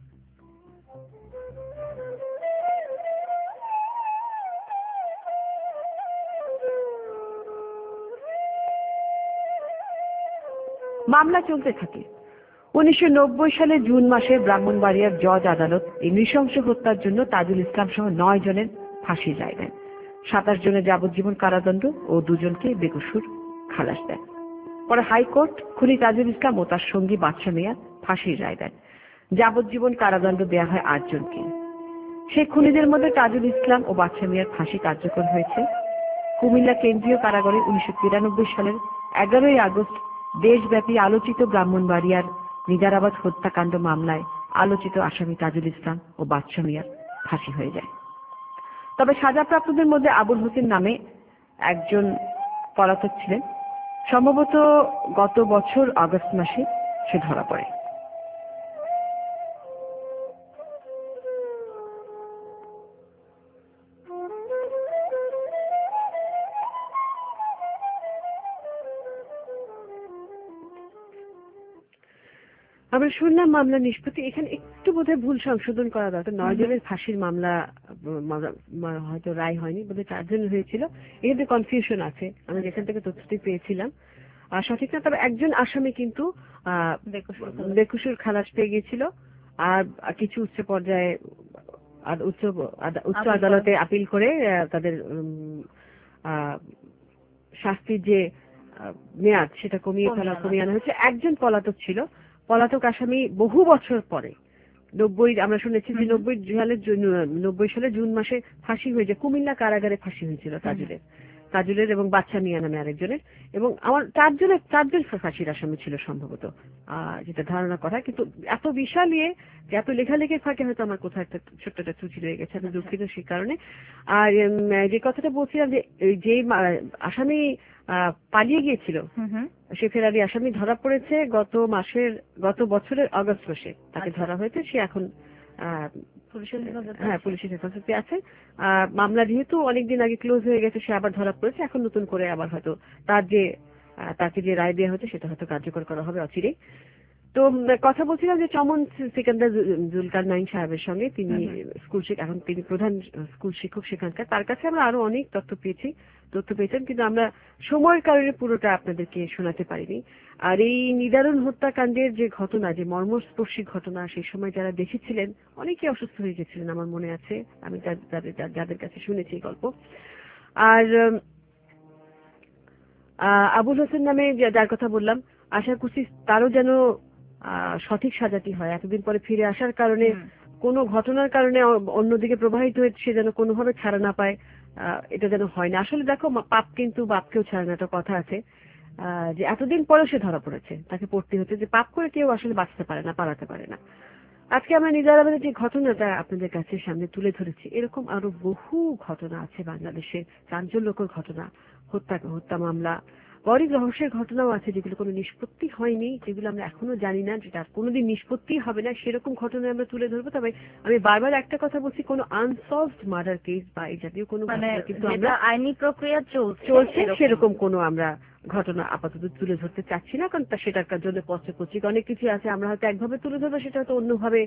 মামলা চলতে থাকে। উনিশশো নব্বই সালে জুন মাসে ব্রাহ্মণবাড়িয়ার জজ আদালত এই নৃশংস হত্যার জন্য তাজুল ইসলাম সহ নয় জনের ফাঁসির রায় দেন। সাতাশ জনের যাবজ্জীবন কারাদণ্ড ও দুজনকে বেকসুর খালাস দেন। পরে হাইকোর্ট খুনি তাজুল ইসলাম ও তার সঙ্গী বাদশা মিয়া ফাঁসির রায় দেন। যাবজ্জীবন কারাদণ্ড দেওয়া হয় আটজনকে। সেই খুনিদের মধ্যে তাজুল ইসলাম ও বাদশা মিয়ার ফাঁসি কার্যকর হয়েছে। কুমিল্লা কেন্দ্রীয় কারাগারে উনিশশো তিরানব্বই সালের এগারোই আগস্ট দেশব্যাপী আলোচিত ব্রাহ্মণবাড়িয়ার নিজারাবাদ হত্যাকাণ্ড মামলায় আলোচিত আসামি তাজুল ইসলাম ও বাদশা মিয়ার ফাঁসি হয়ে যায়। তবে সাজাপ্রাপ্তদের মধ্যে আবুল হোসেন নামে একজন পলাতক ছিলেন। সম্ভবত গত বছর আগস্ট মাসে সে ধরা পড়ে। আমরা শুনলাম মামলা নিষ্পত্তি। এখানে একটু বোধহয় ভুল সংশোধন করা দরকার। নয় জনের ফাঁসির মামলা হয়তো রায় হয়নি, বোধহয় চারজনের হয়েছিল। এখানে কনফিউশন আছে, আমরা যেখান থেকে তথ্যটি পেয়েছিলাম আর সঠিক না। তবে একজন আসামি কিন্তু আহ বেকসুর খালাস পেয়ে গিয়েছিল, আর কিছু উচ্চ পর্যায়ে উচ্চ উচ্চ আদালতে আপিল করে তাদের শাস্তির যে মেয়াদ সেটা কমিয়ে ফেলা কমিয়ে আনা হয়েছে। একজন পলাতক ছিল। পলাতক আসামি বহু বছর পরে নব্বই আমরা শুনেছি যে নব্বই সালের নব্বই সালে জুন মাসে ফাঁসি হয়ে যায়। কুমিল্লা কারাগারে ফাঁসি হয়েছিল তাজুলের তাজুলের এবং বাচ্চা মিয়া নামে আরেকজনের, এবং আমার চারজনের চারজন ফাঁসির আসামি ছিল সম্ভবত, আহ যেটা ধারণা করা। কিন্তু এত বিশাল ইয়ে যে এত লেখালেখির ফাঁকে হয়তো আমার কোথাও একটা ছোট্ট একটা ত্রুটি রয়ে গেছে, আমি দুঃখিত সেই কারণে। আর যে কথাটা বলছিলাম যে যে আসামি আহ পালিয়ে গিয়েছিল, সে ফেরারি আসামি ধরা পড়েছে গত মাসের গত বছরের আগস্ট মাসে তাকে ধরা হয়েছে। সে এখন আহ হ্যাঁ পুলিশের হেফাজতে আছে। মামলা যেহেতু অনেকদিন আগে ক্লোজ হয়ে গেছে, সে আবার ধরা পড়েছে। এখন নতুন করে আবার হয়তো তার যে তাকে যে রায় দেওয়া হচ্ছে সেটা হয়তো কার্যকর করা হবে অচিরেই। তো কথা বলছিলাম যে চমন সিকান্দার জুলকারনাইন সাহেবের সঙ্গে, তিনি স্কুল শিক্ষক, এখন তিনি প্রধান স্কুল শিক্ষক সেখানকার। তার কাছে আমরা আরো অনেক তথ্য পেয়েছি তথ্য পেয়েছেন কিন্তু আমরা সময়ের কারণে পুরোটা আপনাদেরকে শোনাতে পারিনি। আর এই নিদারুণ হত্যাকাণ্ডের যে ঘটনা, যে মর্মস্পর্শী ঘটনা, সেই সময় যারা দেখেছিলেন অনেকে অসুস্থ হয়ে গেছিলেন আমার মনে আছে, আমি যাদের যাদের কাছে শুনেছি এই গল্প। আর আবুল হোসেন নামে যার কথা বললাম, আশা করছি তারও যেন সঠিক সাজাটি হয়। এতদিন পরে ফিরে আসার কারণে কোনো ঘটনার কারণে অন্যদিকে প্রবাহিত হয়ে সে যেন কোনোভাবে ছাড়া না পায়, এটা যেন হয় না। আসলে দেখো, পাপ কিন্তু বাপকেও ছাড়ে না, একটা কথা আছে যে এতদিন পরেও সে ধরা পড়েছে, তাকে পড়তে হচ্ছে যে পাপ করে কেউ আসলে বাঁচতে পারে না, পালাতে পারে না। আজকে আমরা নিজারাবাদের যে ঘটনাটা আপনাদের কাছে সামনে তুলে ধরেছি, এরকম আরো বহু ঘটনা আছে বাংলাদেশে, চাঞ্চল্যকর ঘটনা, হত্যা হত্যা মামলা, বড়ই রহস্যের ঘটনাও আছে যেগুলো কোনো নিষ্পত্তি হয়নি, যেগুলো আমরা এখনো জানি না, যেটা কোনোদিন নিষ্পত্তি হবে না, সেরকম ঘটনা আমরা তুলে ধরবো। তবে আমি বারবার একটা কথা বলছি, কোনো আনসলভড মার্ডার কেস বা এই জাতীয় কোনো কিন্তু আমরা আইনি প্রক্রিয়া চলছে সেরকম কোনো আমরা ঘটনা আপাতত তুলে ধরতে চাচ্ছি না, কারণ সেটার জন্য পত্র পত্রিকা অনেক কিছু আছে, আমরা হয়তো একভাবে তুলে ধরবো, সেটা হয়তো অন্যভাবে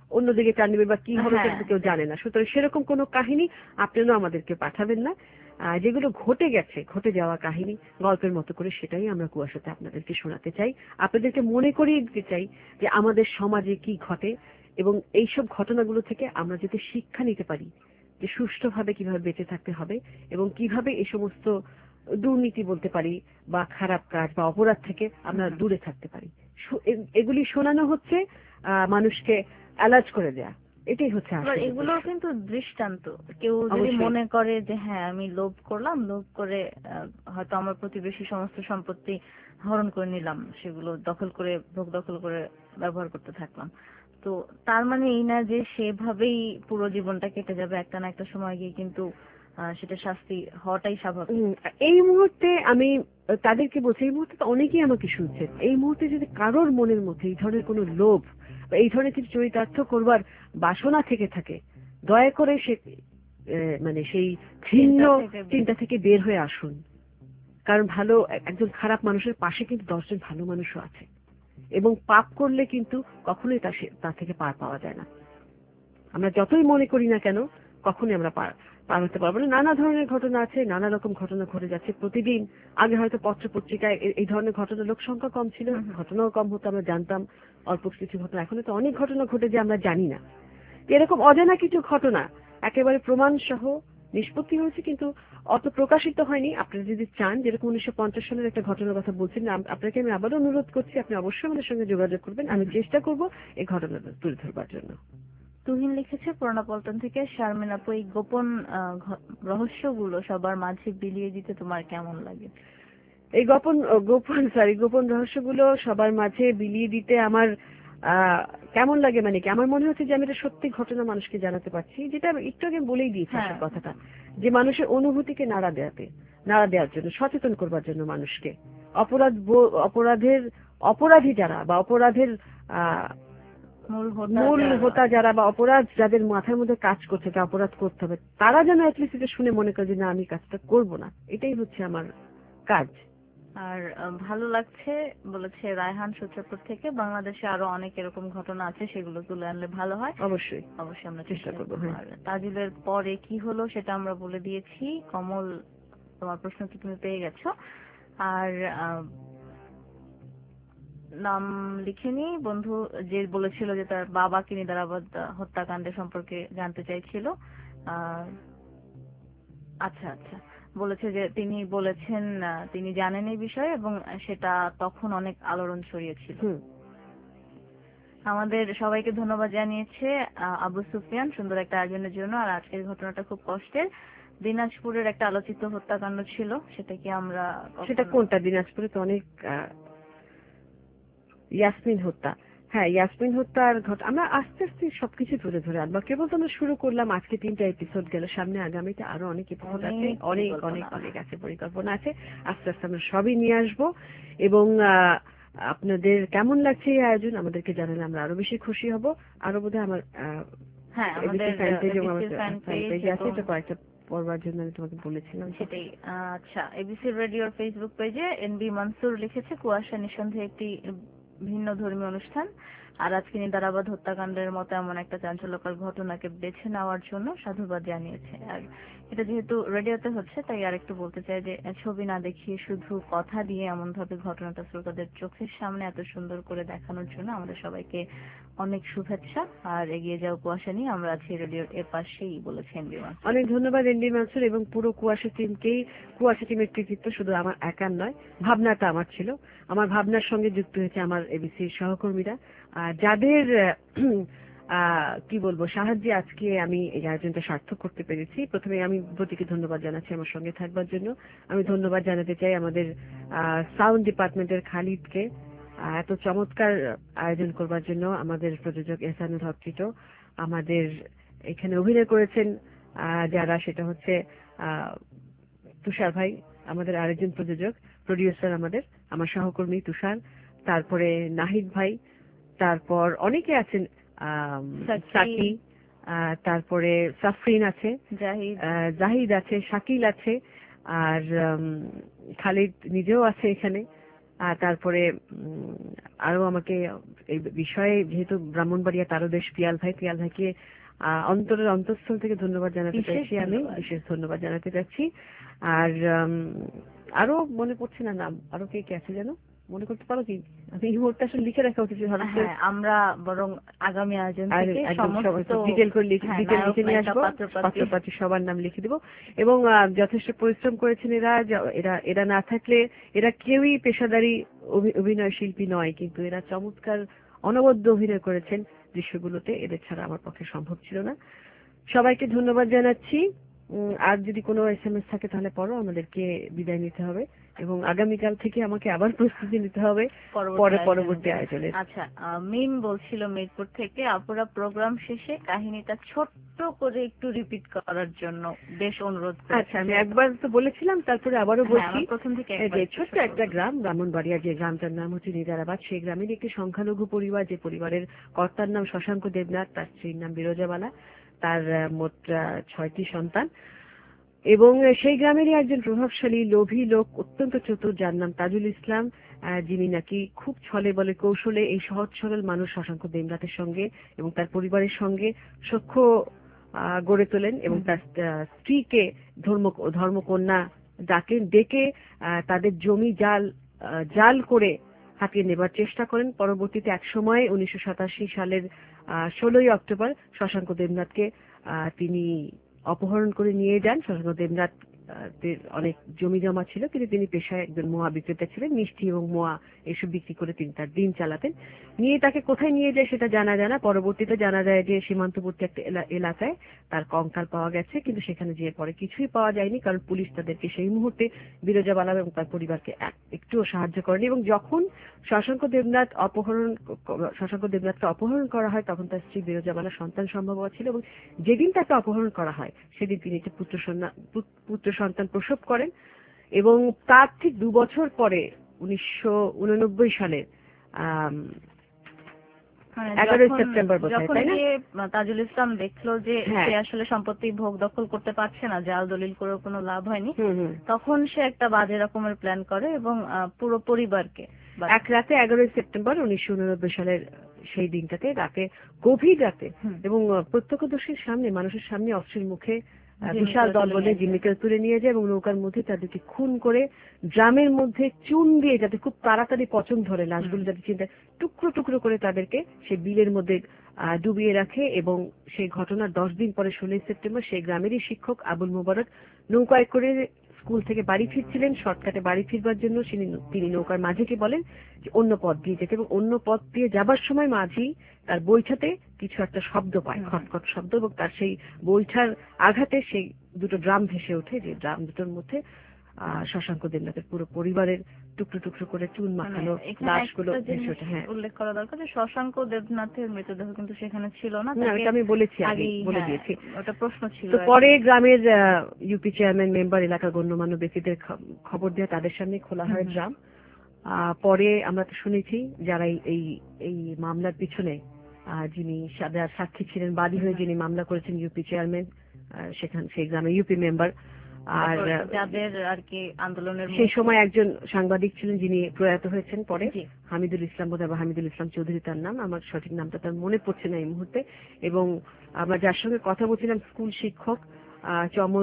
অন্যদিকে টান নেবে বা কি হবে হ্যাঁ। সেটা তো কেউ জানে না। সুতরাং সেরকম কোনো কাহিনী আপনারাও আমাদেরকে পাঠাবেন না। আহ, যেগুলো ঘটে গেছে, ঘটে যাওয়া কাহিনী গল্পের মতো করে, সেটাই আমরা কুয়াশাতে আপনাদেরকে শোনাতে চাই। আপনাদেরকে মনে করিয়ে দিতে চাই যে আমাদের সমাজে কি ঘটে এবং এইসব ঘটনাগুলো থেকে আমরা যাতে শিক্ষা নিতে পারি যে সুষ্ঠুভাবে কিভাবে বেঁচে থাকতে হবে এবং কিভাবে এই সমস্ত দুর্নীতি বলতে পারি বা খারাপ কাজ বা অপরাধ থেকে আমরা দূরে থাকতে পারি। সু- এ- এগুলি শোনানো হচ্ছে আহ, মানুষকে অ্যালার্ট করে দেয়া, এটাই হচ্ছে আসল উদ্দেশ্য। এগুলো কিন্তু দৃষ্টান্ত। কেউ যদি অবশ্যই। মনে করে যে হ্যাঁ আমি লোভ করলাম, লোভ করে আহ, হয়তো আমার প্রতিবেশী সমস্ত সম্পত্তি হরণ করে নিলাম, সেগুলো দখল করে ভোগ দখল করে ব্যবহার করতে থাকলাম, তো তার মানে এই না যে সেভাবেই পুরো জীবনটা কেটে যাবে। একটা না একটা সময় গিয়ে কিন্তু আহ, সেটা শাস্তি হওয়াটাই স্বাভাবিক। হুম, এই মুহূর্তে আমি তাদেরকে বলছি, এই মুহূর্তে তো অনেকেই আমাকে শুনছেন, এই মুহূর্তে যদি কারোর মনের মধ্যে এই ধরনের কোনো লোভ বা এই ধরনের কিছু চরিতার্থ করবার বাসনা থেকে থাকে, দয়া করে সে আহ, মানে সেই ঘৃণ্য চিন্তা থেকে বের- চিন্তা থেকে বের হয়ে আসুন। কারণ ভালো একজন খারাপ মানুষের পাশে কিন্তু দশজন ভালো মানুষও আছে, এবং পাপ করলে কিন্তু কখনোই তা সে- তা থেকে পার পাওয়া যায় না। আমরা যতই মনে করি না কেন কখনোই আমরা পার পার হতে পারবো না। নানা ধরনের ঘটনা আছে, নানা রকম ঘটনা ঘটে যাচ্ছে প্রতিদিন। আগে হয়তো পত্র পত্রিকায় এ- এই ধরনের ঘটনা লোক সংখ্যা কম ছিল, ঘটনাও কম হতো, আমরা জানতাম অল্প কিছু ঘটনা। এখন তো অনেক ঘটনা ঘটে যে আমরা জানি না। এরকম অজানা কিছু ঘটনা একেবারে প্রমাণ সহ নিষ্পত্তি হয়েছে, কিন্তু অত প্রকাশিত হয়নি। আপনারা যদি চান, যেরকম উনিশশো পঞ্চাশ সালের একটা ঘটনার কথা বলছেন, আম- আপনাকে আমি আবারও অনুরোধ করছি, আপনি অবশ্যই আমাদের সঙ্গে যোগাযোগ করবেন। আমি চেষ্টা করব এই ঘটনাটা তুলে ধরবার জন্য। তুহিন লিখেছে পুরোনো পল্টন থেকে, শারমিন আপু এই গোপন আহ, ঘ- রহস্যগুলো সবার মাঝে বিলিয়ে দিতে তোমার কেমন লাগে? এই গোপন গোপন সরি গোপন রহস্যগুলো সবার মাঝে বিলিয়ে দিতে আমার আহ, কেমন লাগে মানে কি, আমার মনে হচ্ছে যে আমি এটা সত্যি ঘটনা মানুষকে জানাতে পারছি, যেটা আমি একটু আগে বলেই দিয়েছি আসল হ্যাঁ। কথাটা, যে মানুষের অনুভূতিকে নাড়া দেওয়াতে নাড়া দেওয়ার জন্য, সচেতন করবার জন্য মানুষকে। অপরাধ বো- অপরাধের অপরাধী যারা বা অপরাধের আহ মূল মূল হোতা হোতা যারা বা অপরাধ যাদের মাথার মধ্যে কাজ করছে, যে অপরাধ করতে হবে, তারা যেন অ্যাটলিস্ট এটা শুনে মনে করে যে না, আমি কাজটা করব না। এটাই হচ্ছে আমার কাজ। আর আহ, ভালো লাগছে বলেছে রায়হান সূত্রপুর থেকে, বাংলাদেশে আরো অনেক এরকম ঘটনা আছে, সেগুলো তুলে আনলে ভালো হয়। অবশ্যই অবশ্যই আমরা চেষ্টা চেষ্টা করবো, করবো। হ্যাঁ। আর তাজিলের পরে কি হলো সেটা আমরা বলে দিয়েছি। কমল, তোমার প্রশ্ন তো তুমি পেয়ে গেছো। আর আহ, নাম লিখেনি বন্ধু যে বলেছিল যে তার বাবাকে নিদারাবাদ হত্যাকাণ্ডের সম্পর্কে জানতে চাইছিল। আহ, আচ্ছা আচ্ছা, বলেছে যে তিনি বলেছেন আহ, তিনি জানেন এই বিষয়ে এবং সেটা তখন অনেক আলোড়ন ছড়িয়েছিল। আমাদের সবাইকে ধন্যবাদ জানিয়েছে আহ, আবু সুফিয়ান সুন্দর একটা আয়োজনের জন্য। আর আজকের ঘটনাটা খুব কষ্টের, দিনাজপুরের একটা আলোচিত হত্যাকাণ্ড ছিল, সেটা কি আমরা কখনো- সেটা কোনটা? দিনাজপুরে তো অনেক আহ, ইয়াসমিন হত্যা। হ্যাঁ, ইয়াসমিন হত্যার ঘটনা আমরা আস্তে আস্তে সবকিছু তুলে ধরে আনবো। কেবল তো আমরা শুরু করলাম, আজকে তিনটা এপিসোড গেল, সামনে আগামীতে আরো অনেক এপিসোড আছে, অনেক অনেক পরিকল্পনা। অনেক অনেক আছে, পরিকল্পনা আছে। আস্তে আস্তে আমরা সবই নিয়ে আসবো এবং আহ, আপনাদের কেমন লাগছে এই আয়োজন আমাদেরকে জানালে আমরা আরো বেশি খুশি হব। আরো বোধহয় আমার আহ, হ্যাঁ, আমাদের fan page এবং A B C আমার র fan fan page page আছে, এবং- এটা কয়েকটা পড়বার জন্য আমি তোমাকে বলেছিলাম। সেটাই। আহ, আচ্ছা, এবিসি রেডিওর ফেসবুক পেজে এনবি মনসুর লিখেছে কুয়াশা নিঃসন্দেহে একটি ভিন্ন ধর্মীয় অনুষ্ঠান, আর আজকে নিদারাবাদ হত্যাকাণ্ডের মতো এমন একটা চাঞ্চল্যকর ঘটনাকে বেছে নেওয়ার জন্য সাধুবাদ জানিয়েছে। আর এটা যেহেতু রেডিওতে হচ্ছে তাই আর একটু বলতে চাই যে ছবি না দেখিয়ে শুধু কথা দিয়ে এমন ভাবে ঘটনাটা শ্রোতাদের চোখের সামনে এত সুন্দর করে দেখানোর জন্য আমাদের সবাইকে অনেক শুভেচ্ছা। আর এগিয়ে যাও কুয়াশা নিয়ে, আমরা আছি রেডিওর এ পাশেই, বলেছেন বিমান। অনেক ধন্যবাদ এনডি মানসুর এবং পুরো কুয়াশা টিমকেই। কুয়াশা টিমের কৃতিত্ব শুধু আমার একার নয়, ভাবনাটা আমার ছিল। আমার ভাবনার সঙ্গে যুক্ত হয়েছে আমার এবিসির সহকর্মীরা, আর যাদের আহ, কি বলবো সাহায্যে আজকে আমি এই আয়োজনটা সার্থক করতে পেরেছি। প্রথমে আমি প্রতীকে ধন্যবাদ জানাচ্ছি আমার সঙ্গে থাকবার জন্য। আমি ধন্যবাদ জানাতে চাই আমাদের সাউন্ড ডিপার্টমেন্টের খালিদকে আহ, এত চমৎকার আয়োজন করবার জন্য, আমাদের প্রযোজক এহসানুল হক টিটো, আমাদের এখানে অভিনয় করেছেন আহ, যারা, সেটা হচ্ছে আহ, তুষার ভাই, আমাদের আরেকজন প্রযোজক, প্রডিউসার আমাদের, আমার সহকর্মী তুষার, তারপরে নাহিদ ভাই, তারপর অনেকে আছেন, আহ, সাকি, আহ, তারপরে সাফরিন আছে, জাহিদ আহ, জাহিদ আছে, শাকিল আছে, আর উম, খালিদ নিজেও আছে এখানে। আর তারপরে আরো আমাকে এই বিষয়ে যেহেতু ব্রাহ্মণবাড়িয়া তারদেশ পিয়াল ভাই পিয়াল ভাইকে অন্তরের অন্তঃস্থল থেকে ধন্যবাদ জানাতে চাইছি, আমি বিশেষ ধন্যবাদ জানাতে চাচ্ছি। আর আরো মনে পড়ছে না নাম, আরো কে কে আছে যেন, মনে করতে পারো কি? আমি এই মুহূর্তে আসলে লিখে রাখা উচিত। হ্যাঁ, আমরা বরং আগামী আয়োজন থেকে সমস্ত ডিটেল করে ডিটেল লিখে নিয়ে আসবো, পাত্রপাত্রী সবার নাম লিখে দেবো। এবং যথেষ্ট পরিশ্রম করেছেন এরা। এরা এরা না থাকলে এরা কেউই পেশাদারী অভিনয় শিল্পী নয়, কিন্তু এরা চমৎকার অনবদ্য অভিনয় করেছেন দৃশ্যগুলোতে। এদের ছাড়া আমার পক্ষে সম্ভব ছিল না। সবাইকে ধন্যবাদ জানাচ্ছি। আর যদি কোনো এস এম এস থাকে তাহলে পরও আমাদেরকে বিদায় নিতে হবে এবং আগামীকাল থেকে আমাকে আবার প্রস্তুতি নিতে হবে পরে পরবর্তী আয়োজনে। আচ্ছা, মিম বলছিল মিরপুর থেকে, আপুরা প্রোগ্রাম শেষে কাহিনীটা ছোট্ট করে একটু রিপিট করার জন্য বেশ অনুরোধ করেছি। আচ্ছা, আমি একবার তো বলেছিলাম, তারপরে আবারও বলছি। প্রথম থেকে ছোট্ট একটা গ্রাম, ব্রাহ্মণবাড়িয়া, যে গ্রামটার নাম হচ্ছে নিদারাবাদ, সেই গ্রামের একটি সংখ্যালঘু পরিবার, যে পরিবারের কর্তার নাম শশাঙ্ক দেবনাথ, তার স্ত্রীর নাম বিরজাবালা, তার মোট ছয়টি সন্তান। এবং সেই গ্রামেরই একজন প্রভাবশালী লোভী লোক, অত্যন্ত চতুর, যার নাম তাজুল ইসলাম, যিনি নাকি খুব ছলে বলে কৌশলে এই সহজ সরল মানুষ শশাঙ্ক দেবনাথের সঙ্গে এবং তার পরিবারের সঙ্গে সখ্য গড়ে তোলেন এবং তার স্ত্রীকে ধর্ম ধর্মকন্যা ডাকেন, ডেকে তাদের জমি জাল জাল করে হাতিয়ে নেবার চেষ্টা করেন। পরবর্তীতে এক সময় উনিশশো সাতাশি সালের ষোলোই অক্টোবর শশাঙ্ক দেবনাথকে তিনি অপহরণ করে নিয়ে যান। শশাঙ্ক দেবনাথ অনেক জমি জমা ছিল, কিন্তু তিনি পেশায় একজন মোয়া বিক্রেতা ছিলেন। মিষ্টি এবং মোয়া এসব বিক্রি করে তিনি তার দিন চালাতেন। নিয়ে তাকে কোথায় নিয়ে যায় সেটা জানা যায় না। পরবর্তীতে জানা যায় যে সীমান্তবর্তী একটা এলাকায় তার কঙ্কাল পাওয়া গেছে, কিন্তু সেখানে যেয়ে পরে কিছুই পাওয়া যায়নি, কারণ পুলিশ তাদেরকে সেই মুহূর্তে বিরজাবালা এবং তার পরিবারকে একটুও সাহায্য করেনি। এবং যখন শশাঙ্ক দেবনাথ অপহরণ শশাঙ্ক দেবনাথকে অপহরণ করা হয়, তখন তার স্ত্রী বিরজাবালা সন্তান সম্ভব ছিল এবং যেদিন তাকে অপহরণ করা হয় সেদিন তিনি একটি পুত্র পুত্র সন্তান প্রসব করেন। এবং তার ঠিক দু বছর পরে উনিশশো উননব্বই সালে এগারোই সেপ্টেম্বর তাজুল ইসলাম দেখলো যে সে আসলে সম্পত্তি ভোগ দখল করতে পারছে না, জাল দলিল করে কোনো লাভ হয়নি, তখন সে একটা বাজে রকমের প্ল্যান করে এবং পুরো পরিবারকে এক রাতে এগারোই সেপ্টেম্বর উনিশশো উননব্বই সালের সেই দিনটাতে রাতে, গভীর রাতে, এবং প্রত্যক্ষদর্শীর সামনে, মানুষের সামনে অস্ত্রের মুখে বিশাল দল বলে জিম্মিকে তুলে নিয়ে যায় এবং নৌকার মধ্যে তাদেরকে খুন করে ড্রামের মধ্যে চুন দিয়ে, যাতে খুব তাড়াতাড়ি পচন ধরে লাশগুলো, যাতে চিন্তা টুকরো টুকরো করে তাদেরকে সে বিলের মধ্যে ডুবিয়ে রাখে। এবং সেই ঘটনার দশ দিন পরে ষোলোই সেপ্টেম্বর সেই গ্রামেরই শিক্ষক আবুল মোবারক নৌকায় করে স্কুল থেকে বাড়ি ফিরছিলেন। শর্টকাটে বাড়ি ফিরবার জন্য তিনি নৌকার মাঝিকে বলেন যে অন্য পথ দিয়ে যেতে, এবং অন্য পথ দিয়ে যাবার সময় মাঝি তার বৈঠাতে কিছু একটা শব্দ পায়, খটখট শব্দ, এবং তার সেই বৈঠার আঘাতে সেই দুটো ড্রাম ভেসে ওঠে, যে ড্রাম দুটোর মধ্যে আহ শশাঙ্ক দেবনাথের পুরো পরিবারের টুকরো টুকরো করে চুন মাখানো লাশগুলো ভেসে ওঠে। হ্যাঁ, উল্লেখ করা দরকার যে শশাঙ্ক দেবনাথের মৃতদেহ কিন্তু সেখানে ছিল না, আমি বলেছি, আগে বলে দিয়েছি, ওটা প্রশ্ন ছিল। তো পরে গ্রামের ইউপি চেয়ারম্যান, মেম্বার, এলাকার গণ্যমান্য ব্যক্তিদের খবর দেওয়া, তাদের সামনে খোলা হয় ড্রাম। পরে আমরা তো শুনেছি যারা এই এই মামলার পিছনে যিনি সাক্ষী ছিলেন, বাদী হয়ে যিনি মামলা করেছেন, ইউপি চেয়ারম্যান, সেখানে সেই গ্রামের ইউপি মেম্বার, আর যাদের আর কি আন্দোলনের সেই সময় একজন সাংবাদিক ছিলেন যিনি প্রয়াত হয়েছেন পরে, হামিদুল ইসলাম বোধহয়, বা হামিদুল ইসলাম চৌধুরী তার নাম, আমার সঠিক নামটা তার মনে পড়ছে না এই মুহূর্তে। এবং আমরা যার সঙ্গে কথা বলছিলাম স্কুল শিক্ষক চমন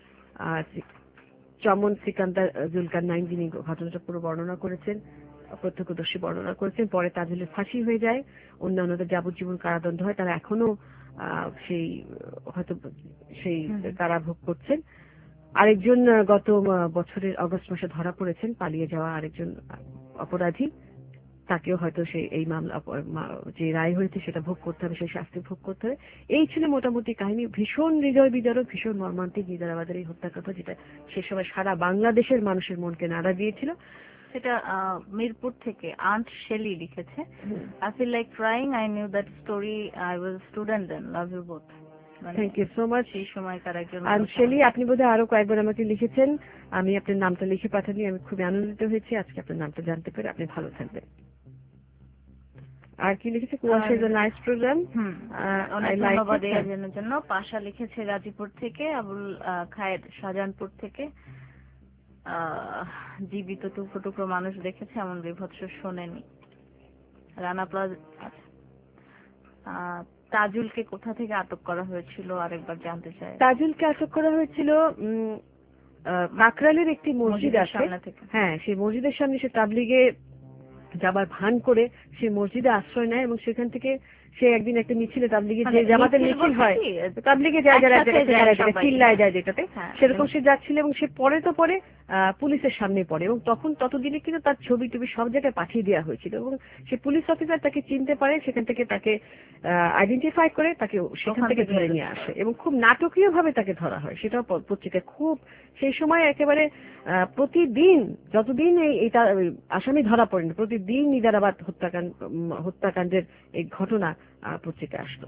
চমন সিকান্দার জুলকার নাইন, যিনি ঘটনাটা পুরো বর্ণনা করেছেন, প্রত্যক্ষদর্শী বর্ণনা করেছেন। পরে তাজুলের ফাঁসি হয়ে যায়, অন্যান্যদের যাবজ্জীবন কারাদণ্ড হয়, তারা এখনো সেই হয়তো সেই কারাভোগ করছেন। আরেকজন গত বছরের অগস্ট মাসে ধরা পড়েছেন, পালিয়ে যাওয়া আরেকজন অপরাধী, তাকেও হয়তো সেই এই মামলা যে রায় হয়েছে সেটা ভোগ করতে হবে, সেই শাস্তি ভোগ করতে হবে। এই ছিল মোটামুটি কাহিনী। ভীষণ হৃদয় বিদারক, ভীষণ মর্মান্তিক নিদারাবাদের এই হত্যার কথা, যেটা সে সময় সারা বাংলাদেশের মানুষের মনকে নাড়া দিয়েছিল। সেটা মিরপুর থেকে আন্ট শেলি লিখেছে, I feel like crying, I knew that story, I was a student then, love you both. Thank you so much. সেই সময়কার একজন শেলি, আপনি বোধহয় আরো কয়েকবার আমাকে লিখেছেন, আমি আপনার নামটা লিখে পাঠানি, আমি খুবই আনন্দিত হয়েছি আজকে আপনার নামটা জানতে পেরে। আপনি ভালো থাকবেন। আর কি লিখেছে? কুয়াশা ইজ আ নাইস প্রোগ্রাম, অনেক ধন্যবাদ এই আয়োজনের জন্য। পাশা লিখেছে গাজীপুর থেকে, আবুল খায়ের শাহজাহানপুর থেকে, আহ, জীবিত টুকরো টুকরো মানুষ দেখেছে, এমন বিভৎস শোনেনি। রানা প্লাজা, আচ্ছা, আহ, তাজুলকে কোথা থেকে আটক করা হয়েছিল আরেকবার জানতে চাই। তাজুলকে আটক করা হয়েছিল উম, আহ, কাকরাইলের একটি মসজিদ মসজিদের আছে, সামনে থেকে। হ্যাঁ সেই মসজিদের সামনে সে তাবলিগে যাবার ভান করে সে মসজিদে আশ্রয় নেয় এবং সেখান থেকে সে একদিন একটা মিছিলে তাবলিগে যে মানে জামাতের মিছিল মিছিল বলতে হয় কি? তাবলিগে যায় যারা একসাথে যেটাতে যায় যারা যেটা সবাই। চিল্লায় যায় যেটাতে, হ্যাঁ, সেরকম সে যাচ্ছিল এবং সে পরে তো পরে আহ, পুলিশের সামনে পড়ে এবং তখন ততদিনে কিন্তু তার ছবি টবি সব জায়গায় পাঠিয়ে দেওয়া হয়েছিল এবং সে পুলিশ অফিসার তাকে চিনতে পারে, সেখান থেকে তাকে আইডেন্টিফাই করে তাকে সেখান ওখান থেকে থেকে ধরে নিয়ে আসে এবং খুব নাটকীয় ভাবে তাকে ধরা হয়। সেটাও প- পত্রিকায় খুব সেই সময় একেবারে আহ, প্রতিদিন যতদিন এই এটা ওই আসামি ধরা পড়েনি প্রতিদিন নিদারাবাদ হত্যাকাণ্ড উম, হত্যাকাণ্ডের এই ঘটনা আহ, পত্রিকায় আসতো।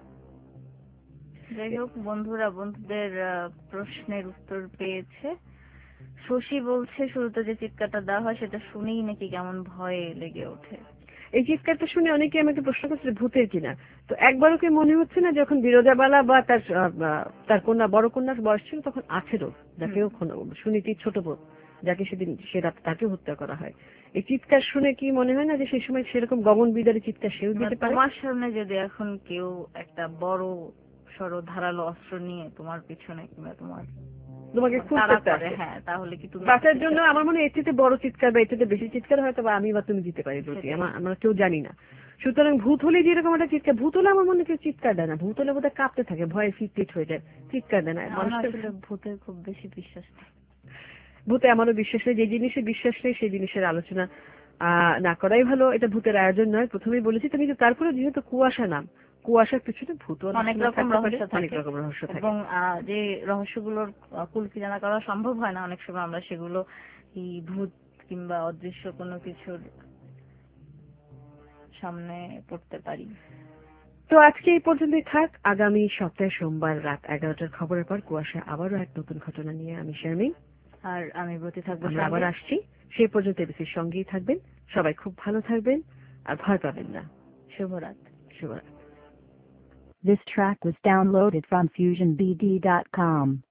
যাই হোক, বন্ধুরা বন্ধুদের আহ, প্রশ্নের উত্তর পেয়েছে। শশী বলছে শুরুতে যে চিৎকারটা দেওয়া হয় সেটা শুনেই নাকি কেমন ভয়ে লেগে ওঠে। এই চিৎকারটা শুনে অনেকে আমাকে প্রশ্ন করছে ভূতের কিনা, তো একবারও কি মনে হচ্ছে না যখন বিরোজাবালা বা তার আহ, আহ, তার কন্যা বড় কন্যার বয়স ছিল তখন আছেরও যাকেও সুনীতির ছোট বোন যাকে সেদিন সে রাত তাকে হত্যা করা হয়, এই চিৎকার শুনে কি মনে হয় না যে সেই সময় সেরকম গগন বিদারী চিৎকার সেও দিতে পারে? তোমার সামনে যদি এখন কেউ একটা বড় সড় ধারালো অস্ত্র নিয়ে তোমার পিছনে কিংবা তোমার তোমাকে খুন তাড়া করতে করে, আসে, হ্যাঁ, তাহলে কি তুমি বাঁচার জন্য আমার মনে হয় এর চেয়ে বড় চিৎকার বা এর চেয়ে বেশি চিৎকার হয়তো বা আমি বা তুমি দিতে পারি যদি আমার আমরা কেউ জানি না। সুতরাং ভূত হলে যেরকম একটা চিৎকার, ভূত হলে আমার মনে কেউ চিৎকার দেয় না, ভূত হলে বোধহয় কাঁপতে থাকে, ভয়ে ফিট ফিট হয়ে যায়, চিৎকার দেয় না। আমার মানুষের আসলে ভূতের খুব বেশি বিশ্বাস নেই। ভূতে আমারও বিশ্বাস নেই, যে জিনিসে বিশ্বাস নেই সেই জিনিসের আলোচনা আহ না করাই ভালো। এটা ভূতের আয়োজন নয়, প্রথমেই বলেছি তুমি, কিন্তু তারপরে যেহেতু কুয়াশা নাম, কুয়াশার পিছনে ভূত অনেক রকম রহস্য থাকে, অনেক রকম রহস্য থাকে এবং আহ, যে রহস্যগুলোর আহ, কুল কিনারা করা সম্ভব হয় না, অনেক সময় আমরা সেগুলো এই ভূত কিংবা অদৃশ্য কোনো কিছুর সামনে পড়তে পারি। তো আজকে এই পর্যন্তই থাক। আগামী সপ্তাহে সোমবার রাত এগারোটার খবরের পর কুয়াশা আবারও এক নতুন ঘটনা নিয়ে আমি শারমিন আর আমি ব্রতী থাকবো। আমরা আবার আসছি, সেই পর্যন্ত এবিসির সঙ্গেই থাকবেন। সবাই খুব ভালো থাকবেন আর ভয় পাবেন না। শুভরাত। শুভরাত। This track was downloaded from fusion b d dot com.